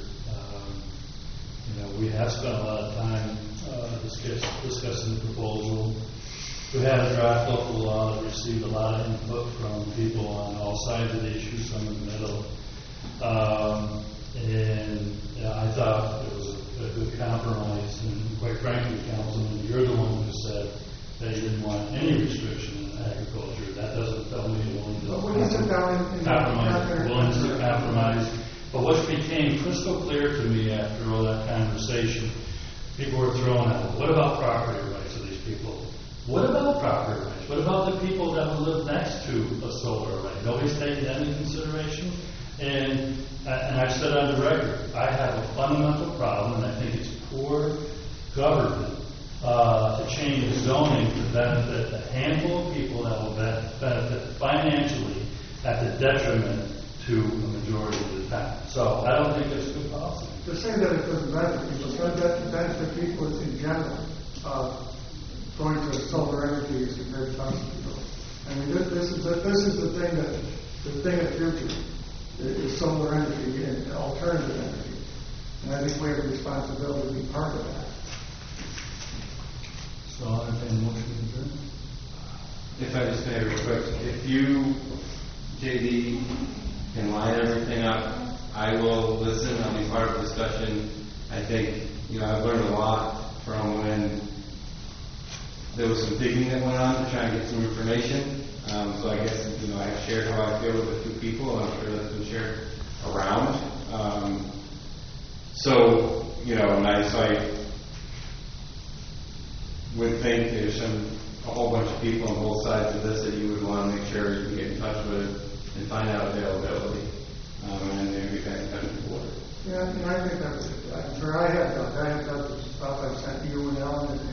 We have spent a lot of time discussing the proposal. We had a draft local law that received a lot of input from people on all sides of the issue, some in the middle. I thought it was a good compromise. And quite frankly, Councilman, you're the one who said that you didn't want any restriction in agriculture. That doesn't tell me you're willing to compromise. But what became crystal clear to me after all that conversation, people were throwing out, what about property rights of these people? What about property rights? What about the people that will live next to a solar array? Nobody's taking that into consideration. And I've said on the record, I have a fundamental problem, and I think it's poor government to change the zoning to benefit a handful of people that will benefit financially at the detriment to the majority of the town. So I don't think it's good policy. To say that it doesn't benefit people, it's going to benefit people in general. Going to solar energy is compared to fossil fuels. I mean, this is the thing of the future is solar energy and alternative energy. And I think we have a responsibility to be part of that. So I'll entertain a motion to adjourn. if I just may real quick, if you, JD, can line everything up, I will listen. I'll be part of the discussion. I think, I've learned a lot from when there was some digging that went on to try and get some information. So I guess, I've shared how I feel with a few people, and I'm sure that's been shared around. And I would think there's a whole bunch of people on both sides of this that you would want to make sure you can get in touch with and find out availability. And then maybe back to the board. Yeah, I think that's it. I have done the stuff I've sent you and Ellen and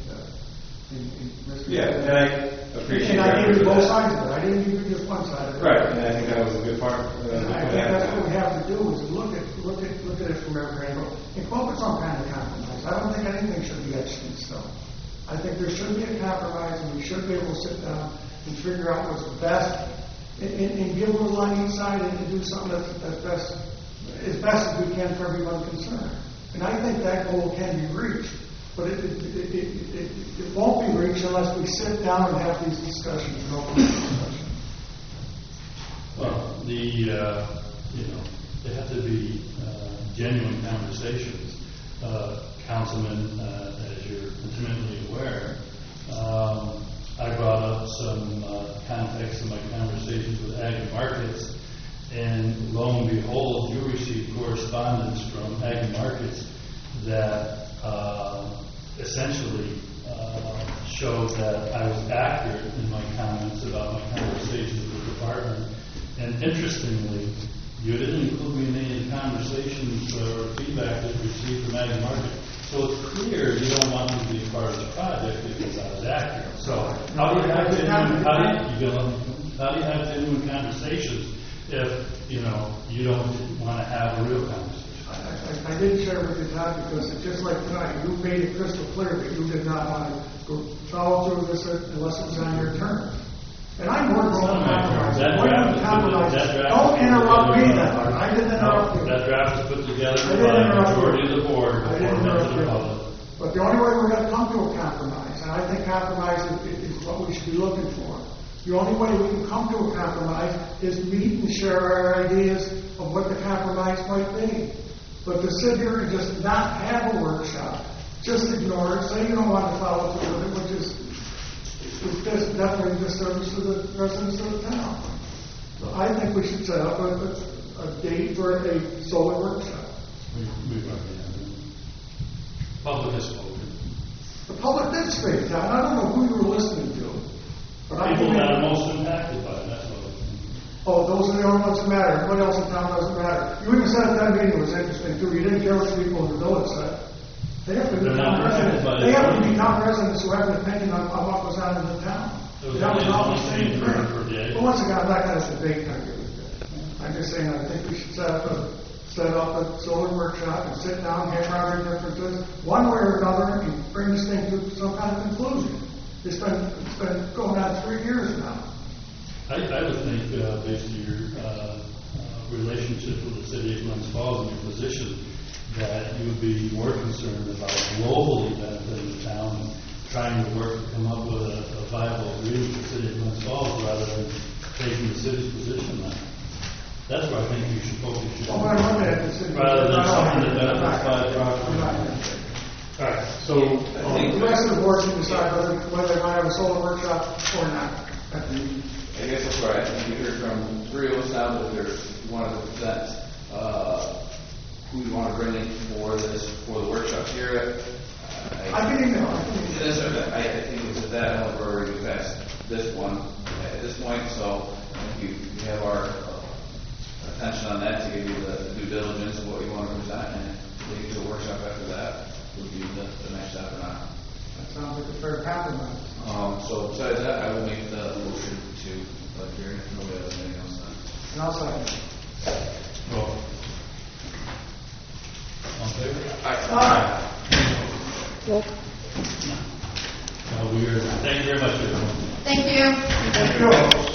Mr. Yeah, and I appreciate that. And I gave you both that. sides of it. I didn't give you just one side of it. Right, and I think that was a good part. I think that's what we have to do is look at it from every angle and come up with some kind of compromise. I don't think anything should be etched in stone. I think there should be a compromise, and we should be able to sit down and figure out what's best and give a little on each side and to do something that's best, as best as we can for everyone concerned. And I think that goal can be reached, but it won't be reached unless we sit down and have these discussions and open discussions. Well, they have to be genuine conversations. Councilman, as you're intimately aware, I brought up some context in my conversations with Aggie Markets, and lo and behold, you received correspondence from Aggie Markets that essentially showed that I was accurate in my comments about my conversations with the department, And interestingly, you didn't include me in any of the conversations or feedback that you received from Ag Market. So it's clear you don't want me to be a part of the project because I was accurate. So how do you have genuine conversations if, you don't want to have a real conversation? I did share with you, Todd, because it's just like tonight, you made it crystal clear that you did not want to go follow through with this unless it was on your terms. And I'm more than compromise. Don't interrupt me then. I didn't interrupt you. That draft was put together by the majority of the board before it went to the public. But the only way we're going to come to a compromise, and I think compromise is what we should be looking for. The only way we can come to a compromise is meet and share our ideas of what the compromise might be. But to sit here and just not have a workshop, just ignore it, say you don't want to follow through with it, which is definitely a disservice to the residents of the town. So I think we should set up a date for a solar workshop. We've already had it. Public has spoken. The public did speak, John. I don't know who you were listening to. But People that are most impacted by it, that's what I think. Oh, those are the only ones that matter. What else in town doesn't matter? You even said at that meeting it was interesting, too. You didn't care what the people in the village said. They have to be town residents. They have to be town residents who have an opinion on what was on in the town. That was all the same thing. But once again, I'm not going to debate that. I'm just saying I think we should set up a solar workshop and sit down, hammer out our differences, one way or another, and bring this thing to some kind of conclusion. It's been going on 3 years now. I would think, based on your relationship with the city of Glens Falls and your position, that you would be more concerned about globally benefiting the town and trying to work to come up with a viable agreement with the city of Glens Falls rather than taking the city's position on it. That's where I think you should focus your rather than something that benefits by property. All right, so the rest of the board can decide whether they might have a solar workshop or not. I guess that's right. I think you heard from three of us now that you wanted to present who you want to bring in for the workshop here. I think I think it's at that point where we're past this one at this point. So I think you have our attention on that to give you the due diligence of what you want to present, and lead to a workshop after that would be the next step or not. That sounds like a fair compromise. So besides that, I will make the motion to adjourn if nobody has anything else then. And I'll second. Roll. On favor? Aye. Look. Thank you very much, everyone. Thank you. Thank you.